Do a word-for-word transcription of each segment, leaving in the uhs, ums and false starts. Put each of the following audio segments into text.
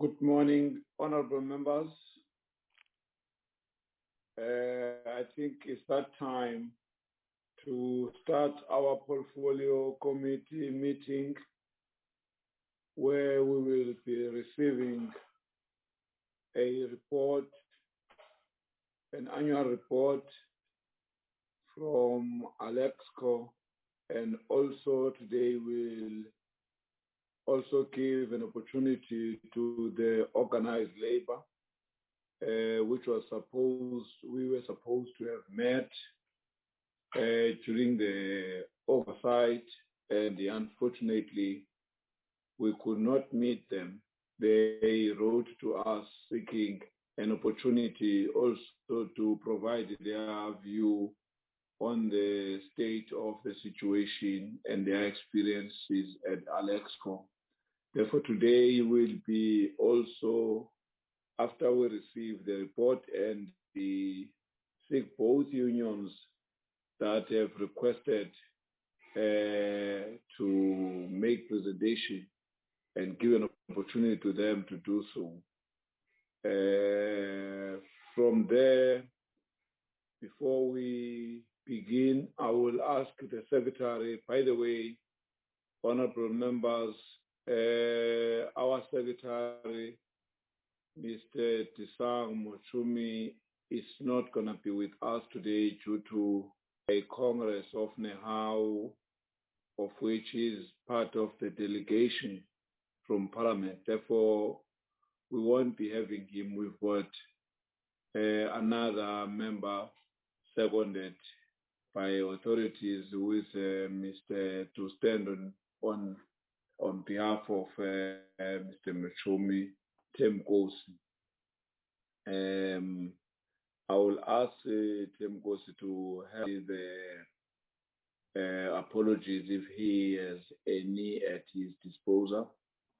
Good morning, honorable members. Uh, I think it's that time to start our portfolio committee meeting where we will be receiving a report, an annual report from Alexco, and also today we'll also give an opportunity to the organized labor, uh, which was supposed, we were supposed to have met uh, during the oversight, and unfortunately, we could not meet them. They wrote to us seeking an opportunity also to provide their view on the state of the situation and their experiences at Alexco. Therefore, today will be also, after we receive the report and the seek both unions that have requested uh, to make presentation and give an opportunity to them to do so. Uh, from there, before we begin, I will ask the secretary, by the way, honorable members, uh, our secretary, Mister Tisang Mochumi, is not going to be with us today due to a Congress of Nehau, of which is part of the delegation from Parliament. Therefore, we won't be having him. We've got uh, another member seconded by authorities who is uh, Mister to stand on, on, on behalf of uh, uh, Mister Mochumi, Tim Gosi. Um, I will ask uh, Tim Gosi to have the uh, apologies if he has any at his disposal.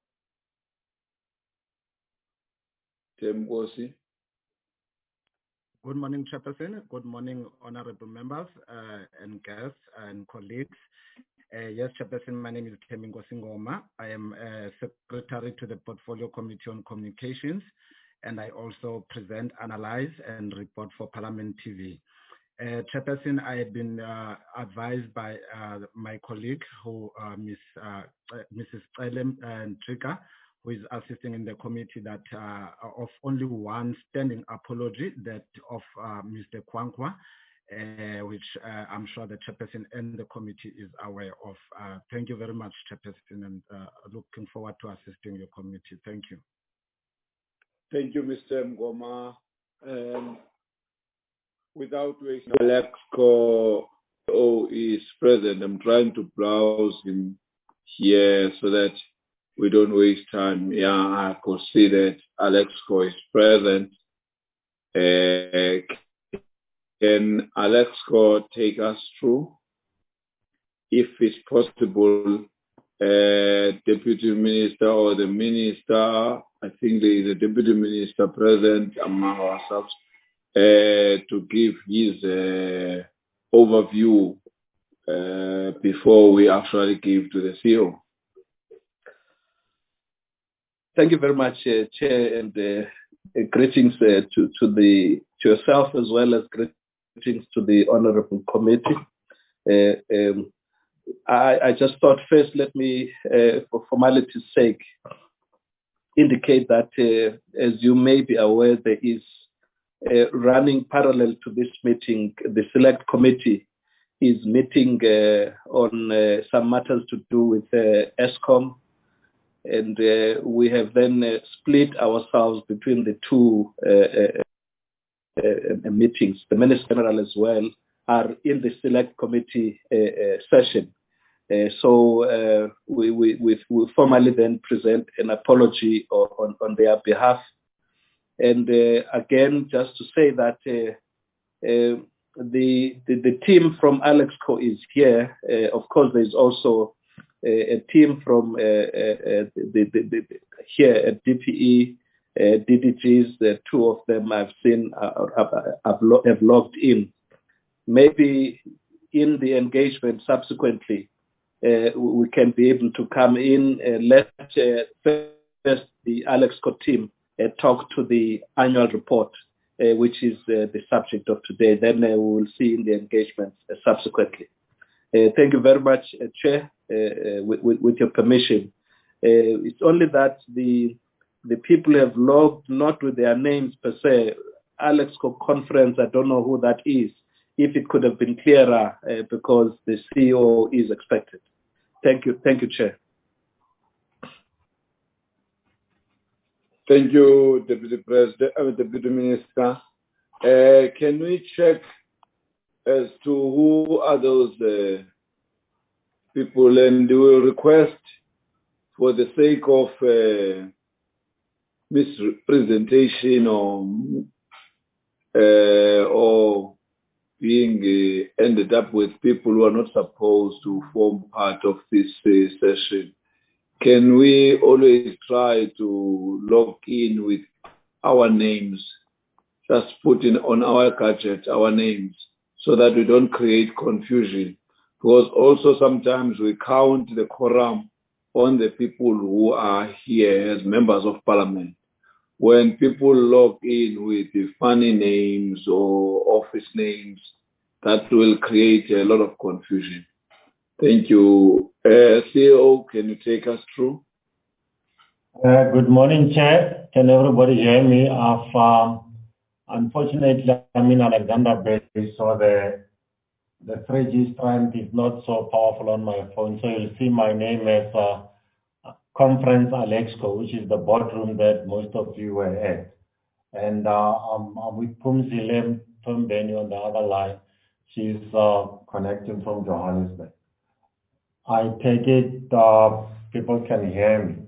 Tim Gosi. Good morning, Chairperson. Good morning, honorable members uh, and guests and colleagues. Uh, yes, Chairperson, my name is Temingosi Ngoma. I am uh, Secretary to the Portfolio Committee on Communications, and I also present, analyze, and report for Parliament T V. Uh, Chairperson, I have been uh, advised by uh, my colleague, who uh, Miss uh, Missus Elem Trika, who is assisting in the committee, that uh, of only one standing apology, that of uh, Mister Kwankwa, uh, which uh, I'm sure the Chairperson and the committee is aware of. Uh, thank you very much, Chairperson, and uh, looking forward to assisting your committee. Thank you. Thank you, Mister Ngoma. Um, without wasting, Alexco O is present. I'm trying to browse him here so that we don't waste time. Yeah, I could see that Alexco is present. Uh, can Alexco take us through? If it's possible, uh, Deputy Minister or the Minister, I think there is a Deputy Minister present among ourselves, uh, to give his uh, overview uh, before we actually give to the C E O. Thank you very much, uh, Chair, and uh, uh, greetings uh, to, to, the, to yourself as well as greetings to the Honorable Committee. Uh, um, I, I just thought first, let me, uh, for formality's sake, indicate that, uh, as you may be aware, there is uh, running parallel to this meeting, the Select Committee is meeting uh, on uh, some matters to do with uh, ESCOM. And uh, we have then uh, split ourselves between the two uh, uh, uh, meetings. The Minister General as well are in the Select Committee uh, uh, session. Uh, so uh, we, we, we, we formally then present an apology on, on their behalf. And uh, again, just to say that uh, uh, the, the, the team from Alexco is here. Uh, of course, there's also a, a team from uh, uh, the, the, the, here at D P E, uh, D D Gs. The two of them I've seen uh, have, have, have logged in. Maybe in the engagement subsequently, uh, we can be able to come in. Uh, let uh, first the Alexco team uh, talk to the annual report, uh, which is uh, the subject of today. Then uh, we will see in the engagements uh, subsequently. Uh, thank you very much, uh, Chair. Uh, uh, with, with, with your permission, uh, it's only that the the people have logged not with their names per se. Alexco conference, I don't know who that is. If it could have been clearer, uh, because the C E O is expected. Thank you, thank you, Chair. Thank you, Deputy President, uh, Deputy Minister. Uh, can we check as to who are those uh, people, and we will request, for the sake of uh, misrepresentation or uh, or being uh, ended up with people who are not supposed to form part of this uh, session, can we always try to log in with our names, just put in on our gadget our names, so that we don't create confusion? Because also sometimes we count the quorum on the people who are here as members of parliament. When people log in with the funny names or office names, that will create a lot of confusion. Thank you. Uh, C E O, can you take us through? Uh, good morning, Chair. Can everybody hear me? I've, uh, unfortunately, I'm in Alexander Bay, so the the three G strength is not so powerful on my phone. So you'll see my name as uh, Conference Alexco, which is the boardroom that most of you were at. And uh, I'm, I'm with Pumzile Tombeni on the other line. She's uh, connecting from Johannesburg. I take it uh, people can hear me.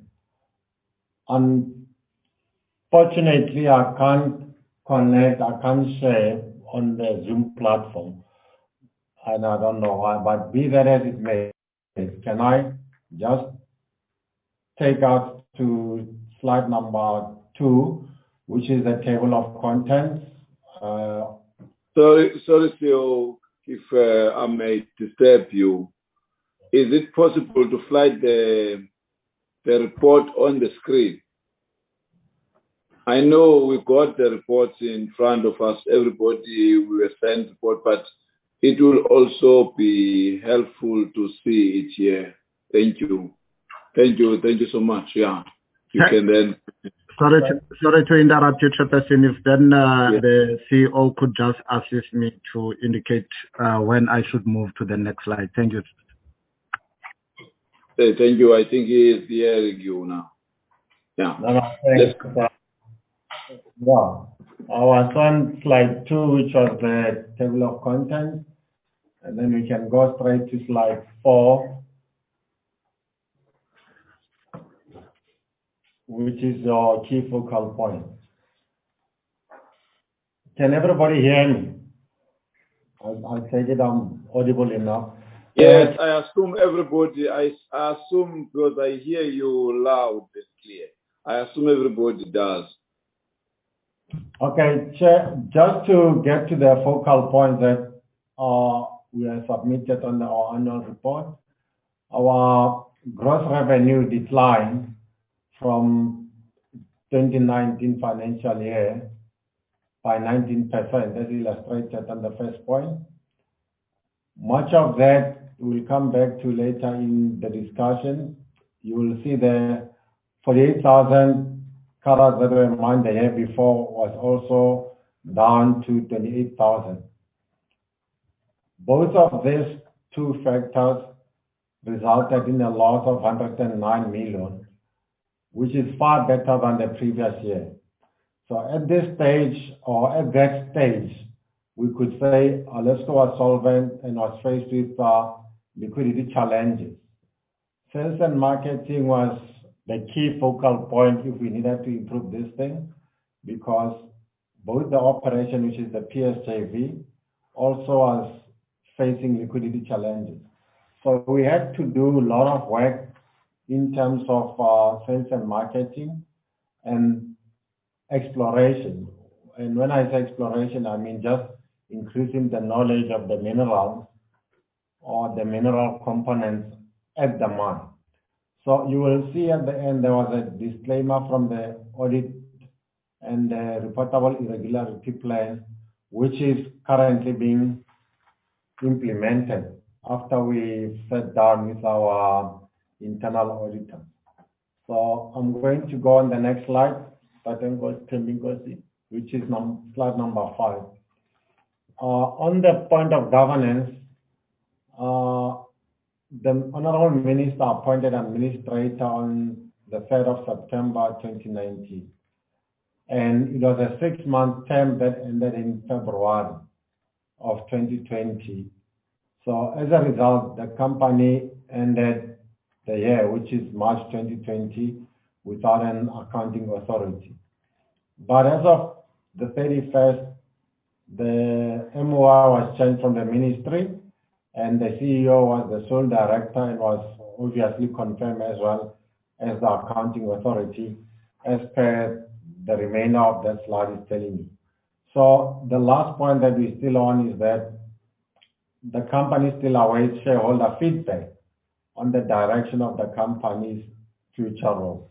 Unfortunately, I can't connect, I can't share on the Zoom platform. And I don't know why, but be that as it may, can I just take us to slide number two, which is the table of contents? Uh, sorry, sorry, C E O, if uh, I may disturb you. Is it possible to fly the, the report on the screen? I know we got the reports in front of us, everybody, we were sent report, but it will also be helpful to see it here. Thank you. Thank you. Thank you so much. Yeah. You can then. Sorry to, sorry to interrupt you, Chairperson. If then uh, yes. the C E O could just assist me to indicate uh, when I should move to the next slide. Thank you. Hey, thank you. I think he is hearing you now. Yeah. No, no, thanks. Yeah. I was on slide two, which was the table of contents. And then we can go straight to slide four, which is your key focal point. Can everybody hear me? I, I take it I'm audible enough. Yes, I assume everybody, I, I assume because I hear you loud and clear. I assume everybody does. Okay, Chair, just to get to the focal point that uh, we have submitted on our annual report, our gross revenue declined from twenty nineteen financial year by nineteen percent, as illustrated on the first point. Much of that we'll come back to later in the discussion. You will see the forty-eight thousand carats that were mined the year before was also down to twenty-eight thousand. Both of these two factors resulted in a loss of one hundred nine million, which is far better than the previous year. So at this stage, or at that stage, we could say Alexco was solvent and was faced with uh, liquidity challenges. Sales and marketing was the key focal point if we needed to improve this thing, because both the operation, which is the P S J V, also was facing liquidity challenges. So we had to do a lot of work in terms of uh, sales and marketing and exploration. And when I say exploration, I mean just increasing the knowledge of the minerals or the mineral components at the mine. So you will see at the end there was a disclaimer from the audit and the reportable irregularity plan, which is currently being implemented after we sat down with our internal auditor. So I'm going to go on the next slide, which is num slide number five. Uh, on the point of governance, uh, the Honorable Minister appointed administrator on the third of September twenty nineteen. And it was a six-month term that ended in February of twenty twenty. So as a result, the company ended the year, which is March twenty twenty, without an accounting authority. But as of the thirty-first, the M O I was changed from the ministry, and the C E O was the sole director and was obviously confirmed as well as the accounting authority, as per the remainder of that slide is telling me. So the last point that we're still on is that the company still awaits shareholder feedback on the direction of the company's future role.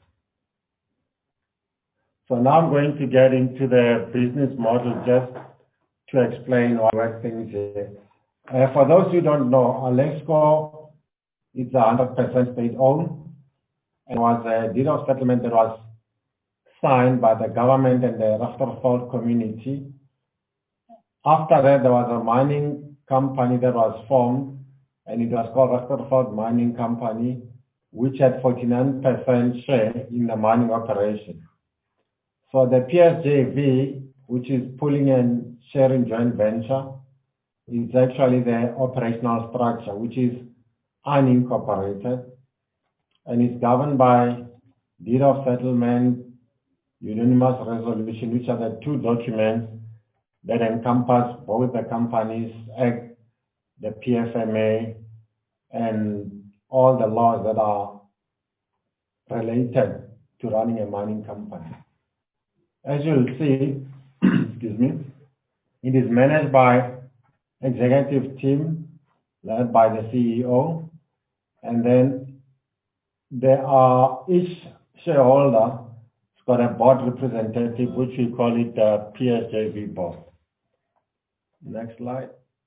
So now I'm going to get into the business model just to explain what things here. Uh, for those who don't know, Alexco is one hundred percent state-owned and was a deed of settlement that was signed by the government and the Rustenburg community. After that, there was a mining company that was formed, and it was called Rustenburg Mining Company, which had forty-nine percent share in the mining operation. So the P S J V, which is pooling and sharing joint venture, is actually the operational structure, which is unincorporated, and is governed by deed of settlement, unanimous resolution, which are the two documents that encompass both the Companies Act, the P F M A, and all the laws that are related to running a mining company. As you'll see, excuse me, it is managed by executive team led by the C E O, and then there are each shareholder has got a board representative, which we call it the P S J V board. Next slide.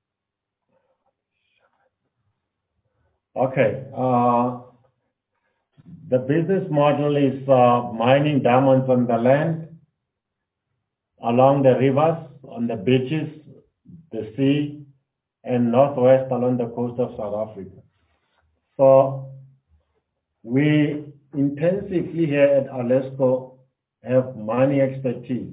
Okay, uh, the business model is uh, mining diamonds on the land, along the rivers, on the beaches, the sea, and northwest along the coast of South Africa. So we intensively here at Alexco have mining expertise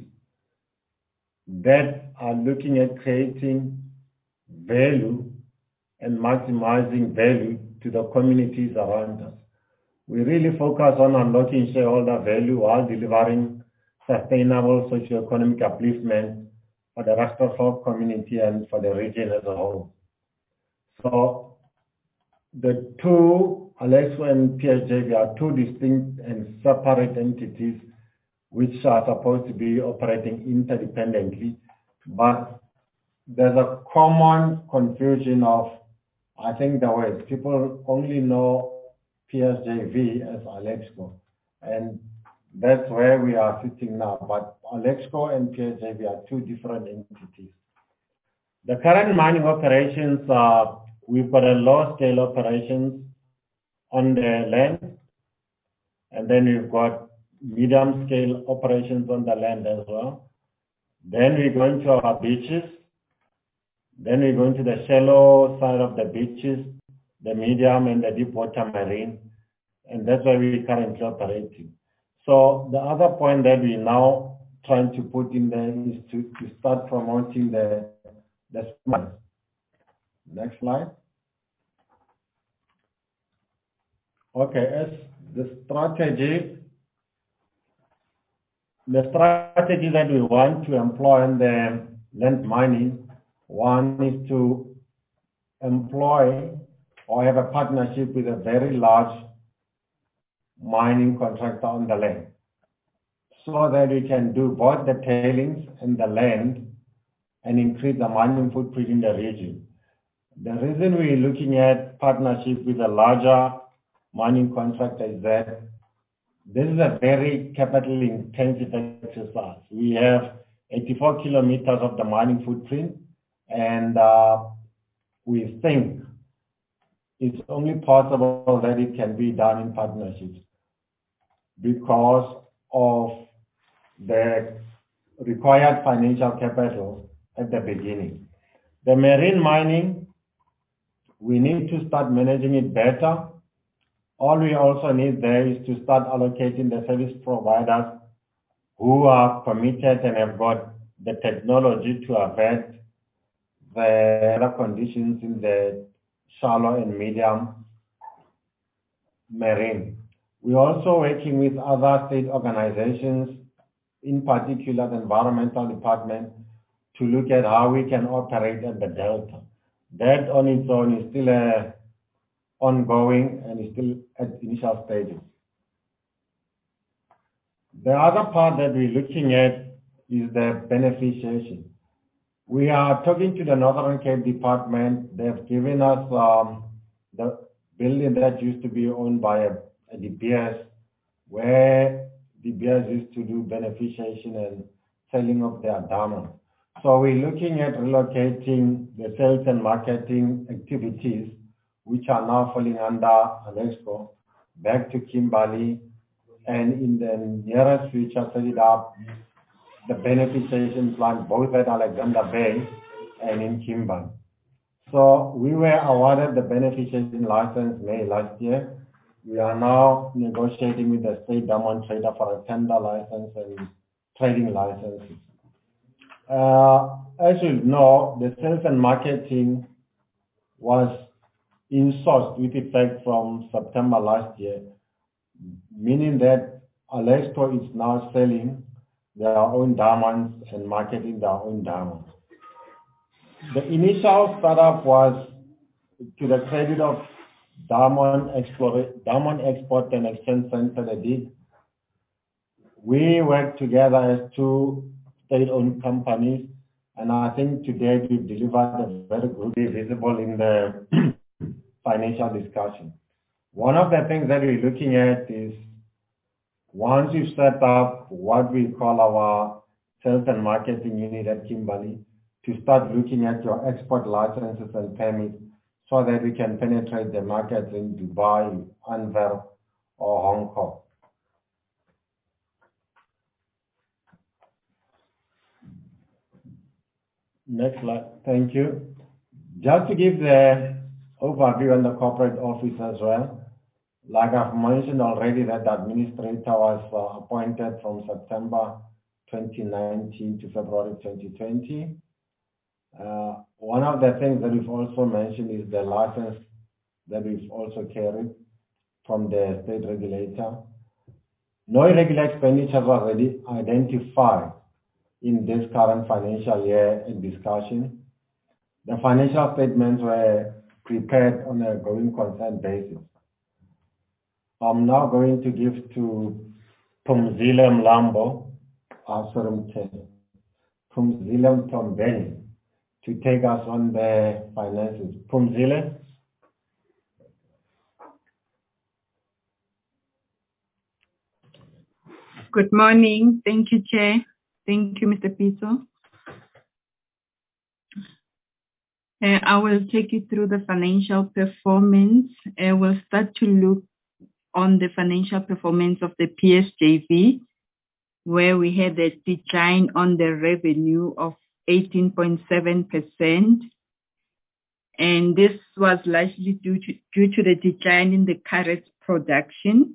that are looking at creating value and maximizing value to the communities around us. We really focus on unlocking shareholder value while delivering sustainable socio-economic upliftment for the Rustenburg community and for the region as a whole. So the two, Alexco and P S J V, are two distinct and separate entities which are supposed to be operating interdependently, but there's a common confusion of, I think, the way people only know P S J V as Alexco, and that's where we are sitting now. But Alexco and P S J V are two different entities. The current mining operations are, we've got a low-scale operations on the land, and then we've got medium-scale operations on the land as well. Then we go into our beaches. Then we go into the shallow side of the beaches, the medium and the deep water marine, and that's where we're currently operating. So the other point that we're now trying to put in there is to, to start promoting the, the smart. Next slide. Okay, as the strategy, the strategy that we want to employ in the land mining, one is to employ or have a partnership with a very large mining contractor on the land, so that we can do both the tailings and the land and increase the mining footprint in the region. The reason we're looking at partnership with a larger mining contractor is that this is a very capital intensive exercise. We have eighty-four kilometers of the mining footprint, and uh, we think it's only possible that it can be done in partnerships because of the required financial capital at the beginning. The marine mining, we need to start managing it better. All we also need there is to start allocating the service providers who are committed and have got the technology to avoid the other conditions in the shallow and medium marine. We're also working with other state organizations, in particular the environmental department, to look at how we can operate at the Delta. That on its own is still uh, ongoing and is still at initial stages. The other part that we're looking at is the beneficiation. We are talking to the Northern Cape Department. They've given us um, the building that used to be owned by a, a De Beers, where De Beers used to do beneficiation and selling of their diamonds. So we're looking at relocating the sales and marketing activities, which are now falling under Alexco, back to Kimberley, and in the nearest future set it up the beneficiation plant both at Alexander Bay and in Kimberley. So we were awarded the beneficiation license May last year. We are now negotiating with the state diamond trader for a tender license and trading licenses. Uh, as you know, the sales and marketing was insourced with effect from September last year, meaning that Alexco is now selling their own diamonds and marketing their own diamonds. The initial startup was to the credit of Diamond, Explore, Diamond Export and Exchange Center, the D I G. We work together as two state-owned companies, and I think today we've delivered a very good, visible in the financial discussion. One of the things that we're looking at is once you set up what we call our sales and marketing unit at Kimberley, to start looking at your export licenses and permits so that we can penetrate the markets in Dubai, Antwerp, or Hong Kong. Next slide, thank you. Just to give the overview on the corporate office as well, like I've mentioned already that the administrator was uh, appointed from September twenty nineteen to February twenty twenty. Uh, one of the things that we've also mentioned is the license that we've also carried from the state regulator. No irregular expenditures were already identified in this current financial year in discussion. The financial statements were prepared on a going concern basis. I'm now going to give to Phumzile Mlambo, our Phumzile Mtombeni, to take us on the finances. Phumzile. Good morning. Thank you, Chair. Thank you, Mister Pitso. Uh, I will take you through the financial performance. Uh, we'll start to look on the financial performance of the P S J V, where we had a decline on the revenue of eighteen point seven percent. And this was largely due to, due to the decline in the carat production,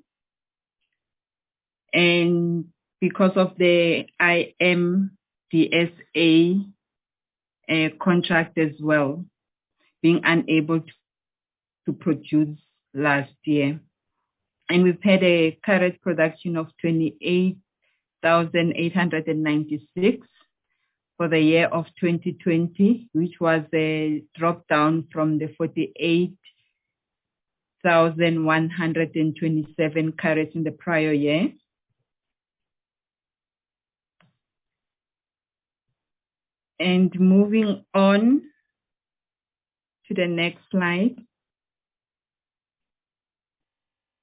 and because of the I M D S A uh, contract as well, being unable to, to produce last year. And we've had a carat production of twenty-eight thousand eight hundred ninety-six for the year of twenty twenty, which was a drop down from the forty-eight thousand one hundred twenty-seven carats in the prior year. And moving on to the next slide.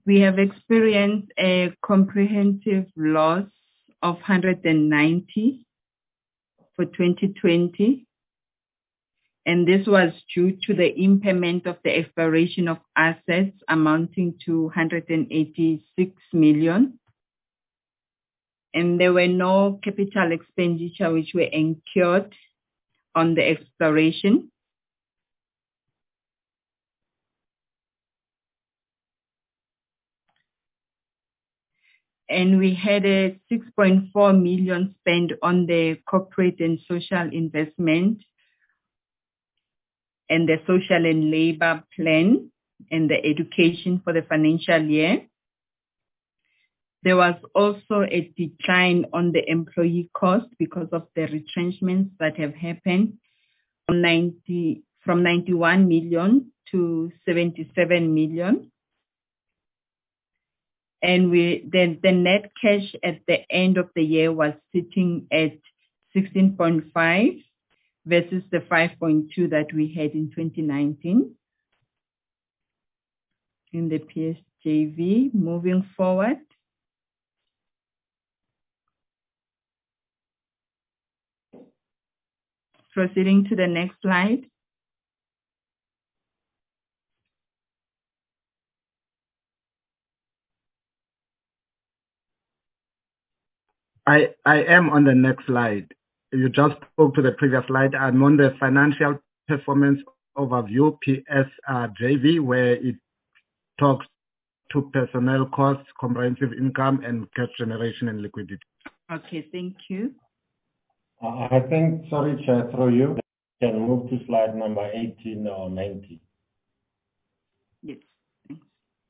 we have experienced a comprehensive loss of one hundred ninety for twenty twenty. And this was due to the impairment of the expiration of assets amounting to one hundred eighty-six million. And there were no capital expenditure which were incurred on the exploration. And we had a six point four million spent on the corporate and social investment and the social and labor plan and the education for the financial year. There was also a decline on the employee cost because of the retrenchments that have happened from ninety from ninety-one million to seventy-seven million. And we then the net cash at the end of the year was sitting at sixteen point five versus the five point two that we had in twenty nineteen in the P S J V. Moving forward. Proceeding to the next slide. I, I am on the next slide. You just spoke to the previous slide. I'm on the financial performance overview, P S J V, where it talks to personnel costs, comprehensive income, and cash generation and liquidity. Okay, thank you. Uh, I think, sorry, Chair, through you, can move to slide number eighteen or nineteen. Yes, thanks.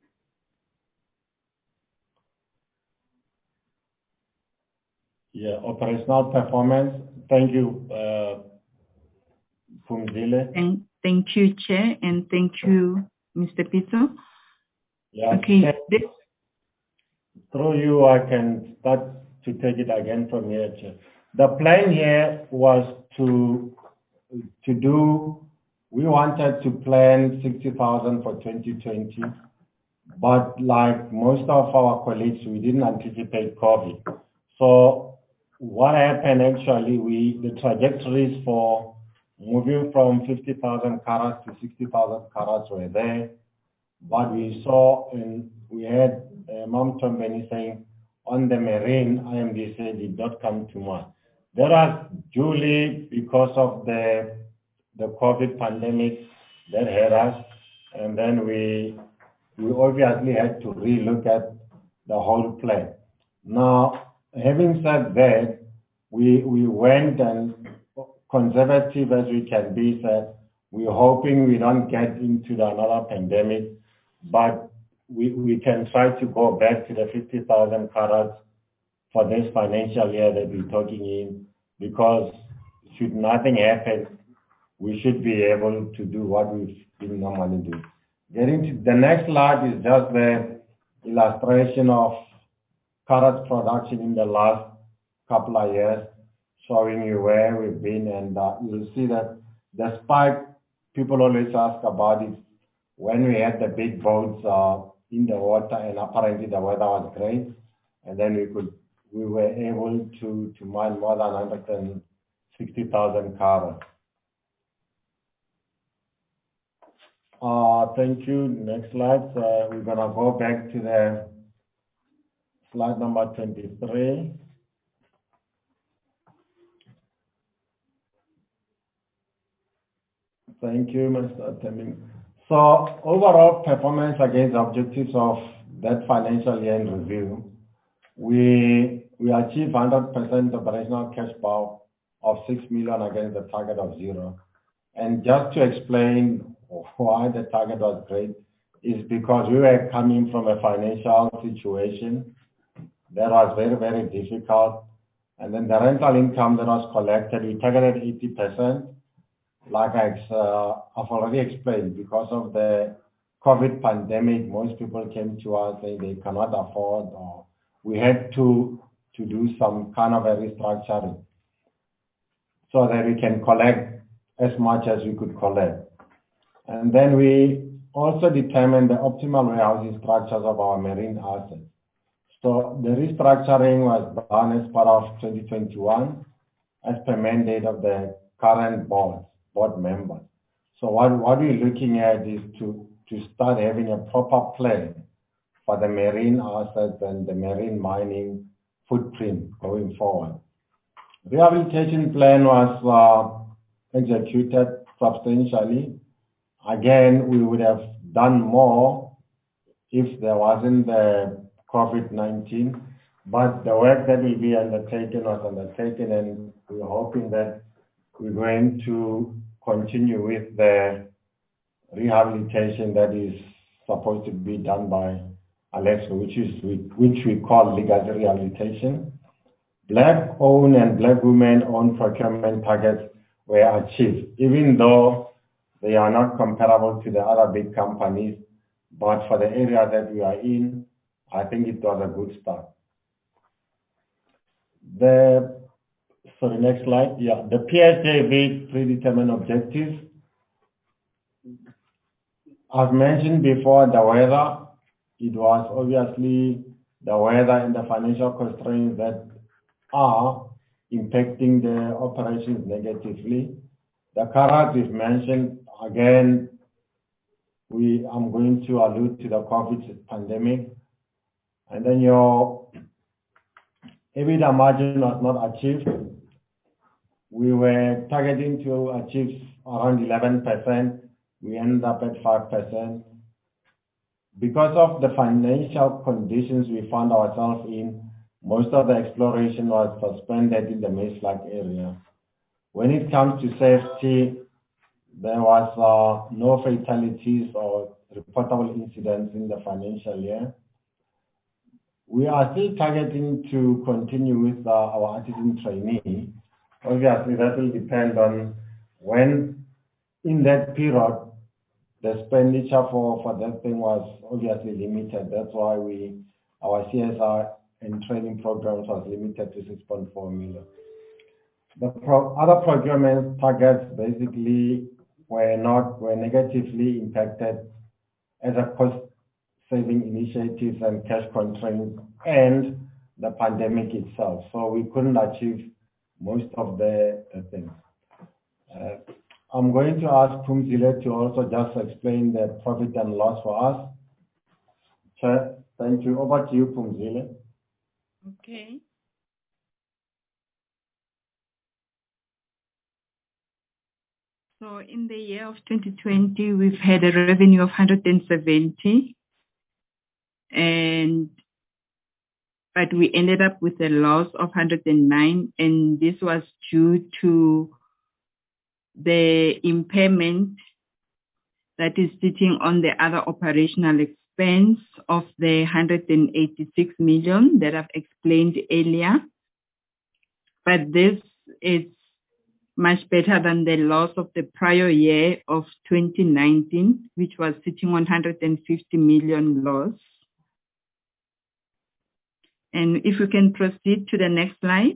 Yeah, operational performance. Thank you, uh, Phumzile. Thank, thank you, Chair, and thank you, Mister Peter. Yeah, okay. Chair, this... Through you, I can start to take it again from here, Chair. The plan here was to to do, we wanted to plan sixty thousand for twenty twenty, but like most of our colleagues, we didn't anticipate COVID. So what happened actually, we the trajectories for moving from fifty thousand carats to sixty thousand carats were there, but we saw and we had uh, Mom Tombeni saying on the marine, I M D C did not come to mind. There was duly because of the the COVID pandemic that had us, and then we we obviously had to relook at the whole plan. Now, having said that, we we went and conservative as we can be, said we're hoping we don't get into the another pandemic, but we we can try to go back to the fifty thousand carats for this financial year that we're talking in, because should nothing happen, we should be able to do what we've been normally doing. Getting to the next slide is just the illustration of carrot production in the last couple of years, showing you where we've been, and uh, you'll see that the spike, people always ask about it, when we had the big boats uh, in the water, and apparently the weather was great, and then we could we were able to, to mine more than one hundred sixty thousand carats. Uh, thank you. Next slide. Uh, we're going to go back to the slide number twenty-three. Thank you, Mister Teming. So overall performance against objectives of that financial year in review, we we achieved one hundred percent operational cash flow of six million against the target of zero. And just to explain why the target was great is because we were coming from a financial situation that was very, very difficult. And then the rental income that was collected, we targeted eighty percent. Like I, uh, I've already explained, because of the COVID pandemic, most people came to us saying they cannot afford, or we had to, to do some kind of a restructuring so that we can collect as much as we could collect. And then we, also determine the optimal warehousing structures of our marine assets. So the restructuring was done as part of twenty twenty-one as per mandate of the current board, board members. So what, what we're looking at is to, to start having a proper plan for the marine assets and the marine mining footprint going forward. Rehabilitation plan was uh, executed substantially. Again, we would have done more if there wasn't the COVID nineteen, but the work that will be undertaken was undertaken, and we're hoping that we're going to continue with the rehabilitation that is supposed to be done by Alexco, which is which we call legacy rehabilitation. Black-owned and Black women-owned procurement targets were achieved, even though they are not comparable to the other big companies. But for the area that we are in, I think it was a good start. The so the next slide, yeah, the P S J V predetermined objectives. I've mentioned before the weather. It was obviously the weather and the financial constraints that are impacting the operations negatively. The carrots we've mentioned, again, we I'm going to allude to the COVID pandemic. And then your EBITDA margin was not achieved. We were targeting to achieve around eleven percent. We ended up at five percent. Because of the financial conditions we found ourselves in, most of the exploration was suspended in the Maestlak area. When it comes to safety, there was uh, no fatalities or reportable incidents in the financial year. We are still targeting to continue with uh, our artisan trainee. Obviously, that will depend on when, in that period, the expenditure for, for that thing was obviously limited. That's why we, our C S R and training programs was limited to six point four million. The pro, other procurement targets basically were not, were negatively impacted as a cost-saving initiatives and cash constraints and the pandemic itself. So we couldn't achieve most of the, the things. Uh, I'm going to ask Phumzile to also just explain the profit and loss for us. Chair, thank you. Over to you, Phumzile. Okay. So in the year of twenty twenty, we've had a revenue of one hundred seventy, and but we ended up with a loss of one hundred nine, and this was due to the impairment that is sitting on the other operational expense of the one hundred eighty-six million that I've explained earlier. But this is much better than the loss of the prior year of twenty nineteen, which was sitting on one hundred fifty million loss. And if we can proceed to the next slide.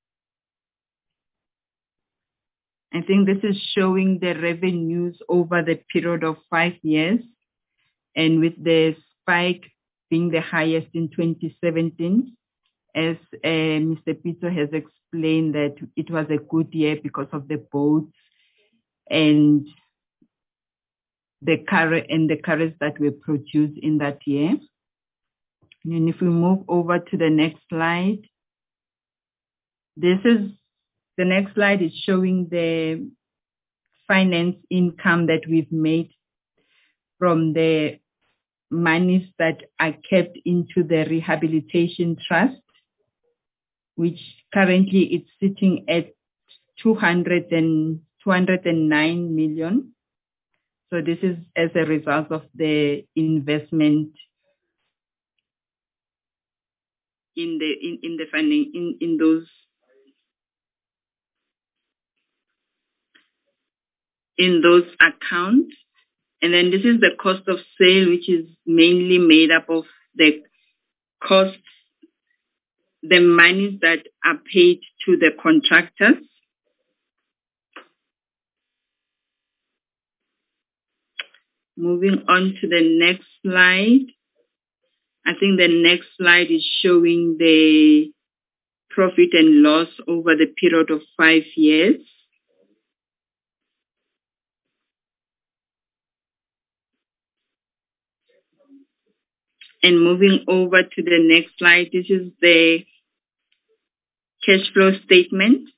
I think this is showing the revenues over the period of five years, and with the spike being the highest in twenty seventeen, as uh, Mister Pitso has explained that it was a good year because of the boats and the carrot and the carrots that were produced in that year. And if we move over to the next slide, this is the next slide is showing the finance income that we've made from the monies that are kept into the rehabilitation trust, which currently it's sitting at two hundred nine million. So this is as a result of the investment in the in, in the funding in, in those in those accounts. And then this is the cost of sale, which is mainly made up of the costs, the monies that are paid to the contractors. Moving on to the next slide. I think the next slide is showing the profit and loss over the period of five years. And moving over to the next slide, this is the cash flow statement.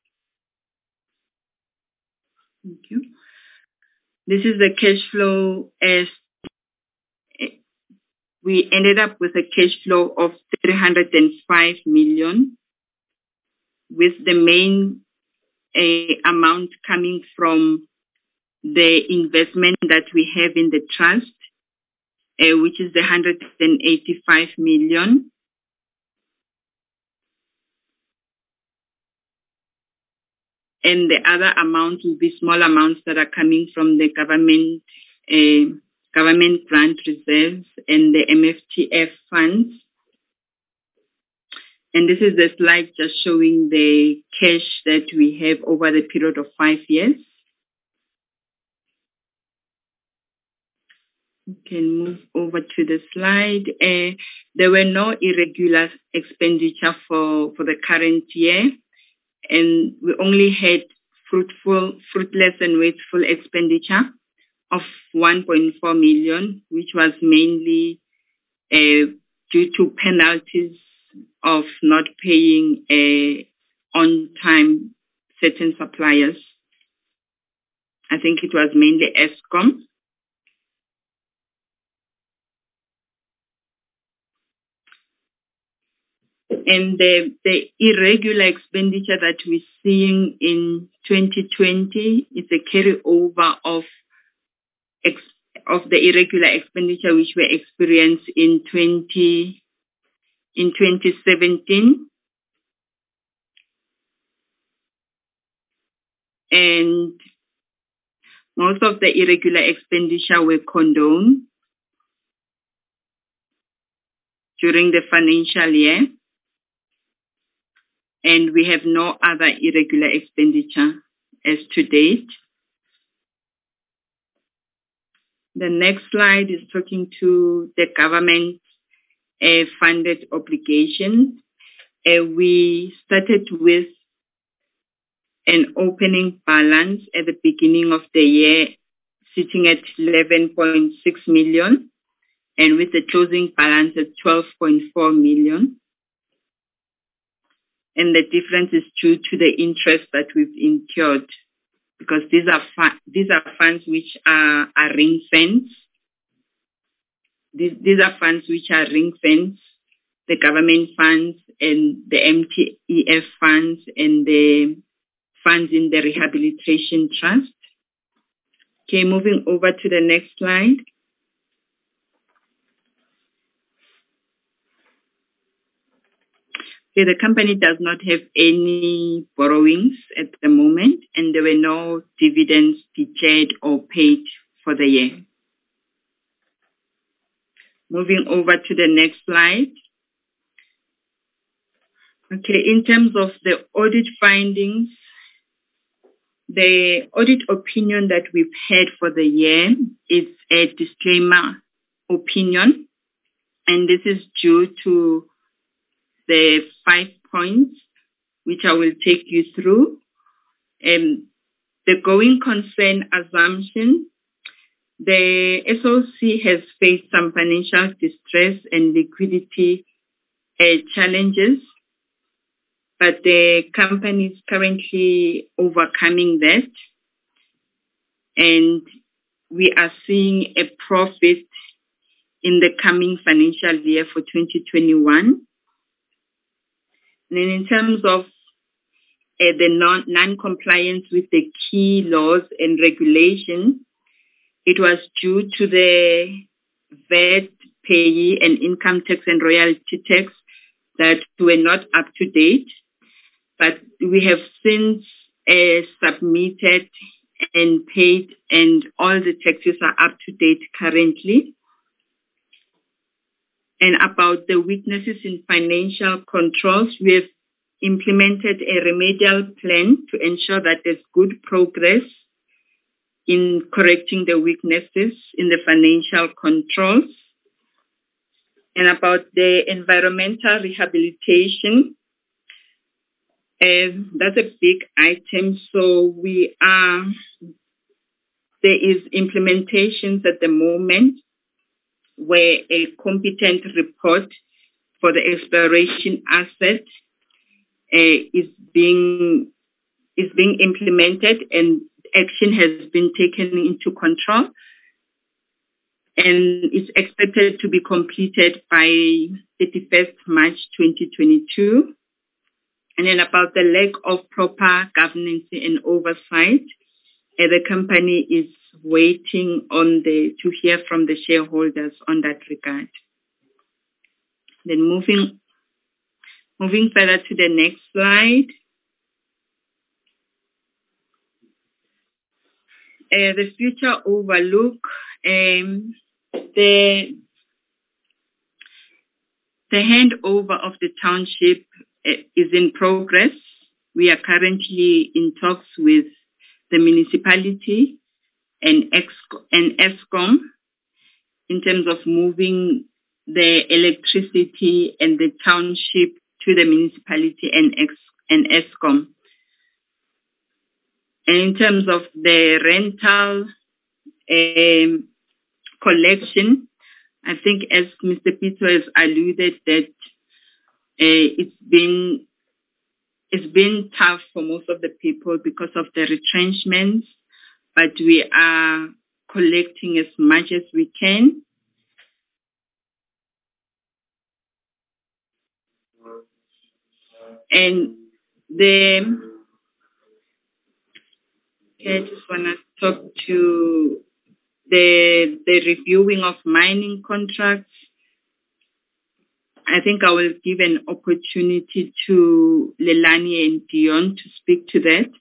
Thank you. This is the cash flow as we ended up with a cash flow of three hundred five million, with the main uh, amount coming from the investment that we have in the trust, uh, which is the one hundred eighty-five million. And the other amount will be small amounts that are coming from the government uh, government grant reserves and the M F T F funds. And this is the slide just showing the cash that we have over the period of five years. We can move over to the slide. Uh, there were no irregular expenditure for, for the current year, and we only had fruitful, fruitless and wasteful expenditure of one point four million, which was mainly uh, due to penalties of not paying uh, on time certain suppliers. I think it was mainly Eskom. And the, the irregular expenditure that we're seeing in twenty twenty is a carryover of ex, of the irregular expenditure which were experienced in twenty in twenty seventeen. And most of the irregular expenditure were condoned during the financial year. And we have no other irregular expenditure as to date. The next slide is talking to the government uh, funded obligations. Uh, we started with an opening balance at the beginning of the year sitting at eleven point six million, and with the closing balance at twelve point four million. And the difference is due to the interest that we've incurred, because these are fu- these are funds which are, are ring fenced. These, these are funds which are ring fenced, the government funds and the M T E F funds and the funds in the rehabilitation trust. Okay, moving over to the next slide. Okay, the company does not have any borrowings at the moment, and there were no dividends declared or paid for the year. Moving over to the next slide. Okay, in terms of the audit findings, the audit opinion that we've had for the year is a disclaimer opinion, and this is due to the five points, which I will take you through. Um, the going concern assumption. The S O C has faced some financial distress and liquidity uh, challenges, but the company is currently overcoming that. And we are seeing a profit in the coming financial year for twenty twenty-one. And then in terms of uh, the non- non-compliance with the key laws and regulations, it was due to the V A T payee and income tax and royalty tax that were not up to date. But we have since uh, submitted and paid, and all the taxes are up to date currently. And about the weaknesses in financial controls, we have implemented a remedial plan to ensure that there's good progress in correcting the weaknesses in the financial controls. And about the environmental rehabilitation, uh, that's a big item. So we are, there is implementations at the moment where a competent report for the exploration asset uh, is being is being implemented, and action has been taken into control, and it's expected to be completed by thirty-first March twenty twenty-two. And then about the lack of proper governance and oversight, uh, the company is waiting on the to hear from the shareholders on that regard. Then moving moving further to the next slide. Uh, the future overlook, um, the the handover of the township uh, is in progress. We are currently in talks with the municipality and Exco- and Eskom in terms of moving the electricity and the township to the municipality and Ex- and Eskom. And in terms of the rental um, collection, I think as Mister Pito has alluded that uh, it's been it's been tough for most of the people because of the retrenchments, but we are collecting as much as we can. And the okay, I just want to talk to the the reviewing of mining contracts. I think I will give an opportunity to Lelani and Dion to speak to that.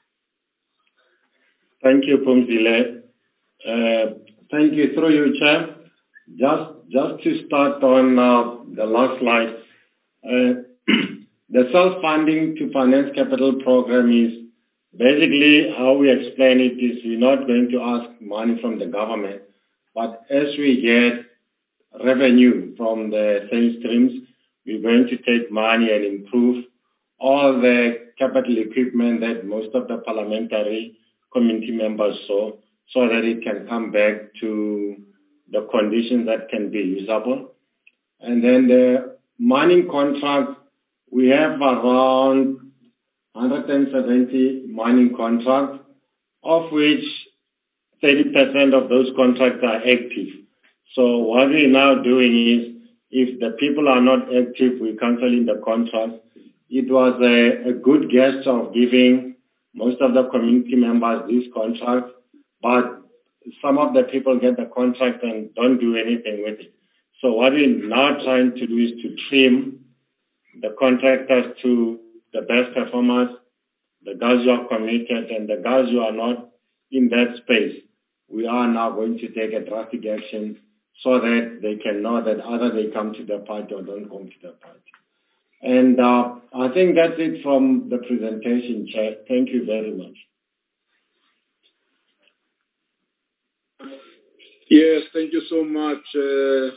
Thank you, Phumzile. Uh, thank you, through you, Chair. Just, just to start on uh, the last slide, uh, the self-funding to finance capital program is basically how we explain it is we're not going to ask money from the government, but as we get revenue from the sales streams, we're going to take money and improve all the capital equipment that most of the parliamentary community members saw, so that it can come back to the conditions that can be usable. And then the mining contracts, we have around one hundred seventy mining contracts, of which thirty percent of those contracts are active. So what we're now doing is, if the people are not active, we're cancelling the contracts. It was a, a good gesture of giving most of the community members these contracts, but some of the people get the contract and don't do anything with it. So what we're now trying to do is to trim the contractors to the best performers, the guys who are committed, and the guys who are not in that space. We are now going to take a drastic action so that they can know that either they come to the party or don't come to the party. And uh, I think that's it from the presentation, Chair. Thank you very much. Yes, thank you so much, uh,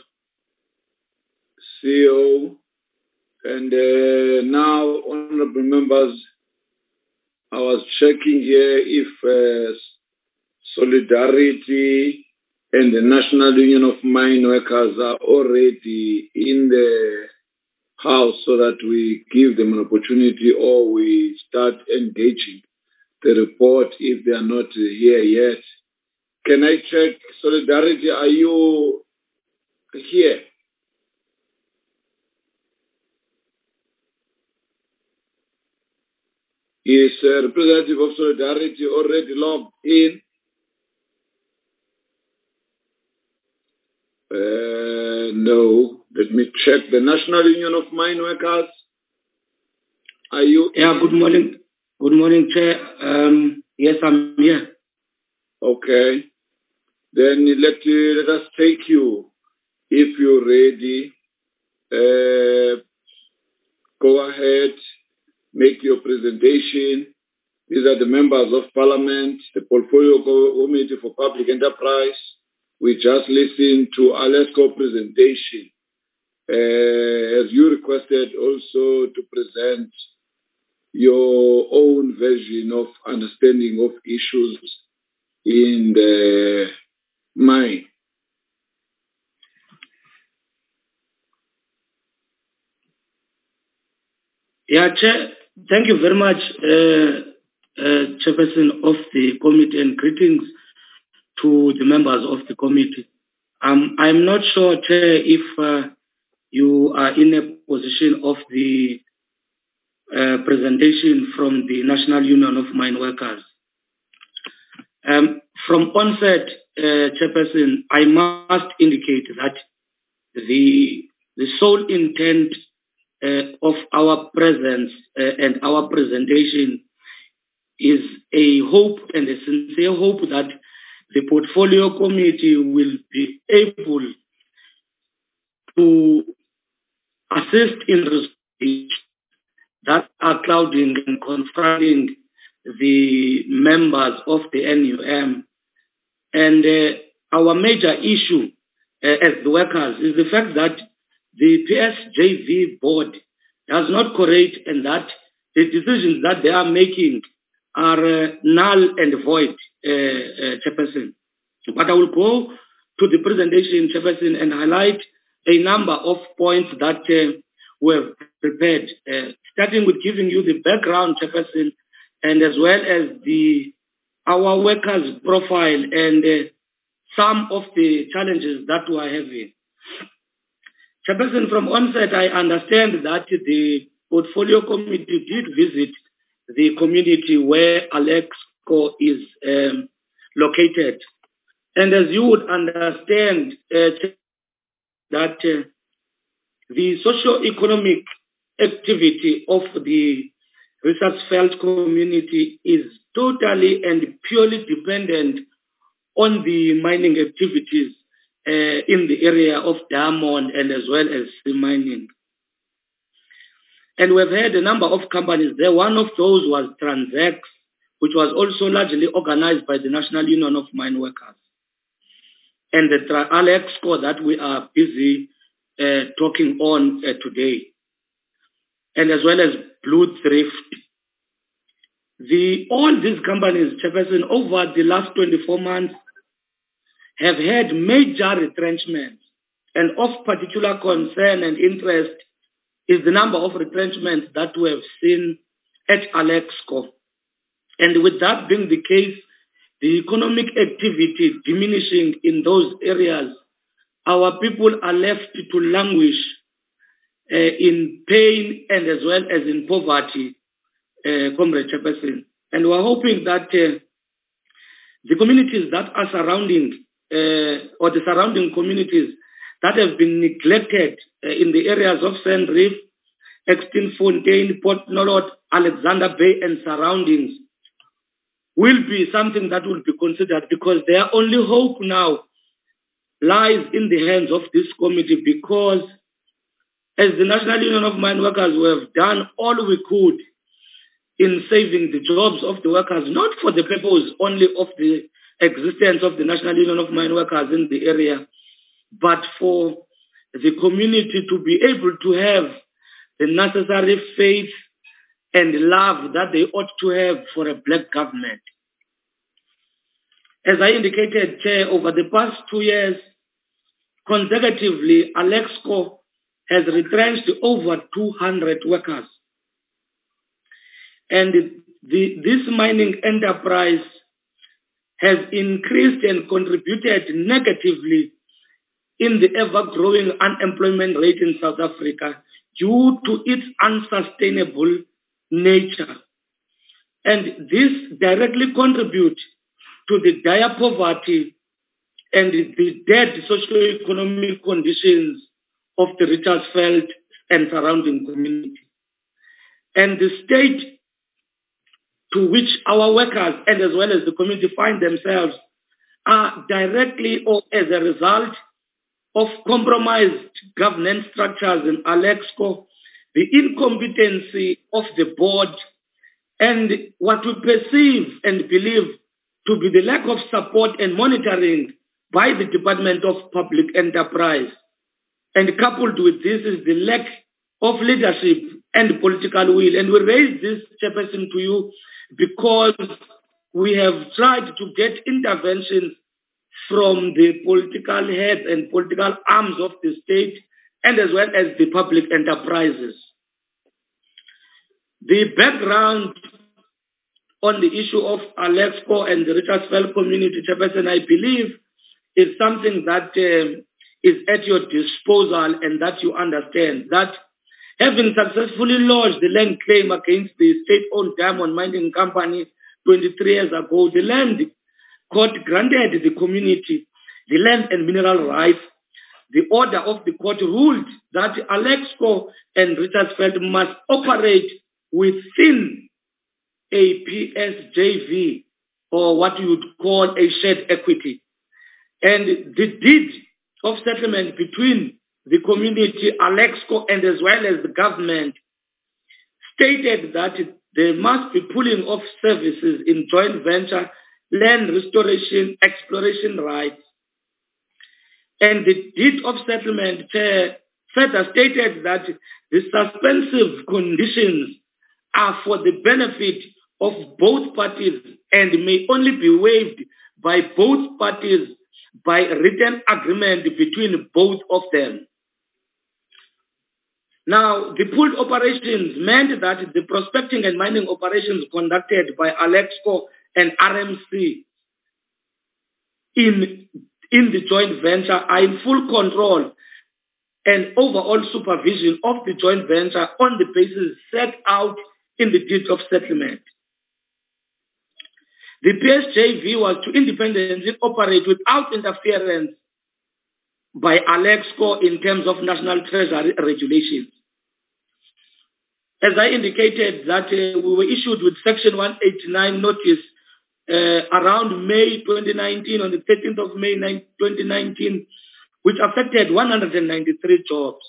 C E O. And uh, now, honorable members, I was checking here if uh, Solidarity and the National Union of Mine Workers are already in the house so that we give them an opportunity, or we start engaging the report if they are not here yet. Can I check, Solidarity, are you here? Is a representative of Solidarity already logged in? Uh, no. Let me check. The National Union of Mine Workers, are you Yeah, in? good morning. Good morning, Chair. Um, yes, I'm here. Okay. Then let, uh, let us take you. If you're ready, uh, go ahead, make your presentation, These are the members of parliament, the portfolio committee for public enterprise. We just listened to Alesco presentation. Uh, as you requested also to present your own version of understanding of issues in the mine. Yeah, Chair, thank you very much, uh, uh, Chairperson of the committee, and greetings to the members of the committee. Um, I'm not sure, Chair, if uh, you are in a position of the uh, presentation from the National Union of Mine Workers. Um, from onset, uh, Chairperson, I must indicate that the, the sole intent uh, of our presence uh, and our presentation is a hope and a sincere hope that the portfolio committee will be able to assist in research that are clouding and confronting the members of the N U M. And uh, our major issue uh, as the workers is the fact that the P S J V board does not correct, and that the decisions that they are making are uh, null and void, uh, uh, Chairperson. But I will go to the presentation, Chairperson, and highlight a number of points that uh, were prepared, uh, starting with giving you the background, Chairperson, and as well as the our workers' profile and uh, some of the challenges that we are having. Chairperson, from onset, I understand that the portfolio committee did visit the community where Alexco is um, located. And as you would understand, uh, that uh, the socio-economic activity of the Richardsveld community is totally and purely dependent on the mining activities uh, in the area of diamond and as well as the mining. And we've had a number of companies there. One of those was Transex, which was also largely organized by the National Union of Mine Workers. And the Alexco that we are busy uh, talking on uh, today. And as well as Blue Thrift. The, all these companies, Chairperson, over the last twenty-four months have had major retrenchments. And of particular concern and interest is the number of retrenchments that we have seen at Alexco. And with that being the case, the economic activity diminishing in those areas, our people are left to languish uh, in pain and as well as in poverty, uh, Comrade Chairperson. And we're hoping that uh, the communities that are surrounding, uh, or the surrounding communities that have been neglected uh, in the areas of Sand Reef, Extinfontein, Port Nolot, Alexander Bay and surroundings will be something that will be considered, because their only hope now lies in the hands of this committee, because as the National Union of Mine Workers, we have done all we could in saving the jobs of the workers, not for the purpose only of the existence of the National Union of Mine Workers in the area, but for the community to be able to have the necessary faith and love that they ought to have for a black government. As I indicated, Chair, over the past two years, consecutively, Alexco has retrenched over two hundred workers. And the, this mining enterprise has increased and contributed negatively in the ever-growing unemployment rate in South Africa due to its unsustainable nature. And this directly contributes to the dire poverty and the dead socio-economic conditions of the Richardsveld and surrounding community. And the state to which our workers and as well as the community find themselves are directly or as a result of compromised governance structures in Alexco, the incompetency of the board, and what we perceive and believe to be the lack of support and monitoring by the Department of Public Enterprise. And coupled with this is the lack of leadership and political will. And we raise this, Chairperson, to you because we have tried to get interventions from the political heads and political arms of the state and as well as the public enterprises. The background on the issue of Alexco and the Richards Bay community, Chairperson, I believe is something that um, is at your disposal and that you understand that having successfully lodged the land claim against the state-owned diamond mining company twenty-three years ago, the land court granted the community the land and mineral rights. The order of the court ruled that Alexco and Richards Bay must operate within a P S J V, or what you would call a shared equity. And the deed of settlement between the community, Alexco, and as well as the government stated that there must be pooling of services in joint venture, land restoration, exploration rights. And the deed of settlement uh, further stated that the suspensive conditions are for the benefit of both parties and may only be waived by both parties by written agreement between both of them. Now, the pooled operations meant that the prospecting and mining operations conducted by Alexco and R M C in, in the joint venture are in full control and overall supervision of the joint venture on the basis set out in the deed of settlement. The P S J V was to independently operate without interference by Alexco in terms of National Treasury regulations. As I indicated that uh, we were issued with Section one eighty-nine notice uh, around May twenty nineteen, on the thirteenth of May twenty nineteen, which affected one hundred ninety-three jobs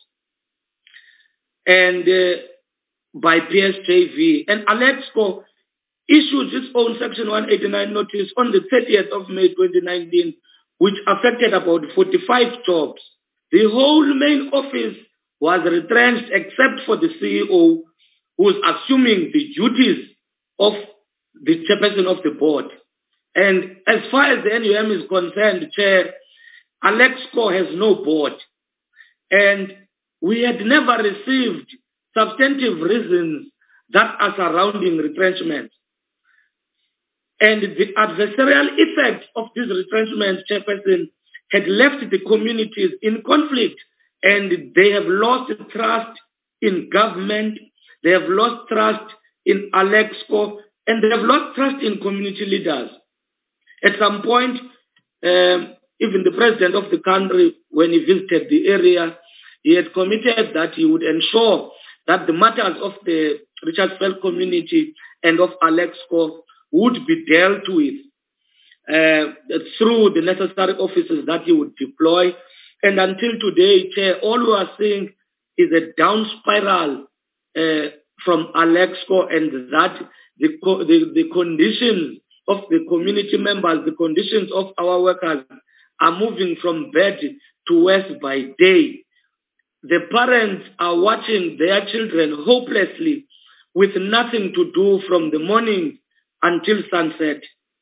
and uh, by P S J V. And Alexco issued its own Section one eighty-nine notice on the thirtieth of May twenty nineteen, which affected about forty-five jobs. The whole main office was retrenched except for the C E O, who was assuming the duties of the chairperson of the board. And as far as the N U M is concerned, Chair, Alexco has no board. And we had never received substantive reasons that are surrounding retrenchment. And the adversarial effect of this retrenchment, Chairperson, had left the communities in conflict, and they have lost trust in government, they have lost trust in Alexco, and they have lost trust in community leaders. At some point, um, even the president of the country, when he visited the area, he had committed that he would ensure that the matters of the Richards Bay community and of Alexco would be dealt with uh, through the necessary offices that he would deploy. And until today, Chair, all we are seeing is a down spiral uh, from Alexco, and that the, co the, the conditions of the community members, the conditions of our workers are moving from bad to worse by day. The parents are watching their children hopelessly with nothing to do from the morning until sunset.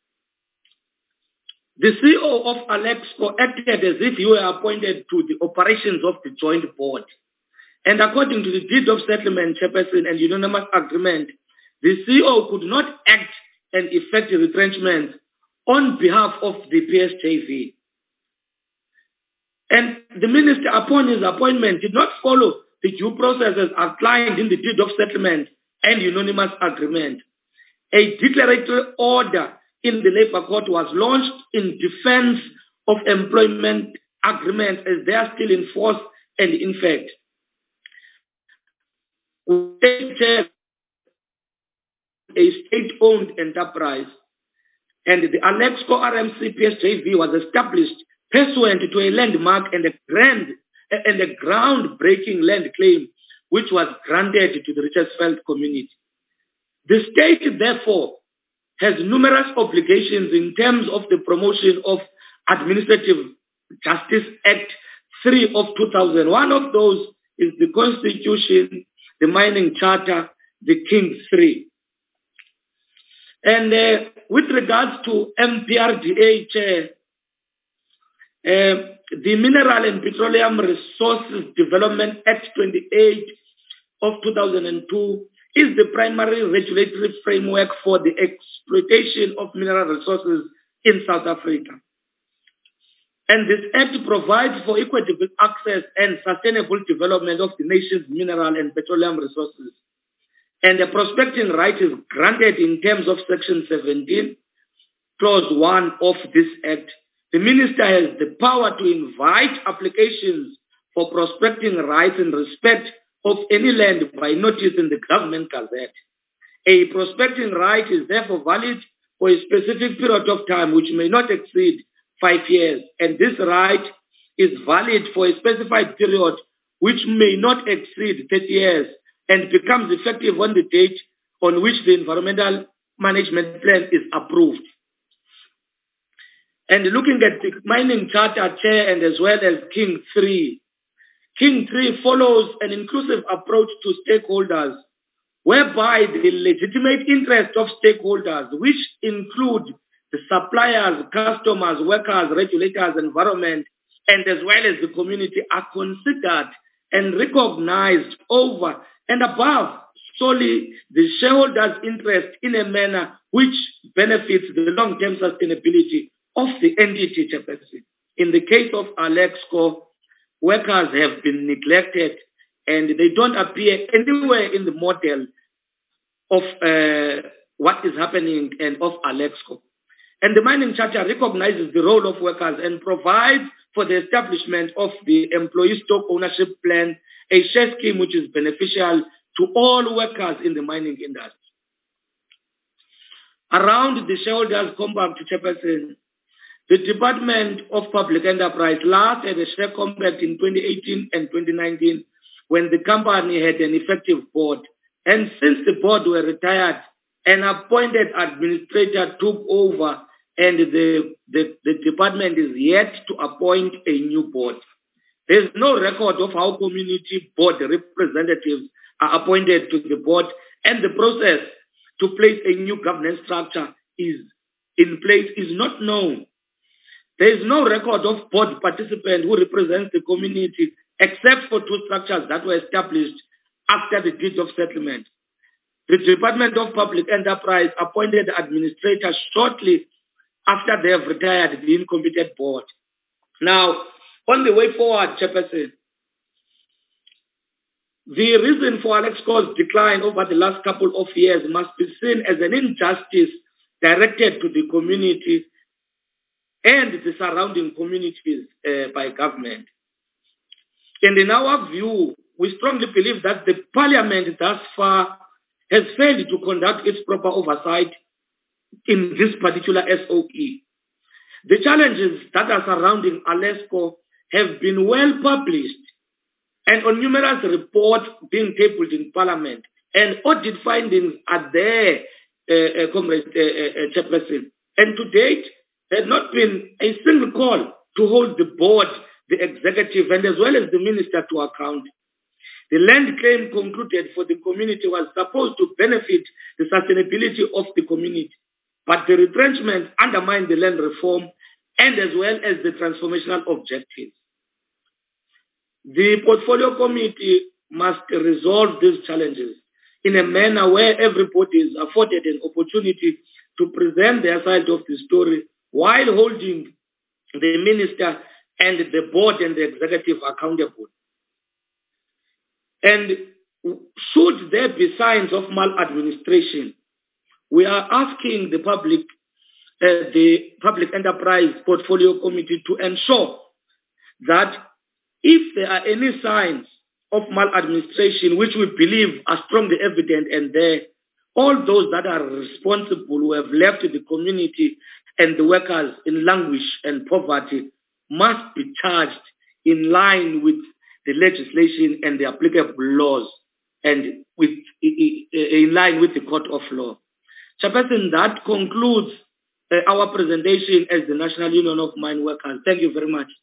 The C E O of Alexco acted as if he were appointed to the operations of the joint board. And according to the deed of settlement, Chairperson, and unanimous agreement, the C E O could not act and effect retrenchment on behalf of the P S J V. And the minister, upon his appointment, did not follow the due processes outlined in the deed of settlement and unanimous agreement. A declaratory order in the Labour Court was launched in defense of employment agreements as they are still in force and in fact. A state-owned enterprise, and the Alexco R M C P S J V was established pursuant to a landmark and a grand and a groundbreaking land claim which was granted to the Richards Bay community. The state, therefore, has numerous obligations in terms of the promotion of Administrative Justice Act three of two thousand. One of those is the Constitution, the Mining Charter, the King three. And uh, with regards to M P R D A, Chair, uh, the Mineral and Petroleum Resources Development Act twenty-eight of two thousand two is the primary regulatory framework for the exploitation of mineral resources in South Africa. And this act provides for equitable access and sustainable development of the nation's mineral and petroleum resources. And the prospecting right is granted in terms of Section seventeen, Clause one of this act. The minister has the power to invite applications for prospecting rights in respect of any land by notice in the Government Gazette. A prospecting right is therefore valid for a specific period of time which may not exceed five years, and this right is valid for a specified period which may not exceed thirty years and becomes effective on the date on which the environmental management plan is approved. And looking at the Mining Charter, Chair, and as well as King three, King three follows an inclusive approach to stakeholders, whereby the legitimate interests of stakeholders, which include the suppliers, customers, workers, regulators, environment, and as well as the community, are considered and recognized over and above solely the shareholders' interest in a manner which benefits the long-term sustainability of the entity, Chairperson. In the case of Alexco, workers have been neglected and they don't appear anywhere in the model of uh, what is happening and of Alexco. And the Mining Charter recognizes the role of workers and provides for the establishment of the Employee Stock Ownership Plan, a share scheme which is beneficial to all workers in the mining industry. Around the shareholders' compact, Chairperson, the Department of Public Enterprise last had a share compact in twenty eighteen and twenty nineteen when the company had an effective board. And since the board were retired, an appointed administrator took over and the, the, the department is yet to appoint a new board. There is no record of how community board representatives are appointed to the board, and the process to place a new governance structure is in place is not known. There is no record of board participant who represents the community except for two structures that were established after the deed of settlement. The Department of Public Enterprise appointed administrators shortly after they have retired the incompetent board. Now, on the way forward, Chairperson, the reason for Alexco's decline over the last couple of years must be seen as an injustice directed to the community and the surrounding communities uh, by government. And in our view, we strongly believe that the Parliament thus far has failed to conduct its proper oversight in this particular S O E. The challenges that are surrounding Alexco have been well published and on numerous reports being tabled in Parliament, and audit findings are there, uh, uh, Comrade uh, uh, Chairperson. And to date, there has not been a single call to hold the board, the executive, and as well as the minister to account. The land claim concluded for the community was supposed to benefit the sustainability of the community, but the retrenchment undermined the land reform and as well as the transformational objectives. The portfolio committee must resolve these challenges in a manner where everybody is afforded an opportunity to present their side of the story while holding the minister and the board and the executive accountable. And should there be signs of maladministration, we are asking the public, uh, the Public Enterprise Portfolio Committee to ensure that if there are any signs of maladministration, which we believe are strongly evident, and there, all those that are responsible who have left the community and the workers in languish and poverty must be charged in line with the legislation and the applicable laws. and with, in line with the court of law. Chairperson, that concludes uh, our presentation as the National Union of Mine Workers. Thank you very much.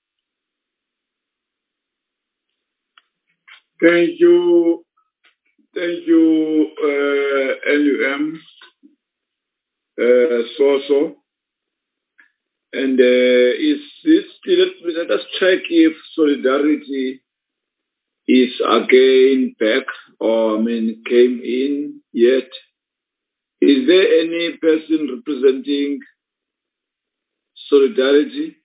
Thank you. Thank you, uh, N U M, uh, Soso. And uh, is this, let, let us check if Solidarity is again back or, I mean, came in yet. Is there any person representing Solidarity?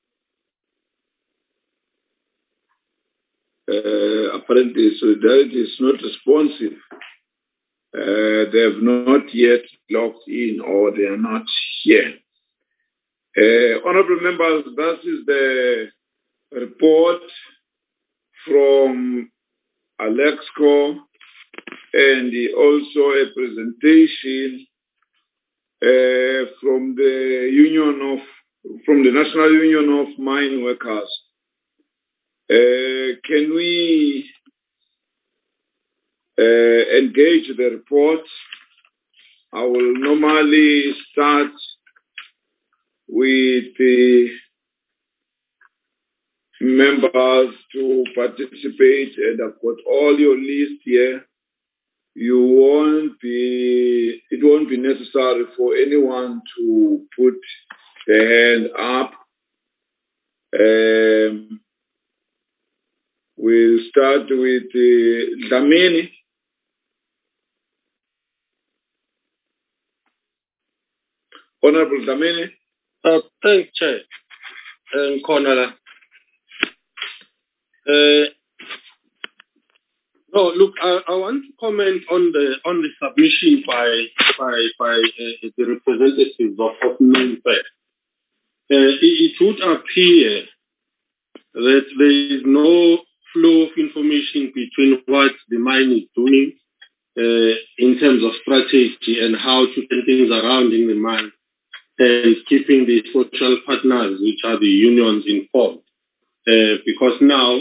Uh, apparently, Solidarity is not responsive. Uh, they have not yet logged in or they are not here. Uh, honorable members, that is the report from Alexco and also a presentation uh, from the Union of, from the National Union of Mine Workers. Uh, can we uh, engage the report? I will normally start with the members to participate, and I've got all your list here. You won't be, it won't be necessary for anyone to put their hand up. Um, we'll start with uh, Dlamini. Honorable Dlamini. Uh, thank you, Chair. And Cornela. Uh, no, look, I, I want to comment on the on the submission by by by uh, the representatives of, of Minfair. Uh, it, it would appear that there is no flow of information between what the mine is doing uh, in terms of strategy and how to turn things around in the mine, and keeping the social partners, which are the unions, informed. Uh, because now,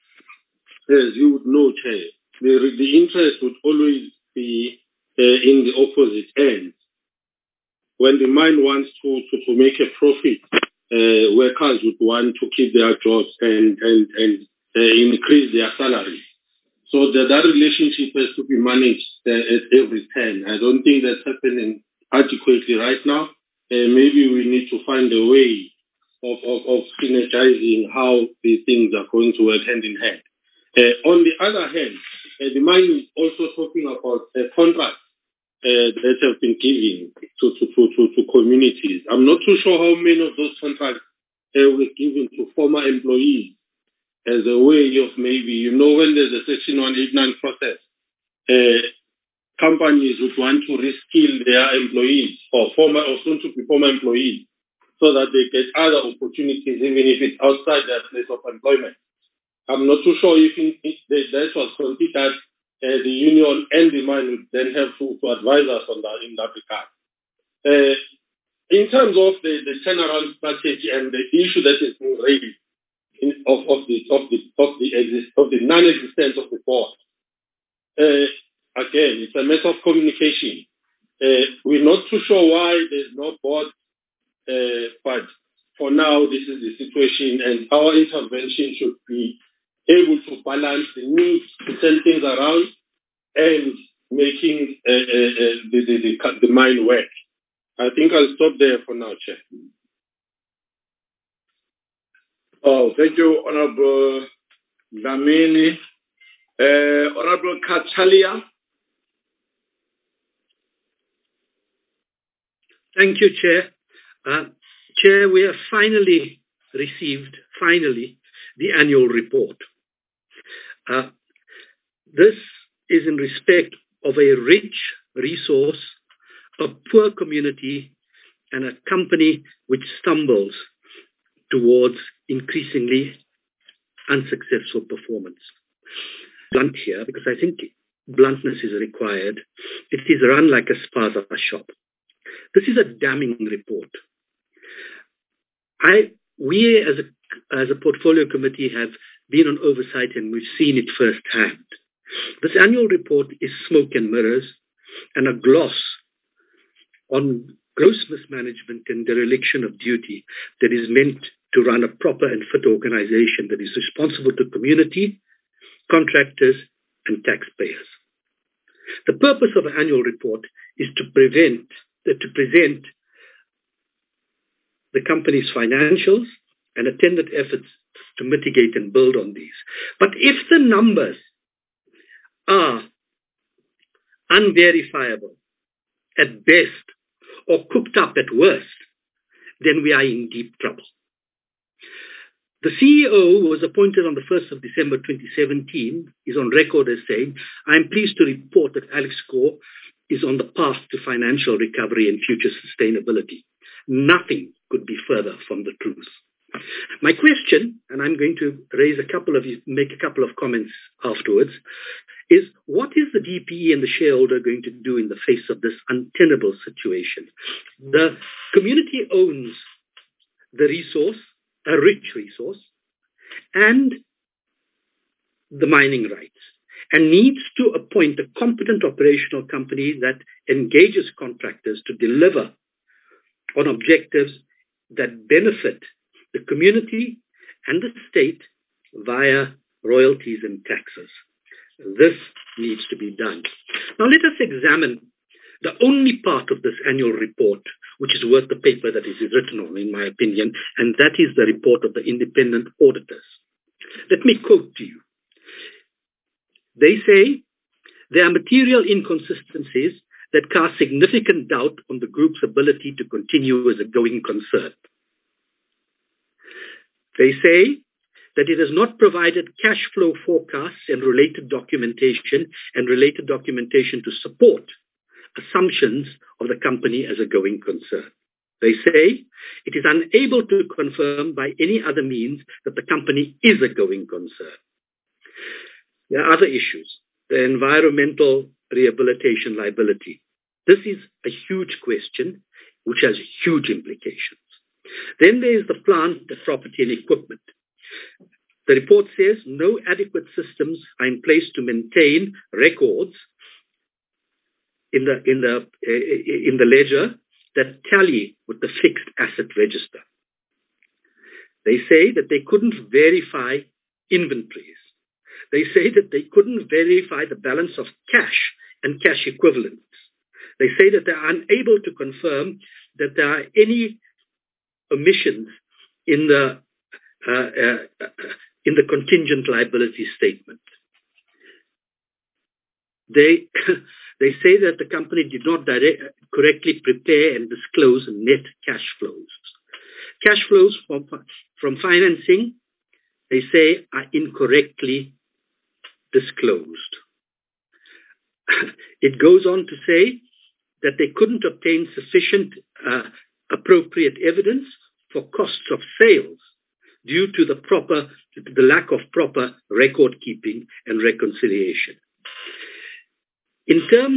as you would know, Chair, the, the interest would always be uh, in the opposite end. When the mine wants to, to, to make a profit, uh, workers would want to keep their jobs and, and, and uh, increase their salaries. So that, that relationship has to be managed uh, at every turn. I don't think that's happening adequately right now. Uh, maybe we need to find a way of, of, of synergizing how these things are going to work hand in hand. Uh, on the other hand, uh, the mine is also talking about uh, contracts uh, that have been given to, to, to, to, to communities. I'm not too sure how many of those contracts uh, were given to former employees as a way of maybe, you know, when there's a Section one eighty-nine process, uh, companies would want to reskill their employees or former or soon to be former employees so that they get other opportunities even if it's outside their place of employment. I'm not too sure if, in, if that was considered, uh, the union and the mine would then have to, to advise us on that in that regard. Uh, in terms of the, the turnaround strategy and the issue that is being raised in, of, of the of the of the exist, of the non-existence of the board, uh, again, it's a matter of communication. Uh, we're not too sure why there's no board, uh, but for now, this is the situation, and our intervention should be able to balance the need to turn things around and making uh, uh, uh, the, the, the, the mine work. I think I'll stop there for now, Chair. Oh, thank you, Honorable Dlamini. Uh, Honorable Khatshaliya. Thank you, Chair. Uh, Chair, we have finally received, finally, the annual report. Uh, this is in respect of a rich resource, a poor community, and a company which stumbles towards increasingly unsuccessful performance. Blunt here, because I think bluntness is required. It is run like a spaza shop. This is a damning report. I, we as a, as a portfolio committee have been on oversight and we've seen it firsthand. This annual report is smoke and mirrors and a gloss on gross mismanagement and dereliction of duty that is meant to run a proper and fit organization that is responsible to community, contractors, and taxpayers. The purpose of an annual report is to prevent, uh, to present the company's financials and attendant efforts to mitigate and build on these. But if the numbers are unverifiable at best or cooked up at worst, then we are in deep trouble. The C E O who was appointed on the first of December twenty seventeen is on record as saying, "I am pleased to report that Alex Core is on the path to financial recovery and future sustainability." Nothing could be further from the truth. My question, and I'm going to raise a couple of, make a couple of comments afterwards, is what is the D P E and the shareholder going to do in the face of this untenable situation? The community owns the resource, a rich resource, and the mining rights, and needs to appoint a competent operational company that engages contractors to deliver on objectives that benefit the community and the state via royalties and taxes. This needs to be done. Now let us examine the only part of this annual report which is worth the paper that it is written on, in my opinion, and that is the report of the independent auditors. Let me quote to you. They say, "There are material inconsistencies that cast significant doubt on the group's ability to continue as a going concern." They say that it has not provided cash flow forecasts and related documentation and related documentation to support assumptions of the company as a going concern. They say it is unable to confirm by any other means that the company is a going concern. There are other issues. The environmental rehabilitation liability. This is a huge question which has huge implications. Then there is the plant, the property and equipment. The report says no adequate systems are in place to maintain records in the, in the, uh, in the ledger that tally with the fixed asset register. They say that they couldn't verify inventories. They say that they couldn't verify the balance of cash and cash equivalents. They say that they are unable to confirm that there are any omissions in the uh, uh, in the contingent liability statement. They they say that the company did not direct, correctly prepare and disclose net cash flows. Cash flows from, from financing, they say, are incorrectly disclosed. It goes on to say that they couldn't obtain sufficient uh, appropriate evidence for costs of sales due to the proper, the lack of proper record keeping and reconciliation. In terms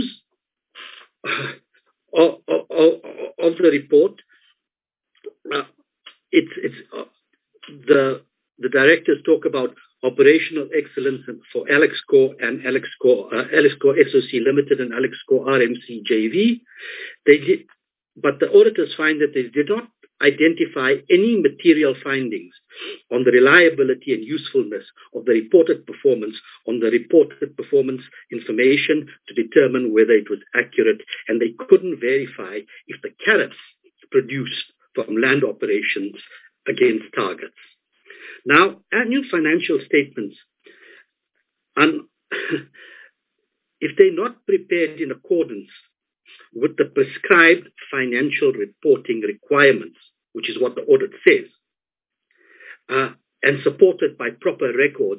of, of, of the report, uh, it's, it's uh, the the directors talk about operational excellence for Alex Core and Alex Core, uh, Alex Core S O C Limited and Alex Core R M C J V. They did, but the auditors find that they did not identify any material findings on the reliability and usefulness of the reported performance, on the reported performance information to determine whether it was accurate, and they couldn't verify if the carats produced from land operations against targets. Now, annual financial statements, um, if they're not prepared in accordance with the prescribed financial reporting requirements, which is what the audit says, uh, and supported by proper records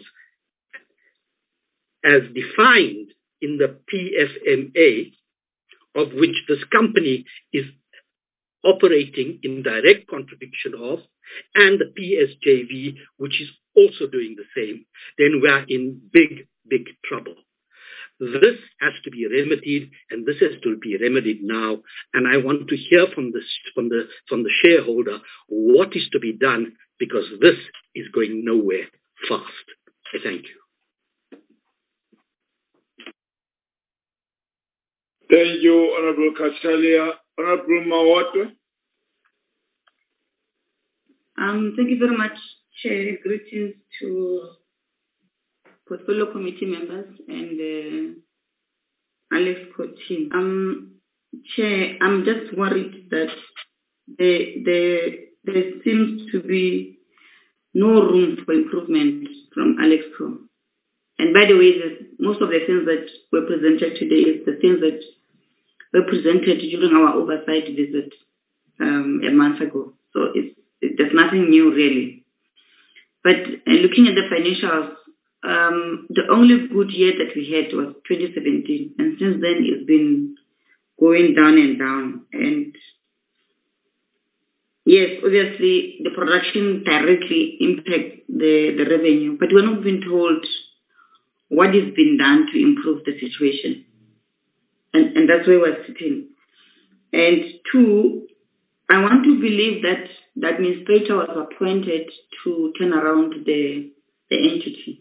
as defined in the P F M A, of which this company is operating in direct contradiction of, and the P S J V, which is also doing the same, then we are in big, big trouble. This has to be remedied, and this has to be remedied now. And I want to hear from the, from the, from the shareholder what is to be done, because this is going nowhere fast. I thank you. Thank you, Honorable Kachalia. Honorable Mawatwe. Um, thank you very much, Chair. Greetings to Portfolio Committee members and uh, Alex team. Um, Chair, I'm just worried that there, there, there seems to be no room for improvement from Alexco. And by the way, the, most of the things that were presented today is the things that were presented during our oversight visit um, a month ago. So it's, it, there's nothing new really. But uh, looking at the financials, um, the only good year that we had was twenty seventeen. And since then, it's been going down and down. And yes, obviously, the production directly impacts the, the revenue. But we're not being told what is being done to improve the situation. And, and that's where we're sitting. And two, I want to believe that the administrator was appointed to turn around the, the entity.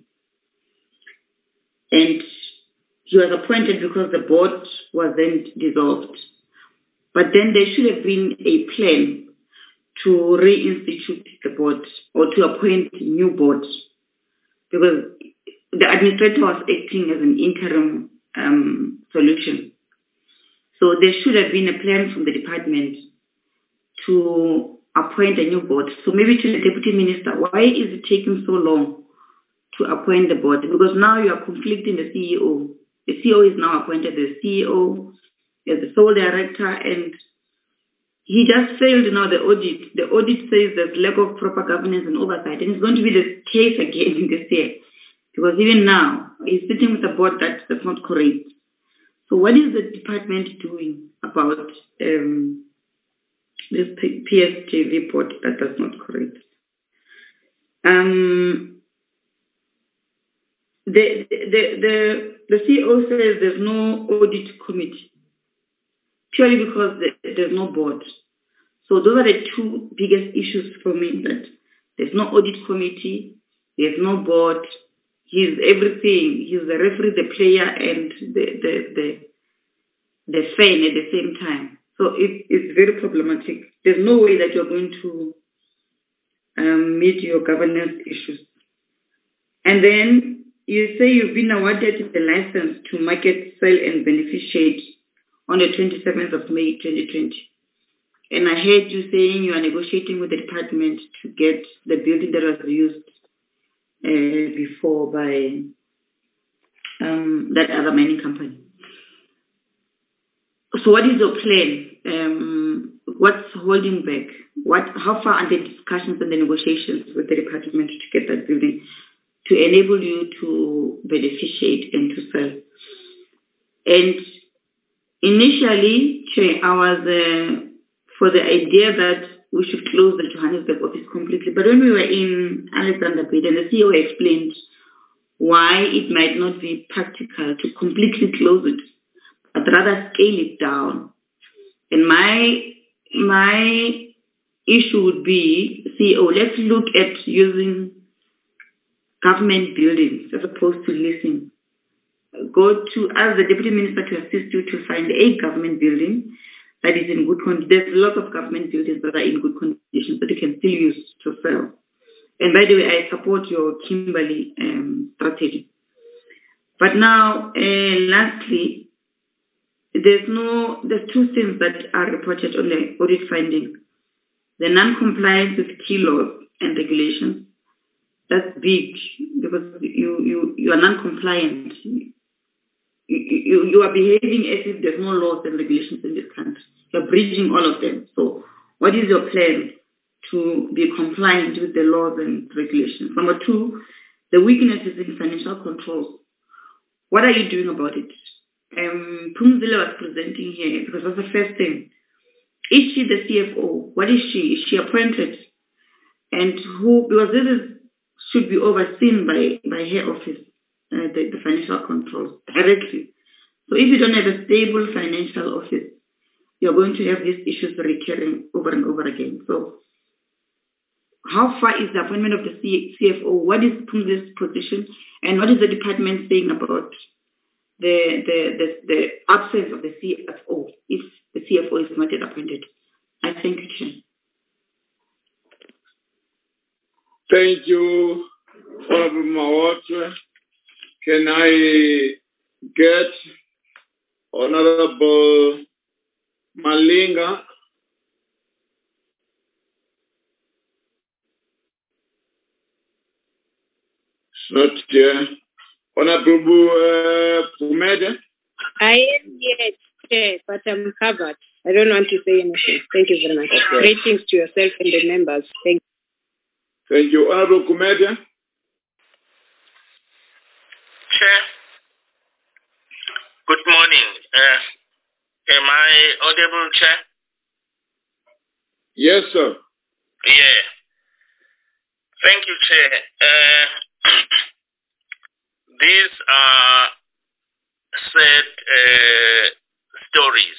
And he was appointed because the board was then dissolved. But then there should have been a plan to reinstitute the board or to appoint new boards, because the administrator was acting as an interim um, solution. So there should have been a plan from the department to appoint a new board. So maybe to the deputy minister, why is it taking so long to appoint the board? Because now you are conflicting the C E O. The C E O is now appointed as C E O, as the sole director, and he just failed now the audit. The audit says there's lack of proper governance and oversight, and it's going to be the case again this year. Because even now, he's sitting with a board that, that's not correct. So what is the department doing about um, this P S T report that does not correct? Um, the, the, the, the C E O says there's no audit committee, purely because there's no board. So those are the two biggest issues for me, that there's no audit committee, there's no board. He's everything. He's the referee, the player, and the the the, the fan at the same time. So it, it's very problematic. There's no way that you're going to um, meet your governance issues. And then you say you've been awarded the license to market, sell, and beneficiate on the twenty-seventh of May twenty twenty. And I heard you saying you are negotiating with the department to get the building that was used Uh, before by um, that other mining company. So what is your plan? Um, what's holding back? What? How far are the discussions and the negotiations with the department to get that building to enable you to beneficiate and to sell? And initially, I was uh, for the idea that we should close the Johannesburg office completely. But when we were in Alexander Pete, and the C E O explained why it might not be practical to completely close it, but rather scale it down. And my my issue would be, C E O, let's look at using government buildings as opposed to leasing. Go to ask the deputy minister to assist you to find a government building that is in good condition. There's a lot of government buildings that are in good condition that you can still use to sell. And by the way, I support your Kimberley um, strategy. But now, uh, lastly, there's no, there's two things that are reported on the audit findings. The non-compliance with key laws and regulations. That's big, because you, you, you are non-compliant. You, you, you are behaving as if there's no laws and regulations in this country. You're breaching all of them. So what is your plan to be compliant with the laws and regulations? Number two, the weaknesses in financial controls. What are you doing about it? Um, Phumzile was presenting here because that's the first thing. Is she the C F O? What is she? Is she appointed? And who, because this is, should be overseen by, by her office, uh, the, the financial controls directly. So if you don't have a stable financial office, you're going to have these issues recurring over and over again. So how far is the appointment of the C F O? What is Phumzile's position? And what is the department saying about the, the, the, the absence of the C F O if the C F O is not yet appointed. I thank you, Chair. Thank you, Honorable Mawotwe. Can I get Honorable Malinga? It's not here. Honorable uh, Pumede? I am here, Chair, but I'm covered. I don't want to say anything. Thank you very much. Okay. Greetings to yourself and the members. Thank you. Thank you. Honorable Kumede? Chair, good morning. Uh, am I audible, Chair? Yes, sir. Yeah. Thank you, Chair. Uh, these are sad uh, stories,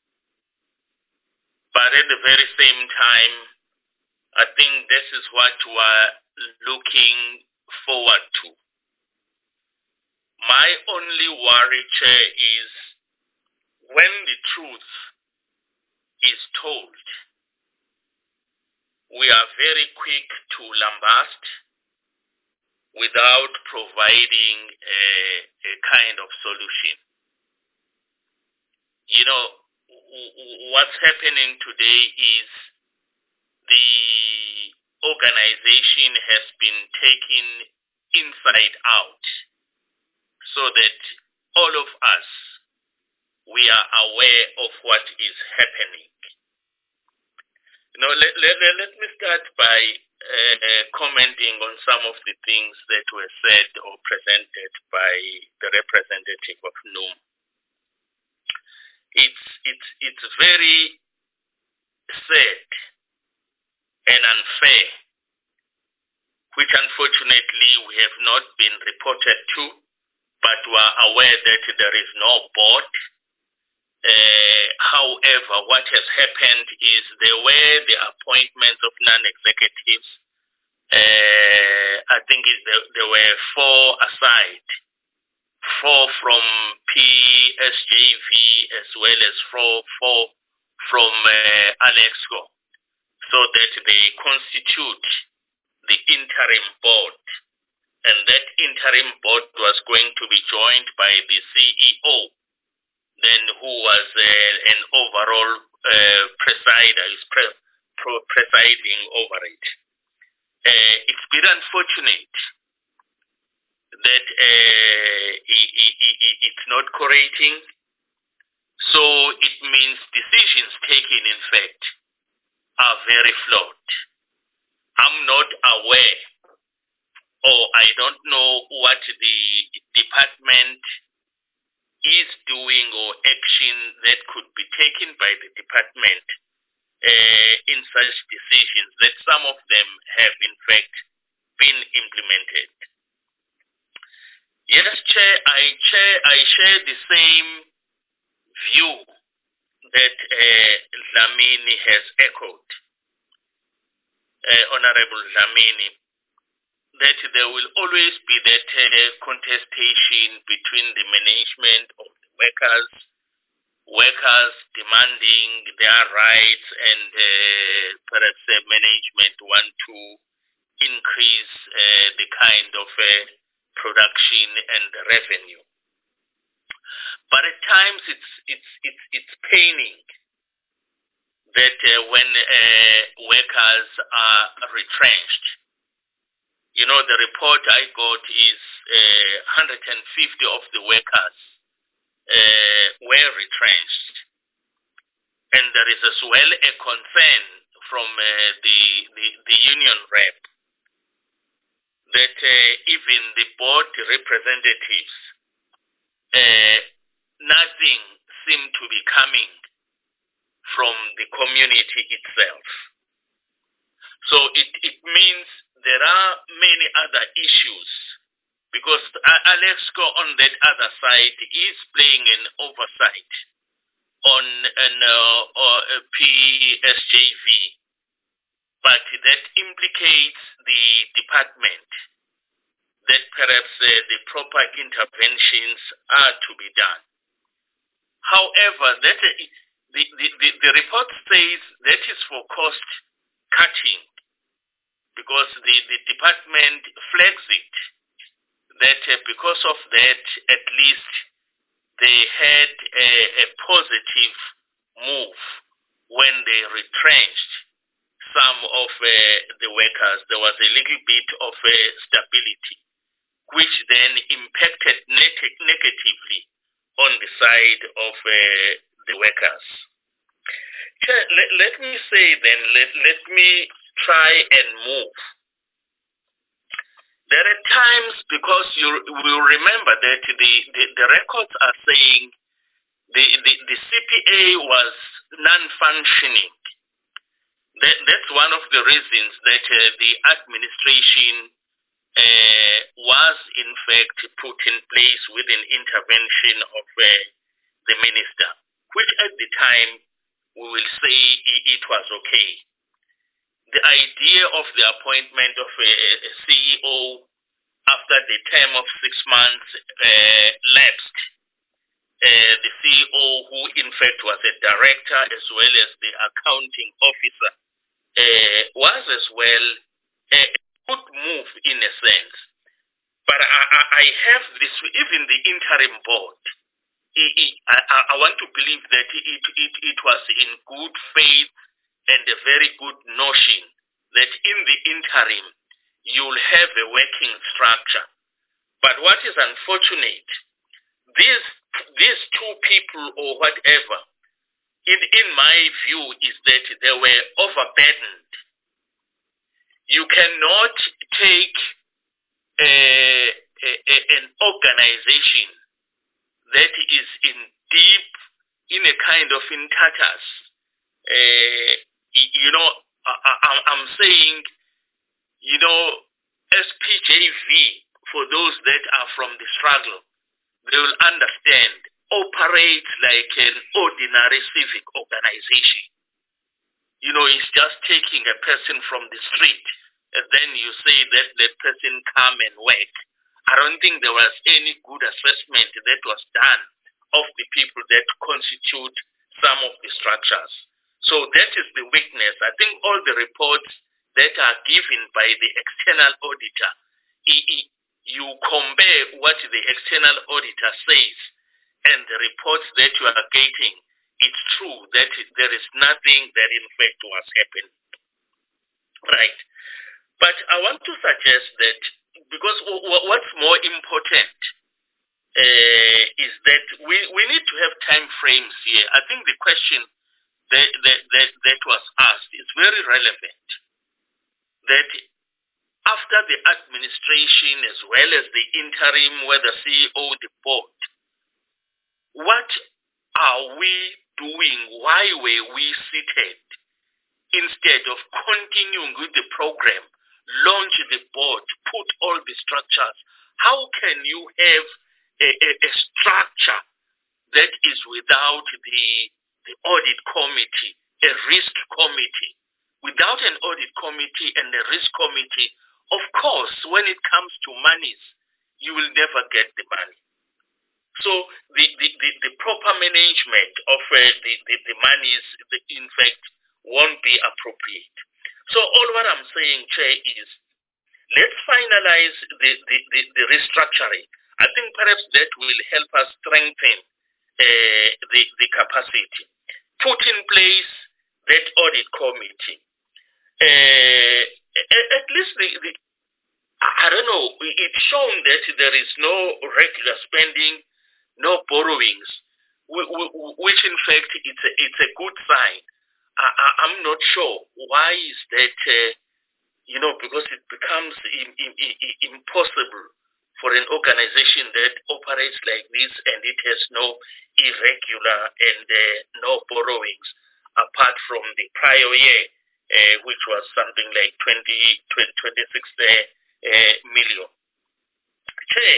but at the very same time, I think this is what we're looking forward to. My only worry, Chair, is when the truth is told, we are very quick to lambast without providing a, a kind of solution. You know, what's happening today is the organization has been taken inside out so that all of us, we are aware of what is happening. You know, let, let, let me start by uh, commenting on some of the things that were said or presented by the representative of N U M. It's, it's, it's very sad and unfair, which unfortunately we have not been reported to, but we are aware that there is no board. Uh, however, what has happened is there were the appointments of non-executives. Uh, I think it, there, there were four aside, four from P S J V as well as four, four from uh, Alexco, so that they constitute the interim board. And that interim board was going to be joined by the C E O, then who was uh, an overall uh, presider, is pre pre presiding over it. Uh, it's been unfortunate that uh, it, it, it, it's not correcting. So it means decisions taken, in fact, are very flawed. I'm not aware, or I don't know what the department is doing or action that could be taken by the department uh, in such decisions, that some of them have in fact been implemented. Yes, Chair, I, chair, I share the same view that uh, Dlamini has echoed, uh, Honorable Dlamini, that there will always be that uh, contestation between the management of the workers, workers demanding their rights, and uh, perhaps uh, management want to increase uh, the kind of uh, production and revenue. But at times it's it's it's it's paining that uh, when uh, workers are retrenched. You know, the report I got is uh, one hundred fifty of the workers uh, were retrenched. And there is as well a concern from uh, the, the, the union rep that uh, even the board representatives, uh, nothing seemed to be coming from the community itself. So it, it means there are many other issues, because Alexco on that other side is playing an oversight on an uh, or a P S J V, but that implicates the department that perhaps uh, the proper interventions are to be done. However, that uh, the, the, the, the report says that is for cost cutting, because the, the department flags it, that uh, because of that, at least they had a, a positive move when they retrenched some of uh, the workers. There was a little bit of uh, stability, which then impacted neg- negatively on the side of uh, the workers. Let, let me say then, let, let me try and move. There are times, because you will remember that the, the, the records are saying the, the, the C P A was non-functioning. That, that's one of the reasons that uh, the administration uh, was in fact put in place with an intervention of uh, the minister, which at the time we will say it, it was okay. The idea of the appointment of a, a C E O after the term of six months uh, lapsed, uh, the C E O, who in fact was a director as well as the accounting officer, uh, was as well a good move in a sense. But I, I, I have this, even the interim board, it, it, I, I want to believe that it, it, it was in good faith and a very good notion that in the interim you'll have a working structure. But what is unfortunate, these, these two people or whatever, in, in my view, is that they were overburdened. You cannot take a, a, a, an organization that is in deep, in a kind of in tatters. Uh, you know, I, I, I'm saying, you know, S P J V, for those that are from the struggle, they will understand, operates like an ordinary civic organization. You know, it's just taking a person from the street, and then you say that that person come and work. I don't think there was any good assessment that was done of the people that constitute some of the structures. So that is the weakness. I think all the reports that are given by the external auditor, you compare what the external auditor says and the reports that you are getting, it's true that there is nothing that in fact was happening. Right. But I want to suggest that, because what's more important uh, is that we, we need to have time frames here. I think the question that, that, that, that was asked is very relevant. That after the administration as well as the interim, whether C E O, the board, what are we doing? Why were we seated instead of continuing with the program, launch the board, put all the structures? How can you have a, a, a structure that is without the, the audit committee, a risk committee? Without an audit committee and a risk committee, of course, when it comes to monies, you will never get the money. So the, the, the, the proper management of uh, the, the, the monies, the, in fact, won't be appropriate. So all what I'm saying, Chair, is let's finalize the, the, the, the restructuring. I think perhaps that will help us strengthen uh, the, the capacity. Put in place that audit committee. Uh, at least the, the, I don't know, it's shown that there is no regular spending, no borrowings, which in fact it's a, it's a good sign. I, I, I'm not sure why is that, uh, you know, because it becomes im, im, im, impossible for an organization that operates like this and it has no irregular and uh, no borrowings apart from the prior year, uh, which was something like twenty, twenty-six uh, uh, million. Okay.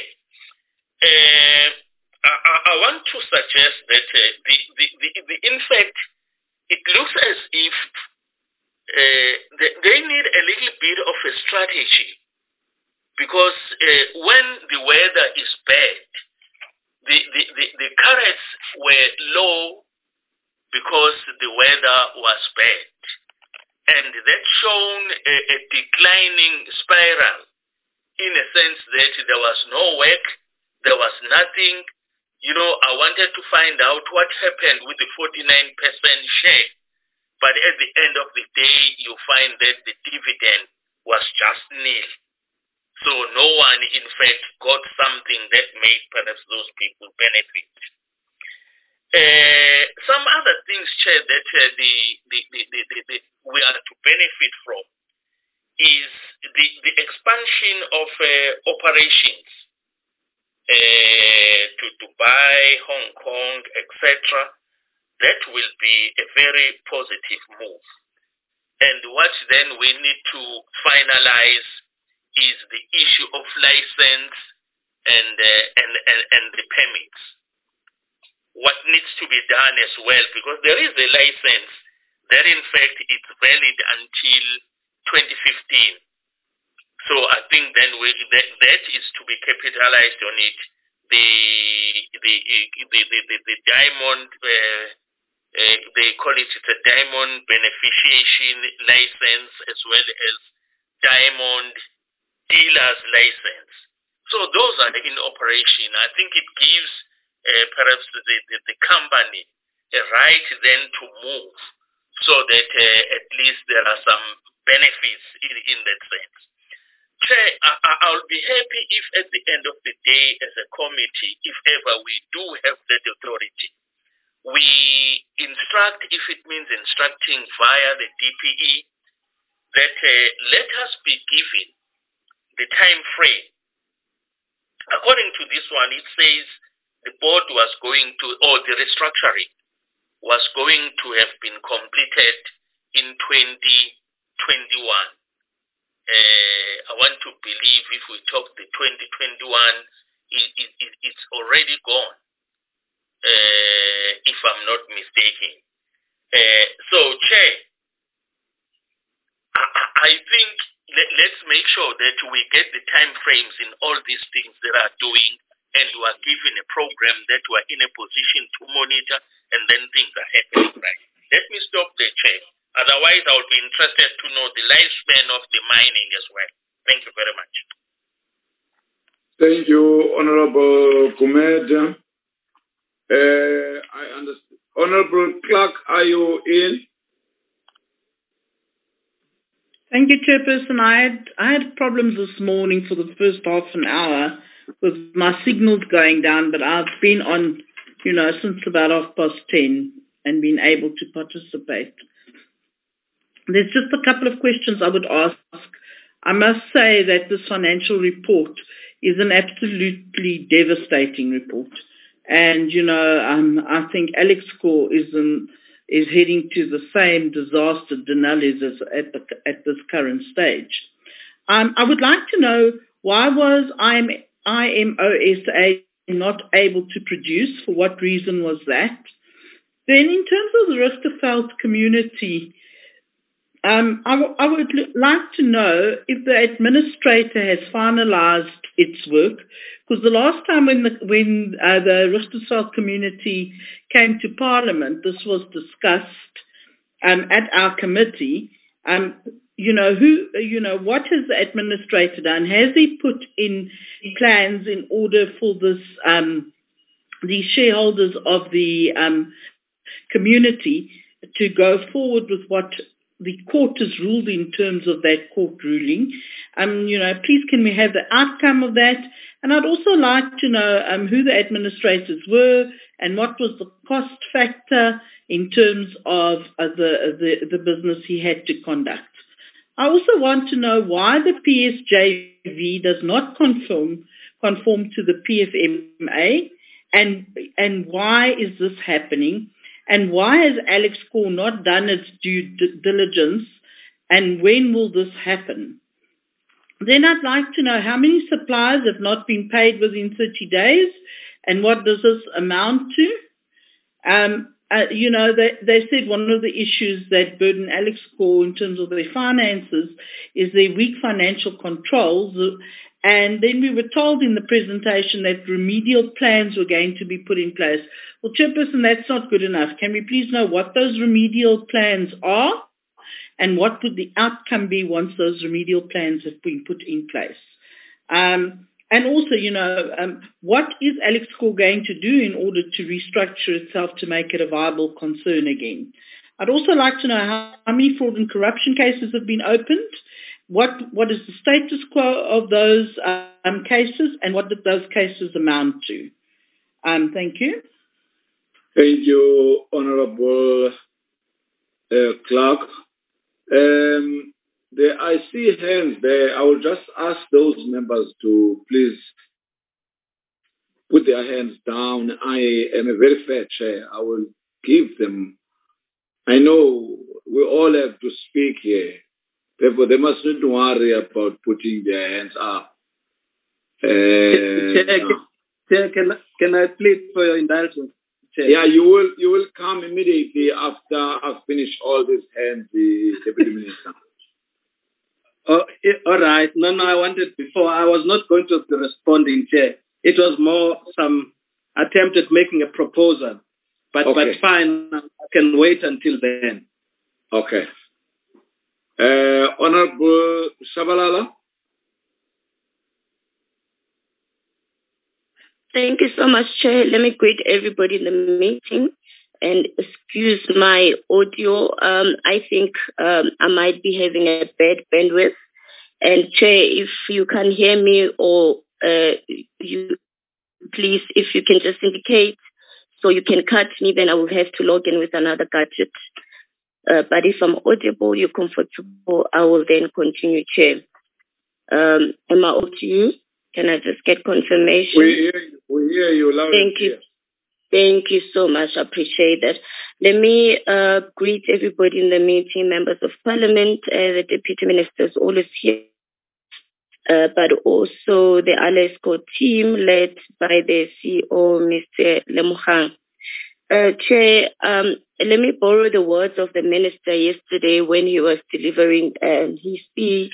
Uh, I, I want to suggest that uh, the, the, the, the, in fact, it looks as if uh, they, they need a little bit of a strategy because uh, when the weather is bad, the, the, the, the carrots were low because the weather was bad. And that shown a, a declining spiral in a sense that there was no work, there was nothing. You know, I wanted to find out what happened with the forty-nine percent share. But at the end of the day, you find that the dividend was just nil. So no one, in fact, got something that made perhaps those people benefit. Uh, some other things, Chair, that uh, the, the, the, the, the, the, we are to benefit from is the, the expansion of uh, operations uh, to Dubai, Hong Kong, et cetera. That will be a very positive move. And what then we need to finalize is the issue of license and, uh, and, and, and the permits. What needs to be done as well, because there is a license that in fact it's valid until twenty fifteen. So I think then we, that, that is to be capitalized on it. The the the the, the, the diamond, uh, uh, they call it the diamond beneficiation license as well as diamond dealer's license. So those are in operation. I think it gives uh, perhaps the, the, the company a right then to move so that uh, at least there are some benefits in, in that sense. Chair, I, I'll be happy if at the end of the day as a committee, if ever we do have that authority, we instruct, if it means instructing via the D P E, that uh, let us be given the time frame. According to this one, it says the board was going to, or the restructuring was going to have been completed in twenty twenty-one. Uh, I want to believe if we talk the twenty twenty-one, it, it, it, it's already gone, uh, if I'm not mistaken. Uh, so, Chair, I, I think let, let's make sure that we get the time frames in all these things that are doing, and we are given a program that we are in a position to monitor, and then things are happening right. Let me stop there, Chair. Otherwise, I would be interested to know the lifespan of the mining as well. Thank you very much. Thank you, Honorable Gumede. Uh, I understand. Honorable Clark, are you in? Thank you, Chairperson. I had, I had problems this morning for the first half an hour with my signals going down, but I've been on, you know, since about half past ten and been able to participate. There's just a couple of questions I would ask. I must say that this financial report is an absolutely devastating report. And, you know, um, I think Alex Core is, an, is heading to the same disaster Denali is at, the, at this current stage. Um, I would like to know, why was I M O S A not able to produce? For what reason was that? Then in terms of the Richtersveld community, Um, I, w- I would l- like to know if the administrator has finalized its work, because the last time when the, when uh, the Richtersveld community came to Parliament, this was discussed um, at our committee. Um, you know, who, you know, what has the administrator done? Has he put in plans in order for this, um, the shareholders of the um, community to go forward with what the court has ruled in terms of that court ruling? Um, you know, please can we have the outcome of that? And I'd also like to know um, who the administrators were and what was the cost factor in terms of uh, the, the the business he had to conduct. I also want to know why the P S J V does not conform conform to the P F M A, and and why is this happening? And why has Alex Core not done its due d- diligence, and when will this happen? Then I'd like to know how many suppliers have not been paid within thirty days, and what does this amount to? Um, uh, you know, they, they said one of the issues that burden Alex Core in terms of their finances is their weak financial controls, And then we were told in the presentation that remedial plans were going to be put in place. Well, Chairperson, that's not good enough. Can we please know what those remedial plans are and what would the outcome be once those remedial plans have been put in place? Um, and also, you know, um, what is AlexCore going to do in order to restructure itself to make it a viable concern again? I'd also like to know how, how many fraud and corruption cases have been opened. What what is the status quo of those um, cases, and what did those cases amount to? Um, thank you. Thank you, Honourable uh, Clark. Um, there, I see hands there. I will just ask those members to please put their hands down. I am a very fair chair. I will give them. I know we all have to speak here. Therefore, they must not worry about putting their hands up. Uh, Chair, Chair, can, can I plead for your indulgence? Chair? Yeah, you will you will come immediately after I've finished all these hands, the Deputy Minister. Oh, all right. No, no, I wanted before. I was not going to be responding, Chair. It was more some attempt at making a proposal. But, okay. but fine, I can wait until then. Okay. Uh, Honorable Shabalala. Thank you so much, Chair. Let me greet everybody in the meeting and excuse my audio. Um, I think um, I might be having a bad bandwidth. And Chair, if you can hear me or uh, you, please, if you can just indicate so you can cut me, then I will have to log in with another gadget. Uh, but if I'm audible, you're comfortable, I will then continue, Chair. Um, am I up to you? Can I just get confirmation? We hear you, we hear you loud and Thank you. Thank you so much. I appreciate that. Let me uh, greet everybody in the meeting, members of Parliament, uh, the Deputy Ministers, all is here, uh, but also the AlexCore team led by the C E O, Mister Lemogang. Uh, Chair, um, let me borrow the words of the Minister yesterday when he was delivering uh, his speech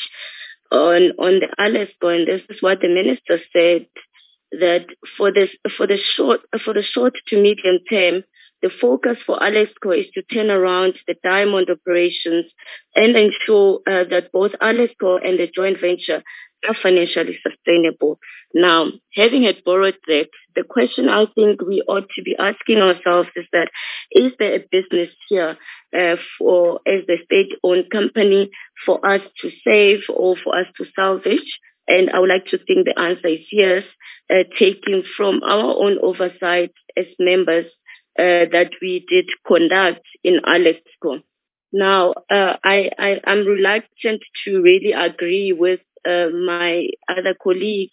on on the AlexCore, and this is what the Minister said, that for this for the short for the short to medium term, the focus for AlexCore is to turn around the diamond operations and ensure uh, that both AlexCore and the joint venture are financially sustainable. Now, having had borrowed that, the question I think we ought to be asking ourselves is that, is there a business here uh, for, as the state-owned company, for us to save or for us to salvage? And I would like to think the answer is yes, uh, taking from our own oversight as members uh, that we did conduct in AlexCore. Now, uh, I, I, I'm reluctant to really agree with uh, my other colleague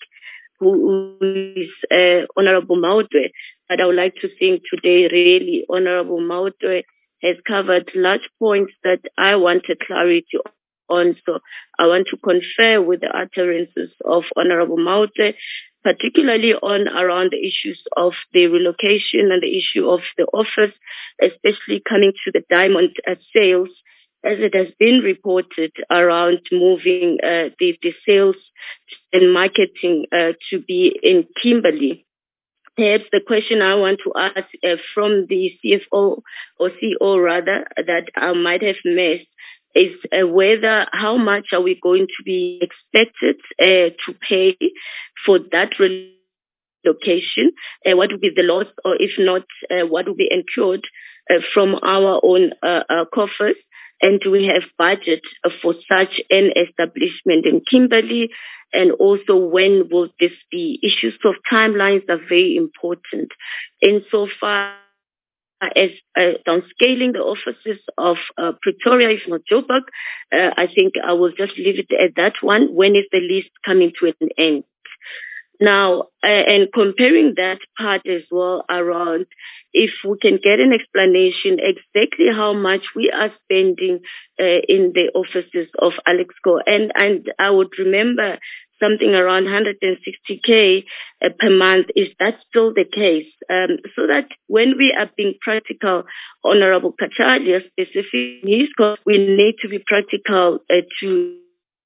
who is uh, Honorable Mautwe, but I would like to think today really Honorable Mautwe has covered large points that I wanted clarity on. So I want to confer with the utterances of Honorable Mautwe, particularly on around the issues of the relocation and the issue of the office, especially coming to the diamond uh, sales, as it has been reported around moving uh, the, the sales and marketing uh, to be in Kimberley. Perhaps the question I want to ask uh, from the C F O or C E O rather that I might have missed is uh, whether how much are we going to be expected uh, to pay for that relocation, uh, what would be the loss, or if not, uh, what will be incurred uh, from our own uh, uh, coffers, and do we have budget uh, for such an establishment in Kimberley, and also when will this be? Issues of timelines are very important. Insofar as uh, downscaling the offices of uh, Pretoria, if not Joburg, uh, I think I will just leave it at that one. When is the lease coming to an end? Now, uh, and comparing that part as well around, if we can get an explanation exactly how much we are spending uh, in the offices of AlexCore. And, and I would remember something around one hundred sixty K uh, per month. Is that still the case? Um, so that when we are being practical, Honorable Kachalia specifically, we need to be practical uh, to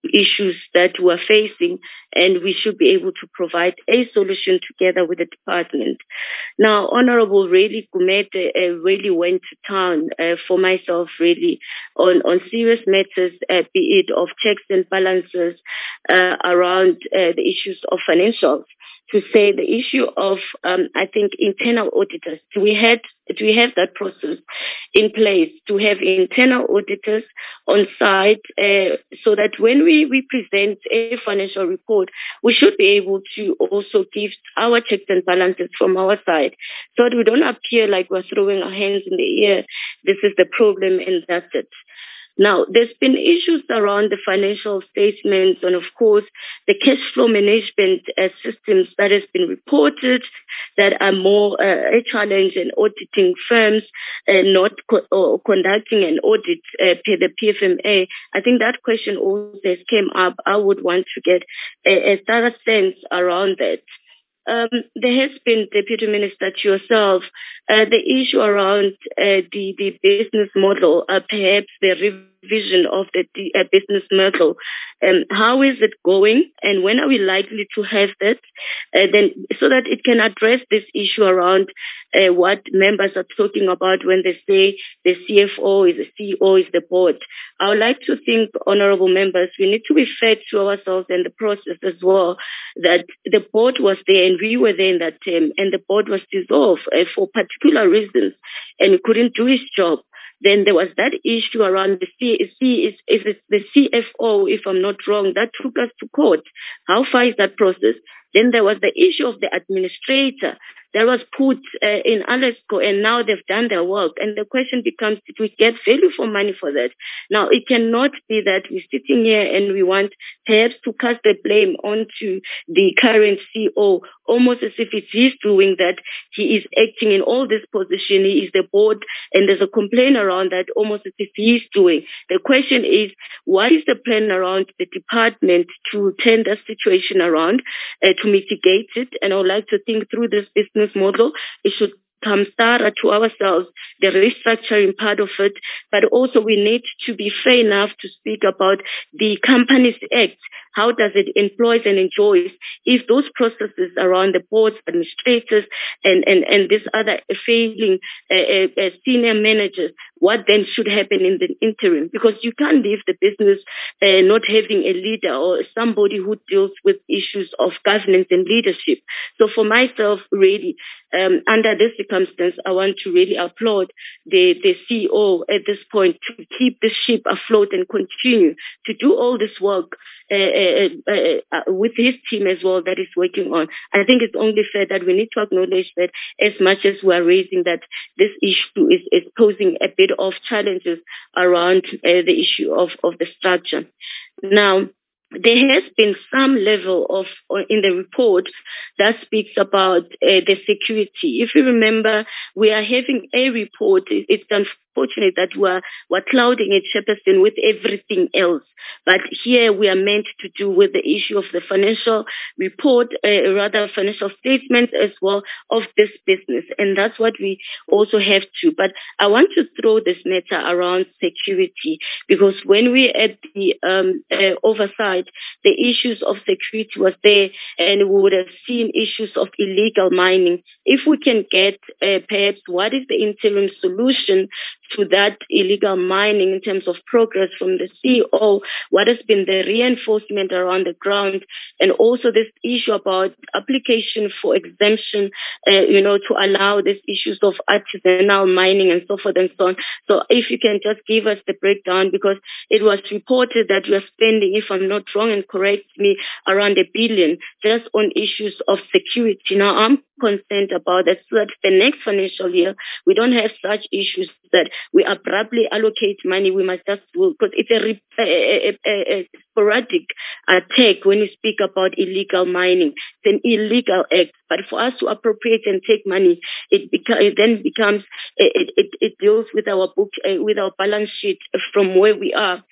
issues that we're facing, and we should be able to provide a solution together with the department. Now, Honorable Really Gumede uh, really went to town uh, for myself, really, on, on serious matters, uh, be it of checks and balances uh, around uh, the issues of financials. To say the issue of, um, I think, internal auditors. Do we had do we have that process in place to have internal auditors on site uh, so that when we, we present a financial report, we should be able to also give our checks and balances from our side so that we don't appear like we're throwing our hands in the air. This is the problem and that's it. Now, there's been issues around the financial statements and, of course, the cash flow management uh, systems that has been reported that are more uh, a challenge in auditing firms and not co- or conducting an audit uh, per the P F M A. I think that question always came up. I would want to get a, a thorough sense around that. Um, there has been, Deputy Minister, to yourself, uh, the issue around uh, the, the business model, uh, perhaps the revision of the, the uh, business model. Um, how is it going, and when are we likely to have that? Uh, then, so that it can address this issue around uh, what members are talking about when they say the C F O is the C E O is the board. I would like to think, honourable members, we need to be fair to ourselves and the process as well, that the board was there and we were there in that term, and the board was dissolved uh, for particular reasons and couldn't do its job. Then there was that issue around the C, C is, is it the C F O, if I'm not wrong, that took us to court. How far is that process? Then there was the issue of the administrator that was put uh, in Alesco, and now they've done their work. And the question becomes, did we get value for money for that? Now, it cannot be that we're sitting here and we want perhaps to cast the blame onto the current C E O, almost as if it's he's doing that. He is acting in all this position. He is the board, and there's a complaint around that, almost as if he's doing. The question is, what is the plan around the department to turn the situation around, uh, to mitigate it? And I would like to think through this business model. It should come thorough to ourselves, the restructuring part of it, but also we need to be fair enough to speak about the Companies Act. How does it employ and enjoy if those processes around the boards, administrators, and, and, and this other failing uh, uh, senior managers, what then should happen in the interim? Because you can't leave the business uh, not having a leader or somebody who deals with issues of governance and leadership. So for myself, really, um, under this circumstance, I want to really applaud the, the C E O at this point to keep the ship afloat and continue to do all this work uh, uh, uh, uh, with his team as well that is working on. I think it's only fair that we need to acknowledge that as much as we are raising that this issue is, is posing a bit of challenges around uh, the issue of, of the structure. Now, there has been some level of, in the report that speaks about uh, the security. If you remember, we are having a report. It's unfortunate that we're, we're clouding it, Chairperson, with everything else. But here we are meant to do with the issue of the financial report, uh, rather financial statements as well of this business. And that's what we also have to. But I want to throw this matter around security, because when we at the um, uh, oversight, the issues of security was there, and we would have seen issues of illegal mining. If we can get uh, perhaps what is the interim solution to that illegal mining in terms of progress from the C E O, what has been the reinforcement around the ground, and also this issue about application for exemption, uh, you know, to allow these issues of artisanal mining and so forth and so on. So if you can just give us the breakdown, because it was reported that we are spending, if I'm not wrong and correct me, around a billion just on issues of security. Now, I'm concerned about that, so that the next financial year, we don't have such issues that we abruptly allocate money. We must just, because it's a, a, a, a sporadic attack when you speak about illegal mining. It's an illegal act. But for us to appropriate and take money, it, beca- it then becomes, it, it, it deals with our book, uh, with our balance sheet from where we are.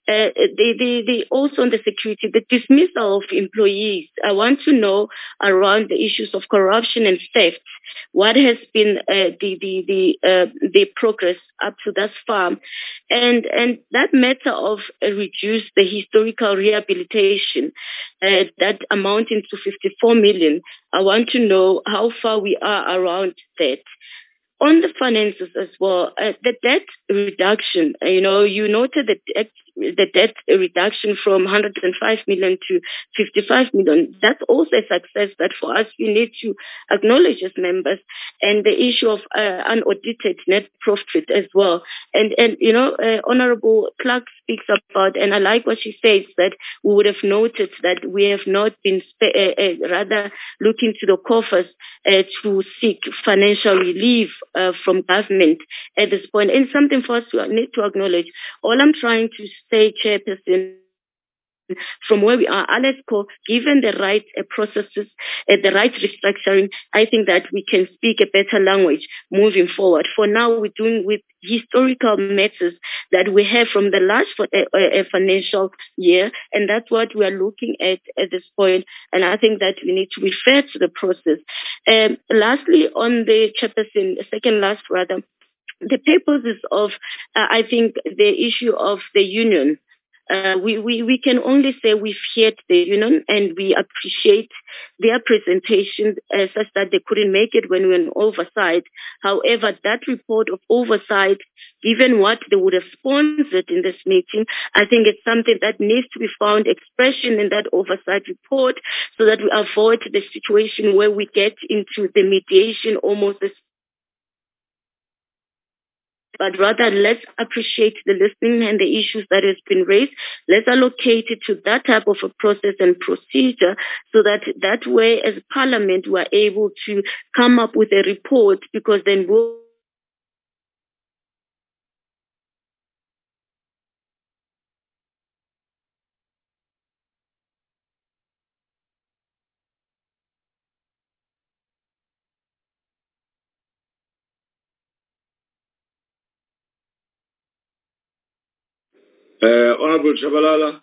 Uh, the, the, the, also on the security, the dismissal of employees. I want to know around the issues of corruption and theft. What has been uh, the the the uh, the progress up to thus far, and and that matter of uh, reduce the historical rehabilitation, uh, that amounting to fifty-four million. I want to know how far we are around that. On the finances as well, uh, the debt reduction, uh, you know, you noted the debt, the debt reduction from one hundred five million to fifty-five million. That's also a success that for us, we need to acknowledge as members, and the issue of uh, unaudited net profit as well. And, and you know, uh, Honorable Clark speaks about, and I like what she says, that we would have noted that we have not been spe- uh, uh, rather looking to the coffers uh, to seek financial relief Uh, from government at this point, and something for us to need to acknowledge. All I'm trying to say, Chairperson, from where we are, ALESCO, given the right uh, processes, uh, the right restructuring, I think that we can speak a better language moving forward. For now, we're doing with historical matters that we have from the last uh, uh, financial year, and that's what we are looking at at this point. And I think that we need to refer to the process. Um, lastly, on the Chairperson, second last rather, the purposes of, uh, I think, the issue of the union. Uh, we, we, we can only say we've heard the union and we appreciate their presentation uh, such that they couldn't make it when we were in oversight. However, that report of oversight, given what they would have sponsored in this meeting, I think it's something that needs to be found expression in that oversight report so that we avoid the situation where we get into the mediation almost as but rather let's appreciate the listening and the issues that has been raised. Let's allocate it to that type of a process and procedure so that that way as Parliament we're able to come up with a report, because then we'll Uh, Honorable Shabalala,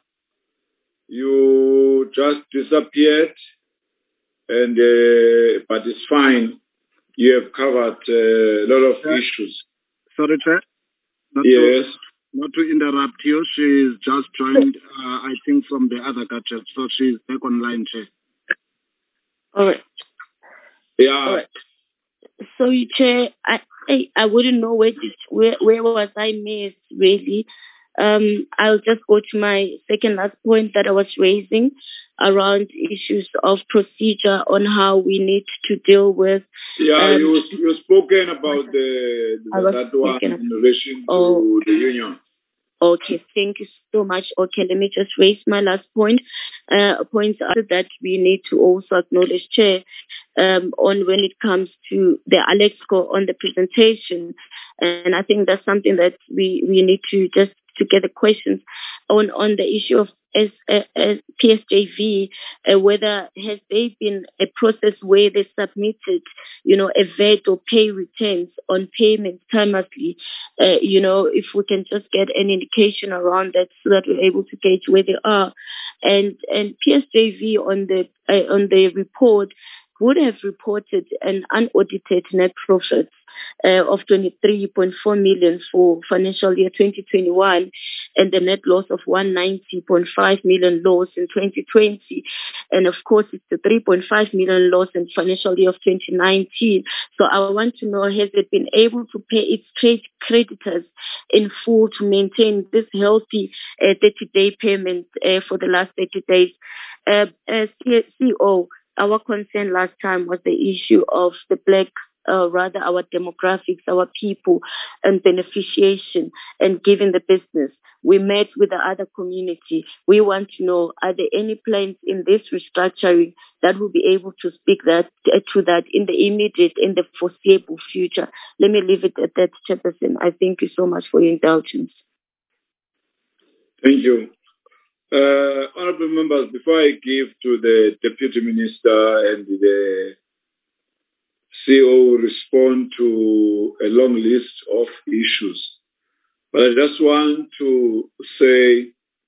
you just disappeared, and uh, but it's fine. You have covered uh, a lot of Chair. issues. Sorry, Chair. Not Yes. To, not to interrupt you, she's just joined, uh, I think, from the other gadget, so she's back online, Chair. all right. Yeah. All right. So, Chair, I, I I wouldn't know where did, where where was I missed really. Um, I'll just go to my second last point that I was raising around issues of procedure on how we need to deal with. Yeah, um, you you spoken about the, the that one in relation oh, to the union. Okay, thank you so much. Okay, let me just raise my last point. Uh, points are that we need to also acknowledge, Chair, um, on when it comes to the ALEXCO on the presentation. And I think that's something that we, we need to just to get the questions on, on the issue of as, uh, as P S J V, uh, whether has there been a process where they submitted, you know, a V A T or pay returns on payments timely, uh, you know, if we can just get an indication around that so that we're able to gauge where they are. And, and P S J V on the, uh, on the report would have reported an unaudited net profit uh, of twenty-three point four million for financial year twenty twenty-one, and the net loss of one hundred ninety point five million loss in twenty twenty. And of course, it's the three point five million loss in financial year of twenty nineteen. So I want to know, has it been able to pay its trade creditors in full to maintain this healthy uh, thirty-day payment uh, for the last thirty days? Uh, uh, C E O, our concern last time was the issue of the black, uh, rather our demographics, our people, and beneficiation, and giving the business. We met with the other community. We want to know, are there any plans in this restructuring that will be able to speak that uh, to that in the immediate, in the foreseeable future? Let me leave it at that, Chairperson. I thank you so much for your indulgence. Thank you. Uh, honorable members, before I give to the Deputy Minister and the C E O respond to a long list of issues, but I just want to say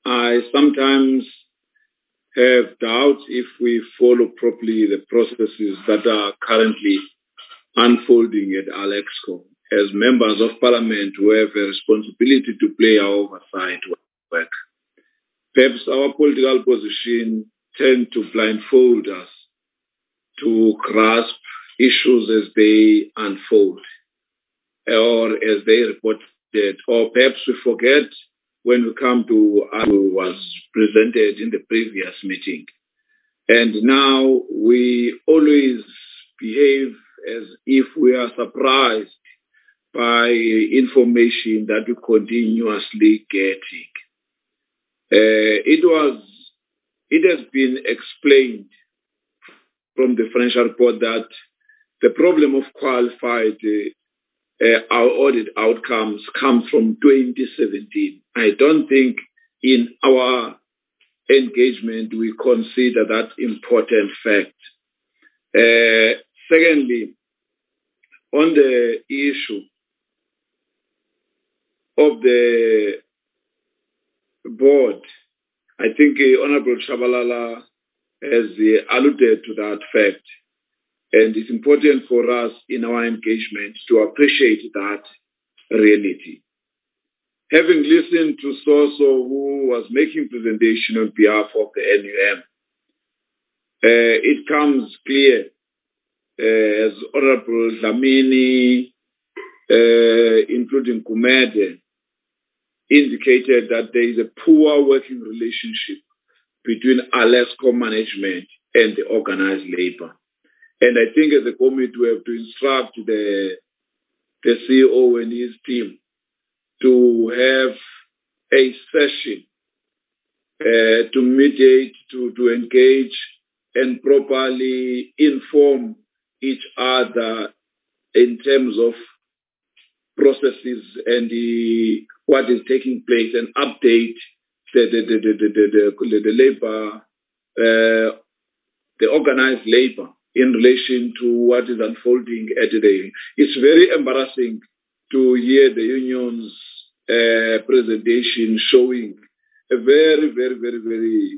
I sometimes have doubts if we follow properly the processes that are currently unfolding at Alexco. As members of parliament who have a responsibility to play our oversight work. Perhaps our political position tend to blindfold us to grasp issues as they unfold or as they reported, or perhaps we forget when we come to what was presented in the previous meeting. And now we always behave as if we are surprised by information that we continuously getting. Uh, it was, it has been explained from the financial report that the problem of qualified uh, uh, our audit outcomes comes from twenty seventeen. I don't think in our engagement we consider that important fact. Uh, secondly, on the issue of the board, I think uh, Honorable Shabalala has uh, alluded to that fact. And it's important for us in our engagement to appreciate that reality. Having listened to Soso, who was making presentation on behalf of the N U M, uh, it comes clear, uh, as Honorable Dlamini, uh, including Kumede, indicated that there is a poor working relationship between Alexco management and the organized labor. And I think as a committee we have to instruct the, the C E O and his team to have a session uh, to mediate, to, to engage and properly inform each other in terms of processes and the, what is taking place, and update the, the, the, the, the, the, the labor, uh, the organized labor in relation to what is unfolding at the day. It's very embarrassing to hear the union's uh, presentation showing a very, very, very, very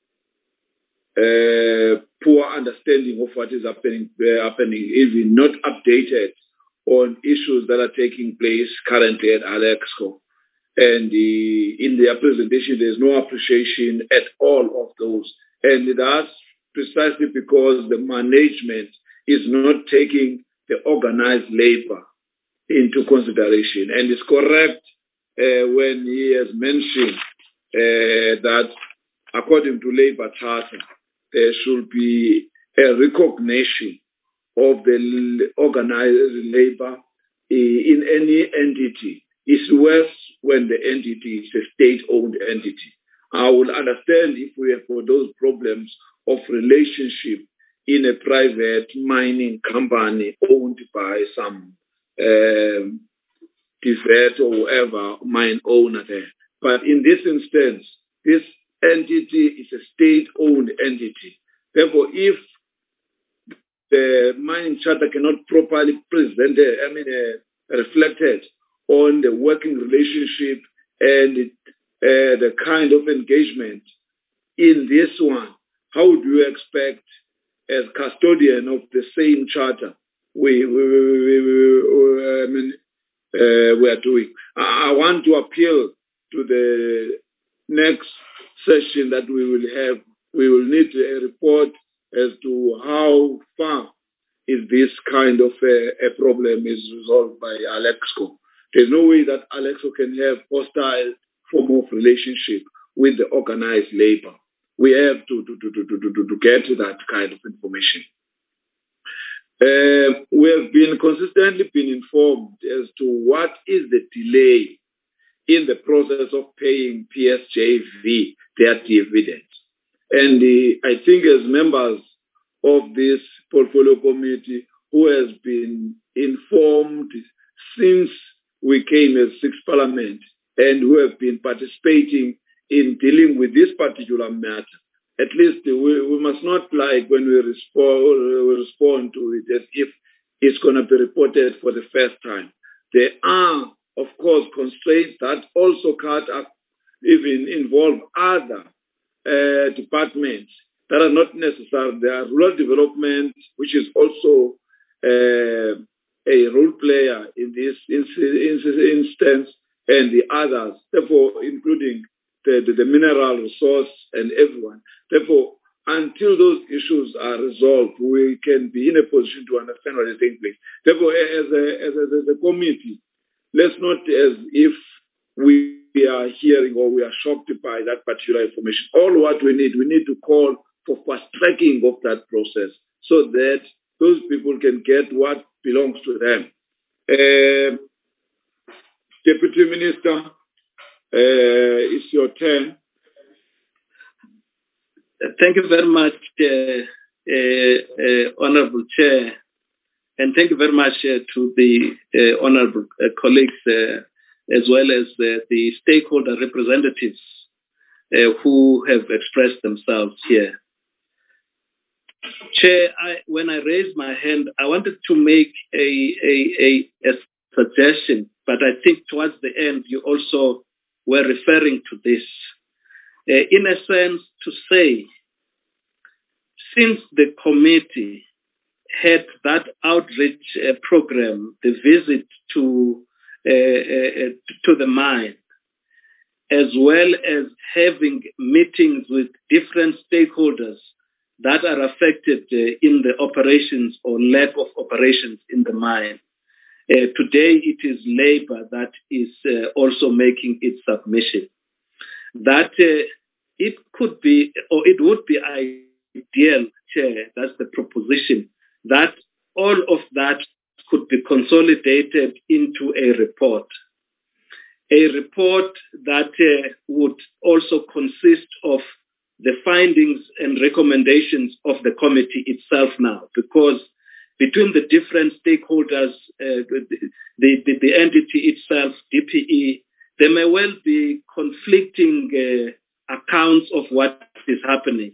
uh, poor understanding of what is happening, uh, happening, even not updated on issues that are taking place currently at Alexco. And the, in their presentation, there's no appreciation at all of those. And that's precisely because the management is not taking the organized labor into consideration. And it's correct uh, when he has mentioned uh, that according to labor charter, there should be a recognition of the organized labor in any entity. It's worse when the entity is a state-owned entity. I will understand if we have got those problems of relationship in a private mining company owned by some um, Tibet or whoever mine owner there. But in this instance, this entity is a state-owned entity. Therefore, if the mining charter cannot properly present, I mean, uh, reflected on the working relationship and it, uh, the kind of engagement in this one, how do you expect, as custodian of the same charter, we, we, we, we, we, I mean, uh, we are doing? I want to appeal to the next session that we will have. We will need a report as to how far is this kind of a, a problem is resolved by Alexco. There's no way that Alexco can have hostile form of relationship with the organized labor. We have to, to, to, to, to, to get to that kind of information. Uh, we have been consistently been informed as to what is the delay in the process of paying P S J V their dividends. And uh, I think as members of this portfolio committee who has been informed since we came as sixth parliament and who have been participating in dealing with this particular matter, at least we, we must not like when we respond, we respond to it as if it's going to be reported for the first time. There are, of course, constraints that also cut even involve other uh, departments that are not necessary. There are rural development, which is also uh, a role player in this instance, and the others, therefore, including the, the, the mineral resource and everyone. Therefore, until those issues are resolved, we can be in a position to understand what is taking place. Therefore, as a, as a, as a committee, let's not as if we are hearing or we are shocked by that particular information. All what we need, we need to call for fast tracking of that process so that those people can get what belongs to them. Uh, Deputy Minister, uh, it's your turn. Thank you very much, uh, uh, uh, Honorable Chair, and thank you very much uh, to the uh, Honorable uh, colleagues uh, as well as uh, the stakeholder representatives uh, who have expressed themselves here. Chair, I, when I raised my hand, I wanted to make a, a, a, a suggestion, but I think towards the end you also were referring to this. Uh, in a sense, to say, since the committee had that outreach uh, program, the visit to uh, uh, to the mine, as well as having meetings with different stakeholders that are affected uh, in the operations or lack of operations in the mine. Uh, today, it is Labour that is uh, also making its submission. That uh, it could be, or it would be ideal, Chair, that's the proposition, that all of that could be consolidated into a report. A report that uh, would also consist of the findings and recommendations of the committee itself now, because between the different stakeholders, uh, the, the, the entity itself, D P E, there may well be conflicting uh, accounts of what is happening.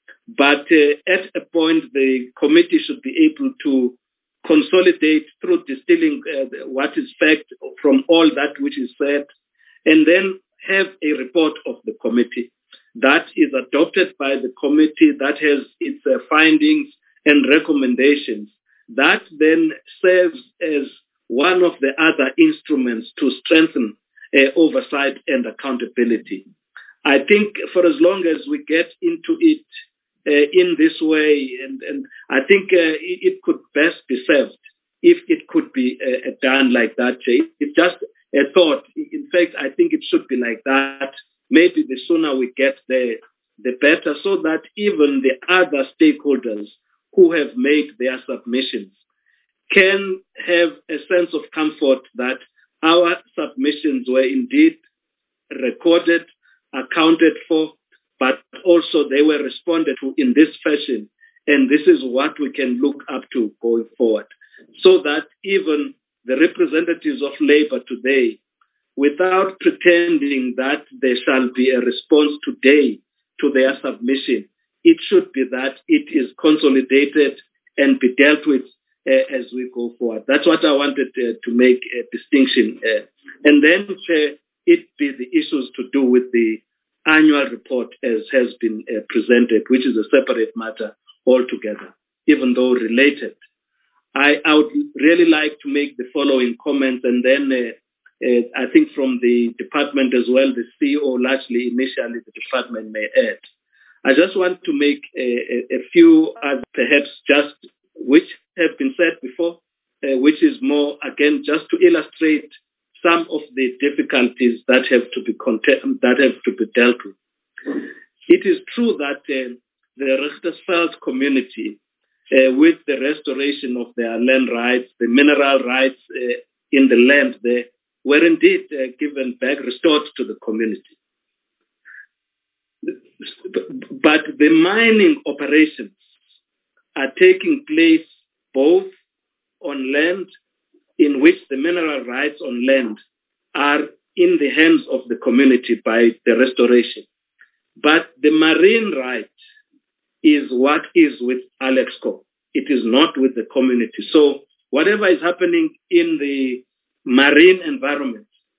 But uh, at a point, the committee should be able to consolidate through distilling uh, what is fact from all that which is said, and then have a report of the committee that is adopted by the committee, that has its uh, findings and recommendations, that then serves as one of the other instruments to strengthen uh, oversight and accountability. I think for as long as we get into it uh, in this way, and, and I think uh, it, it could best be served if it could be uh, done like that. It's just a thought. In fact, I think it should be like that. Maybe the sooner we get there, the better, so that even the other stakeholders who have made their submissions can have a sense of comfort that our submissions were indeed recorded, accounted for, but also they were responded to in this fashion. And this is what we can look up to going forward, so that even the representatives of Labour today, without pretending that there shall be a response today to their submission, it should be that it is consolidated and be dealt with uh, as we go forward. That's what I wanted uh, to make a distinction. Uh, and then uh, it be the issues to do with the annual report as has been uh, presented, which is a separate matter altogether, even though related. I, I would really like to make the following comments, and then uh, uh, I think from the department as well, the C E O largely initially the department may add. I just want to make a, a, a few, uh, perhaps just which have been said before, uh, which is more, again, just to illustrate some of the difficulties that have to be cont- that have to be dealt with. It is true that uh, the Richtersveld community, uh, with the restoration of their land rights, the mineral rights uh, in the land there, were indeed uh, given back, restored to the community. But the mining operations are taking place both on land in which the mineral rights on land are in the hands of the community by the restoration. But the marine right is what is with Alexco. It is not with the community. So whatever is happening in the marine environment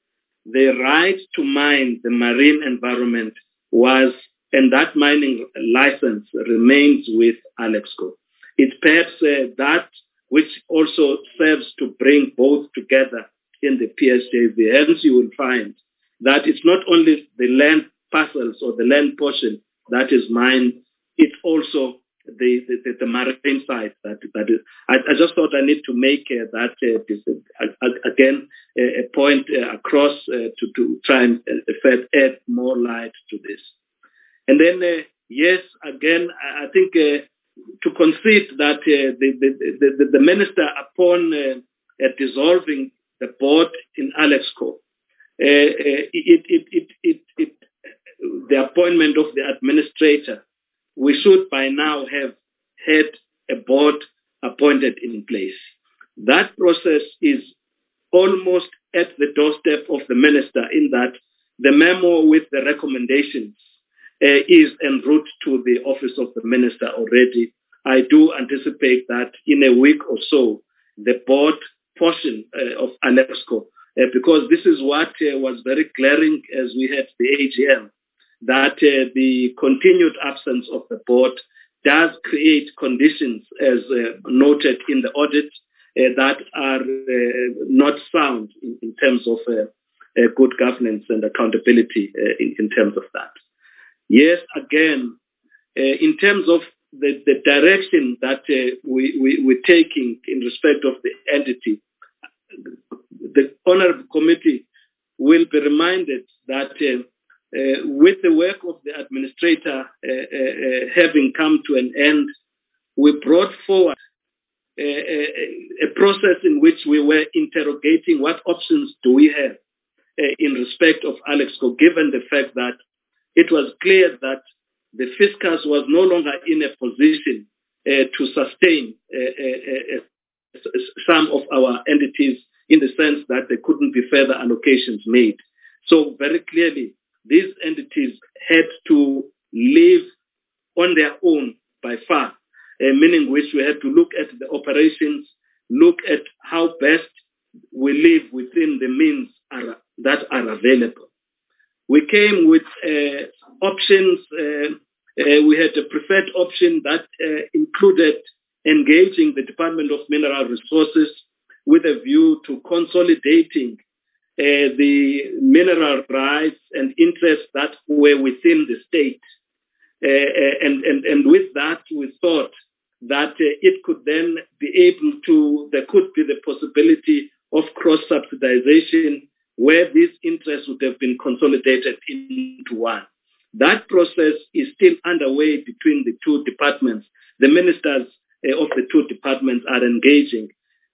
the right to mine the marine environment was, and that mining license remains with Alexco. It's perhaps uh, that which also serves to bring both together in the P S J V. Hence, you will find that it's not only the land parcels or the land portion that is mined, it's also the, the, the marine side. That, that is, I, I just thought I need to make uh, that, uh, this, uh, again, uh, a point uh, across uh, to, to try and uh, add more light to this. And then, uh, yes, again, I think uh, to concede that uh, the, the, the, the minister, upon uh, uh, dissolving the board in Alexco, uh, uh, it, it, it, it, it, the appointment of the administrator, we should by now have had a board appointed in place. That process is almost at the doorstep of the minister, in that the memo with the recommendations uh, is en route to the office of the minister already. I do anticipate that in a week or so, the board portion uh, of Alexco, uh, because this is what uh, was very glaring as we had the A G M, that uh, the continued absence of the board does create conditions, as uh, noted in the audit, uh, that are uh, not sound in, in terms of uh, uh, good governance and accountability uh, in, in terms of that. Yes, again, uh, in terms of the, the direction that uh, we, we, we're taking in respect of the entity, the Honorable Committee will be reminded that uh, Uh, with the work of the administrator uh, uh, uh, having come to an end, we brought forward uh, a, a process in which we were interrogating what options do we have uh, in respect of Alexco, given the fact that it was clear that the fiscus was no longer in a position uh, to sustain uh, uh, uh, some of our entities, in the sense that there couldn't be further allocations made. So very clearly, these entities had to live on their own by far, uh, meaning which we had to look at the operations, look at how best we live within the means are, that are available. We came with uh, options. Uh, uh, we had a preferred option that uh, included engaging the Department of Mineral Resources with a view to consolidating Uh, the mineral rights and interests that were within the state. Uh, and, and, and with that, we thought that uh, it could then be able to, there could be the possibility of cross-subsidization where these interests would have been consolidated into one. That process is still underway between the two departments. The ministers uh, of the two departments are engaging.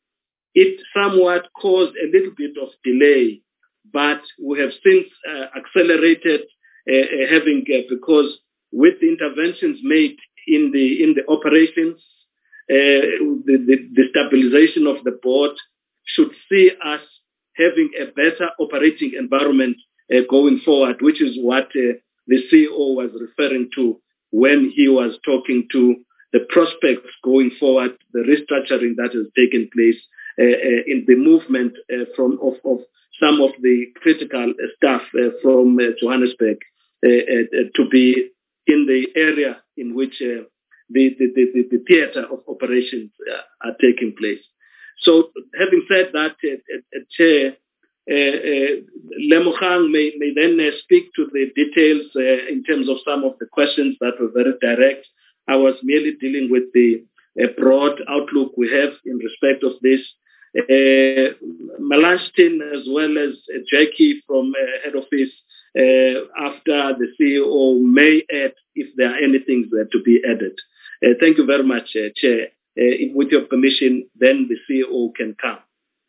It somewhat caused a little bit of delay, but we have since uh, accelerated uh, uh, having, uh, because with the interventions made in the in the operations, uh, the, the, the stabilization of the board should see us having a better operating environment uh, going forward, which is what uh, the C E O was referring to when he was talking to the prospects going forward, the restructuring that has taken place Uh, uh, in the movement uh, from of, of some of the critical uh, staff uh, from uh, Johannesburg uh, uh, uh, to be in the area in which uh, the, the, the, the theater of operations uh, are taking place. So having said that, uh, uh, Chair, uh, uh, Lemogang may, may then uh, speak to the details uh, in terms of some of the questions that were very direct. I was merely dealing with the uh, broad outlook we have in respect of this. Uh, Malashtin, as well as uh, Jackie from uh, head office, uh, after the C E O may add if there are anything that to be added. Uh, thank you very much, uh, Chair. Uh, with your permission, then the C E O can come.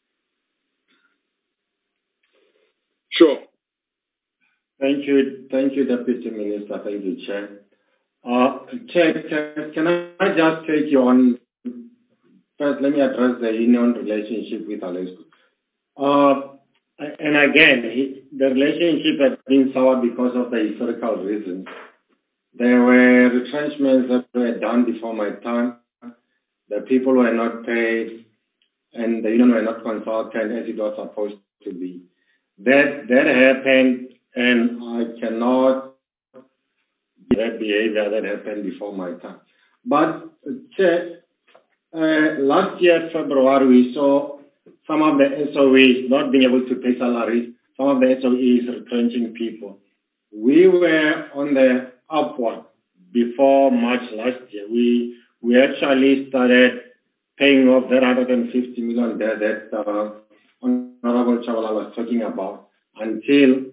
Sure. Thank you. Thank you, Deputy Minister. Thank you, Chair. Uh, Chair, can, can I just take you on? First, let me address the union relationship with Alexco. Uh, and again, he, the relationship had been sour because of the historical reasons. There were retrenchments that were done before my time. The people were not paid, and the union were not consulted as it was supposed to be. That that happened, and I cannot that behavior that happened before my time. But uh, last year, February, we saw some of the S O Es not being able to pay salaries, some of the S O Es retrenching people. We were on the upward before March last year. We we actually started paying off that one hundred fifty million there that uh, Honorable Chavala was talking about until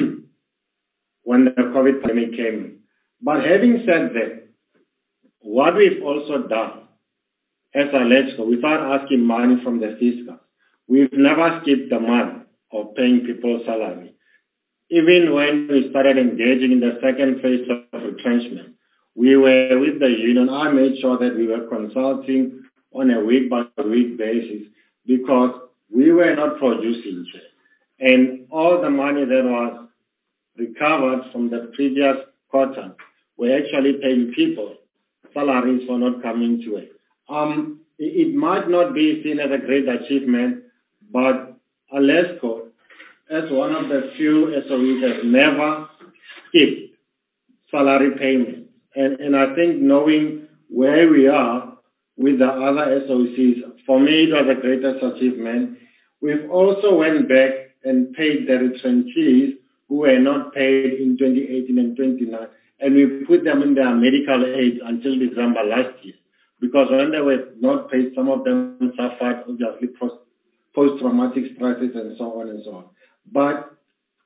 when the COVID pandemic came. But having said that, what we've also done as a LegCo, without asking money from the fiscal, we've never skipped the month of paying people salary. Even when we started engaging in the second phase of retrenchment, we were with the union. I made sure that we were consulting on a week-by-week basis because we were not producing. And all the money that was recovered from the previous quarter were actually paying people salaries for not coming to it. Um, it, it might not be seen as a great achievement, but LegCo, as one of the few S O Es, has never skipped salary payment. And, and I think knowing where we are with the other S O Cs, for me, it was the greatest achievement. We've also went back and paid the retrenchees who were not paid in twenty eighteen and twenty nine, and we put them in their medical aid until December last year. Because when they were not paid, some of them suffered obviously post-traumatic stresses and so on and so on. But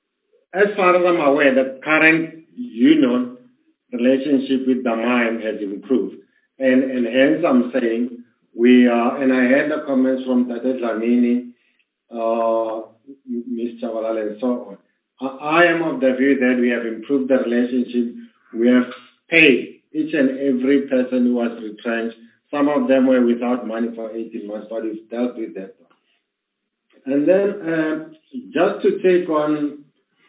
as far as I'm aware, the current union relationship with the mine has improved. And, and hence I'm saying we are, and I heard the comments from Tate Dlamini, uh, Miz Chabalala and so on. I, I am of the view that we have improved the relationship. We have paid each and every person who was retrenched. Some of them were without money for eighteen months, but we've dealt with that. And then uh, just to take on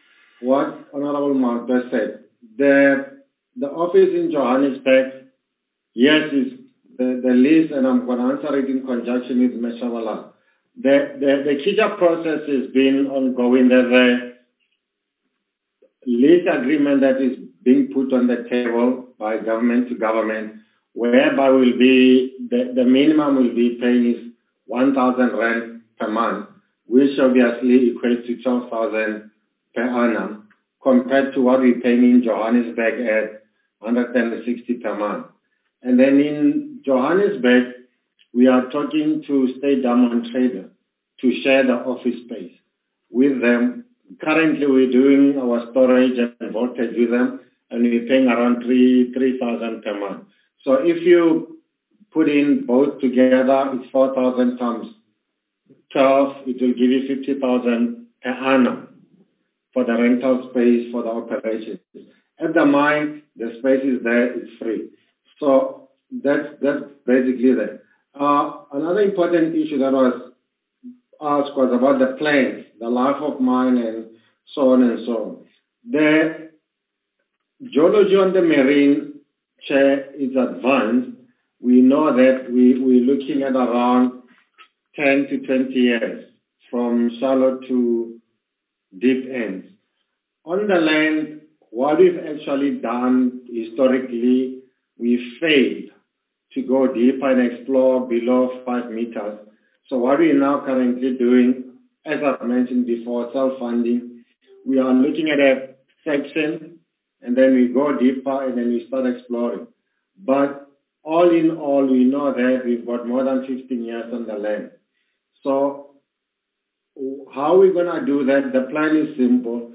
what Honorable Marta said, the, the office in Johannesburg, yes, is the, the lease, and I'm going to answer it in conjunction with Meshavala. The, the, the K I J A process has been ongoing. There's a lease agreement that is being put on the table by government to government, whereby will be the, the minimum will be paying is one thousand rand per month, which obviously equates to twelve thousand per annum, compared to what we're paying in Johannesburg at one hundred sixty per month. And then in Johannesburg, we are talking to State Diamond Trader to share the office space with them. Currently, we're doing our storage and voltage with them, and we're paying around three three thousand per month. So if you put in both together, it's four thousand times twelve. It will give you fifty thousand per annum for the rental space for the operations. At the mine, the space is there; it's free. So that's that's basically that. Uh, another important issue that was asked was about the plans, the life of mine, and so on and so on. The geology on the marine chair is advanced. We know that we, we're looking at around ten to twenty years from shallow to deep ends. On the land, what we've actually done historically, we failed to go deeper and explore below five meters. So what we're now currently doing, as I've mentioned before, self-funding, we are looking at a section and then we go deeper and then we start exploring. But all in all, we know that we've got more than fifteen years on the land. So how are we going to do that? The plan is simple.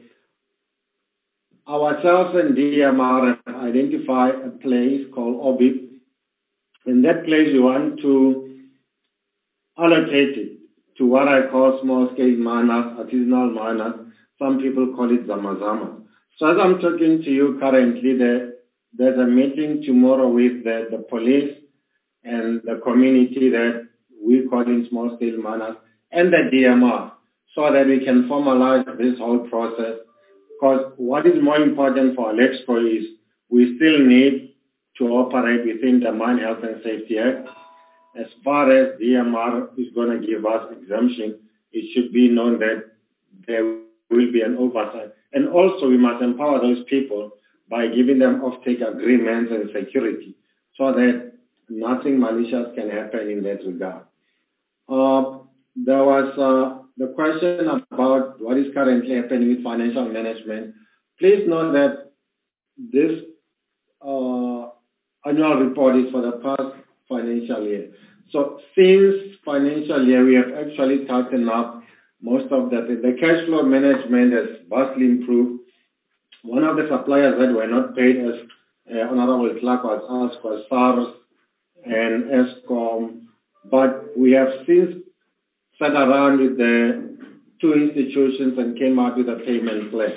Ourselves and D M R have identified a place called Obib. In that place, we want to allocate it to what I call small-scale miners, artisanal miners. Some people call it Zamazama. So as I'm talking to you currently, there, there's a meeting tomorrow with the, the police and the community that we call in small-scale miners and the D M R so that we can formalize this whole process. Because what is more important for LegCo is we still need to operate within the Mine Health and Safety Act. As far as D M R is going to give us exemption, it should be known that there will be an oversight. And also we must empower those people by giving them off-take agreements and security so that nothing malicious can happen in that regard. Uh, there was uh, the question about what is currently happening with financial management. Please note that this uh, annual report is for the past financial year. So since financial year, we have actually tightened up most of the, the cash flow management has vastly improved. One of the suppliers that were not paid, as uh, Honorable Clark was asked, was SARS and ESCOM. But we have since sat around with the two institutions and came out with a payment plan.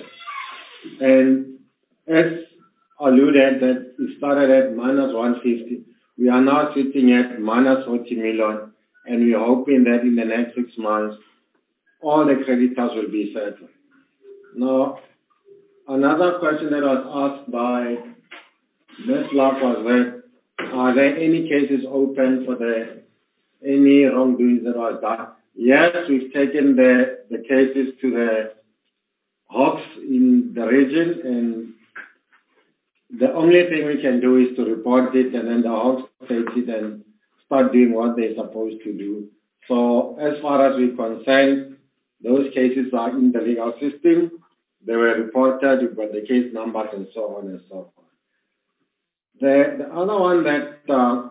And as alluded, that it started at minus one hundred fifty. We are now sitting at minus forty million, and we're hoping that in the next six months, all the creditors will be settled. Now, another question that was asked by Miz Love was that, are there any cases open for the any wrongdoings that was done? Yes, we've taken the, the cases to the Hawks in the region, and the only thing we can do is to report it, and then the Hawks take it and start doing what they're supposed to do. So as far as we're concerned, those cases are in the legal system. They were reported, you've got the case numbers and so on and so forth. The, the other one that uh,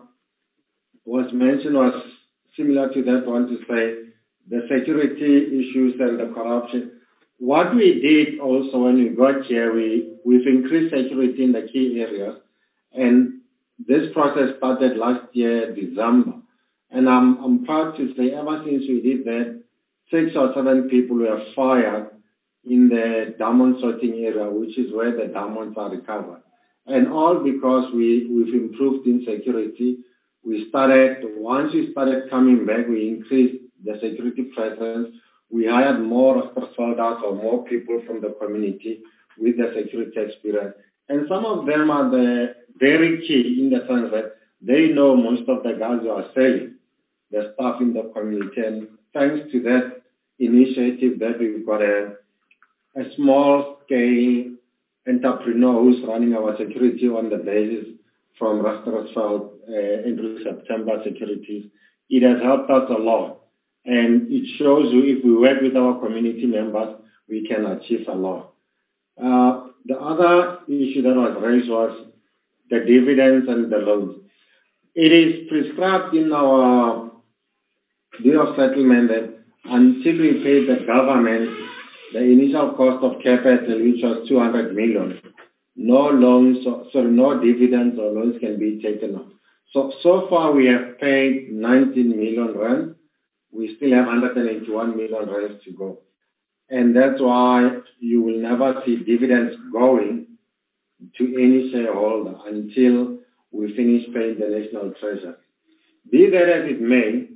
was mentioned was similar to that one, to say the security issues and the corruption. What we did also when we got here, we, we've increased security in the key areas, and this process started last year, December. And I'm, I'm proud to say ever since we did that, six or seven people were fired in the diamond sorting area, which is where the diamonds are recovered. And all because we, we've improved in security. We started, once we started coming back, we increased the security presence. We hired more of soldiers or more people from the community with the security experience. And some of them are the very key in the sense that they know most of the guys who are selling the stuff in the community. And thanks to that initiative that we've got a, a small scale entrepreneur who's running our security on the basis from Rustenburg, uh, Andrew September Securities. It has helped us a lot. And it shows you if we work with our community members, we can achieve a lot. Uh, the other issue that was raised was the dividends and the loans. It is prescribed in our bill of settlement that until we pay the government the initial cost of capital, which was two hundred million, no loans, so no dividends or loans can be taken off. So, so far we have paid nineteen million rand. We still have one hundred eighty-one million rands to go. And that's why you will never see dividends going to any shareholder until we finish paying the National Treasury. Be that as it may,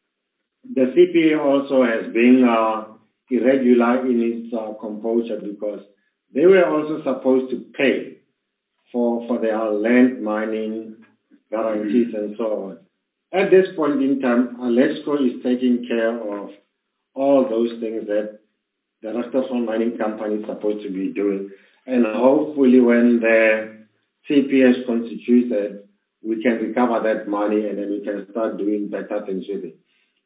the C P A also has been uh, irregular in its uh, composure because they were also supposed to pay for, for their land mining guarantees and so on. At this point in time, Alexco is taking care of all those things that the Rustenburg Mining Company is supposed to be doing. And hopefully when the C P S constituted, we can recover that money and then we can start doing better things with it.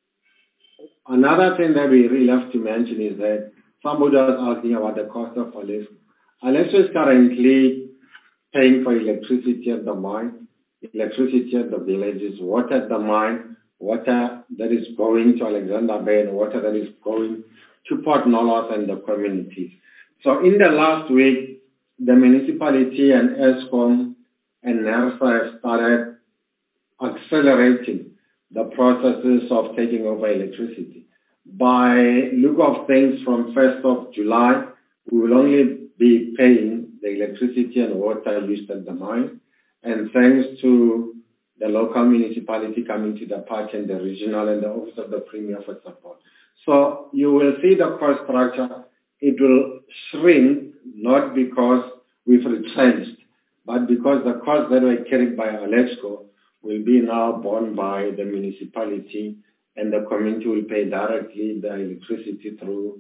Another thing that we really have to mention is that somebody was asking about the cost of Alexco. Alexco is currently paying for electricity at the mine, electricity at the villages, water at the mine, water that is going to Alexander Bay, and water that is going to Port Nolloth and the communities. So in the last week, the municipality and ESCOM and NERSA have started accelerating the processes of taking over electricity. By look of things, from first of July, we will only be paying the electricity and water used at the mine. And thanks to the local municipality coming to the party and the regional and the Office of the Premier for support. So you will see the cost structure. It will shrink, not because we've retrenched, but because the costs that were carried by Alexco will be now borne by the municipality, and the community will pay directly the electricity through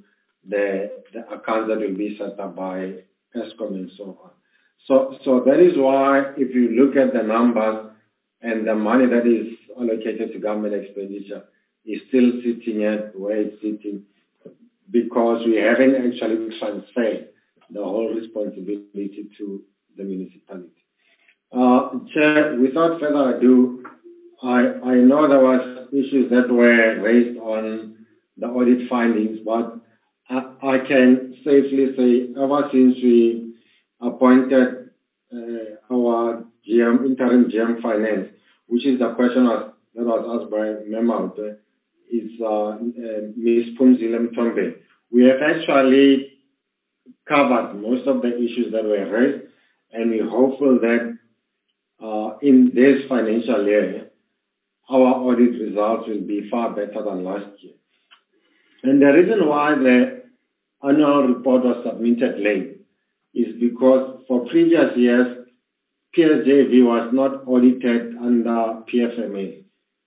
the, the accounts that will be set up by Eskom and so on. So, so that is why if you look at the numbers and the money that is allocated to government expenditure is still sitting at where it's sitting because we haven't actually transferred the whole responsibility to the municipality. Uh, Chair, without further ado, I, I know there was issues that were raised on the audit findings, but I, I can safely say ever since we appointed uh, our G M, interim G M Finance, which is the question was, that was asked by Memo, is uh, uh, Miz Phumzile Mthombe. We have actually covered most of the issues that were raised, and we're hopeful that uh, in this financial year, our audit results will be far better than last year. And the reason why the annual report was submitted late is because for previous years, P S J V was not audited under P F M A.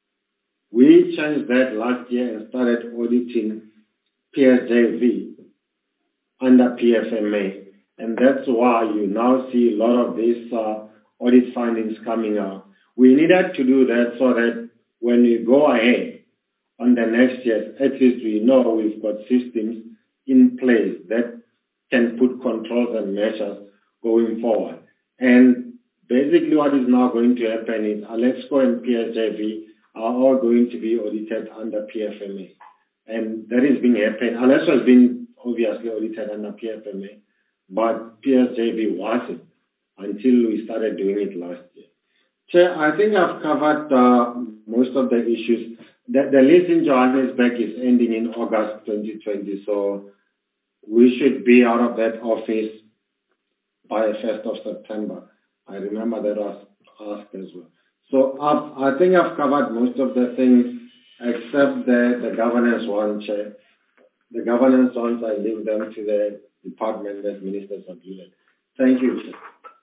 We changed that last year and started auditing P S J V under P F M A. And that's why you now see a lot of these uh, audit findings coming out. We needed to do that so that when we go ahead on the next year, at least we know we've got systems in place that can put controls and measures going forward. And basically what is now going to happen is Alexco and P S J V are all going to be audited under P F M A. And that is being happened. Alexco has been obviously audited under P F M A, but P S J V wasn't until we started doing it last year. Chair, I think I've covered uh, most of the issues. The, the lease in Johannesburg is ending in August twenty twenty, so we should be out of that office by the first of September. I remember that was asked as well. So I've, I think I've covered most of the things except the, the governance one, Chair. The governance ones, I leave them to the department that ministers are doing. Thank you, Chair.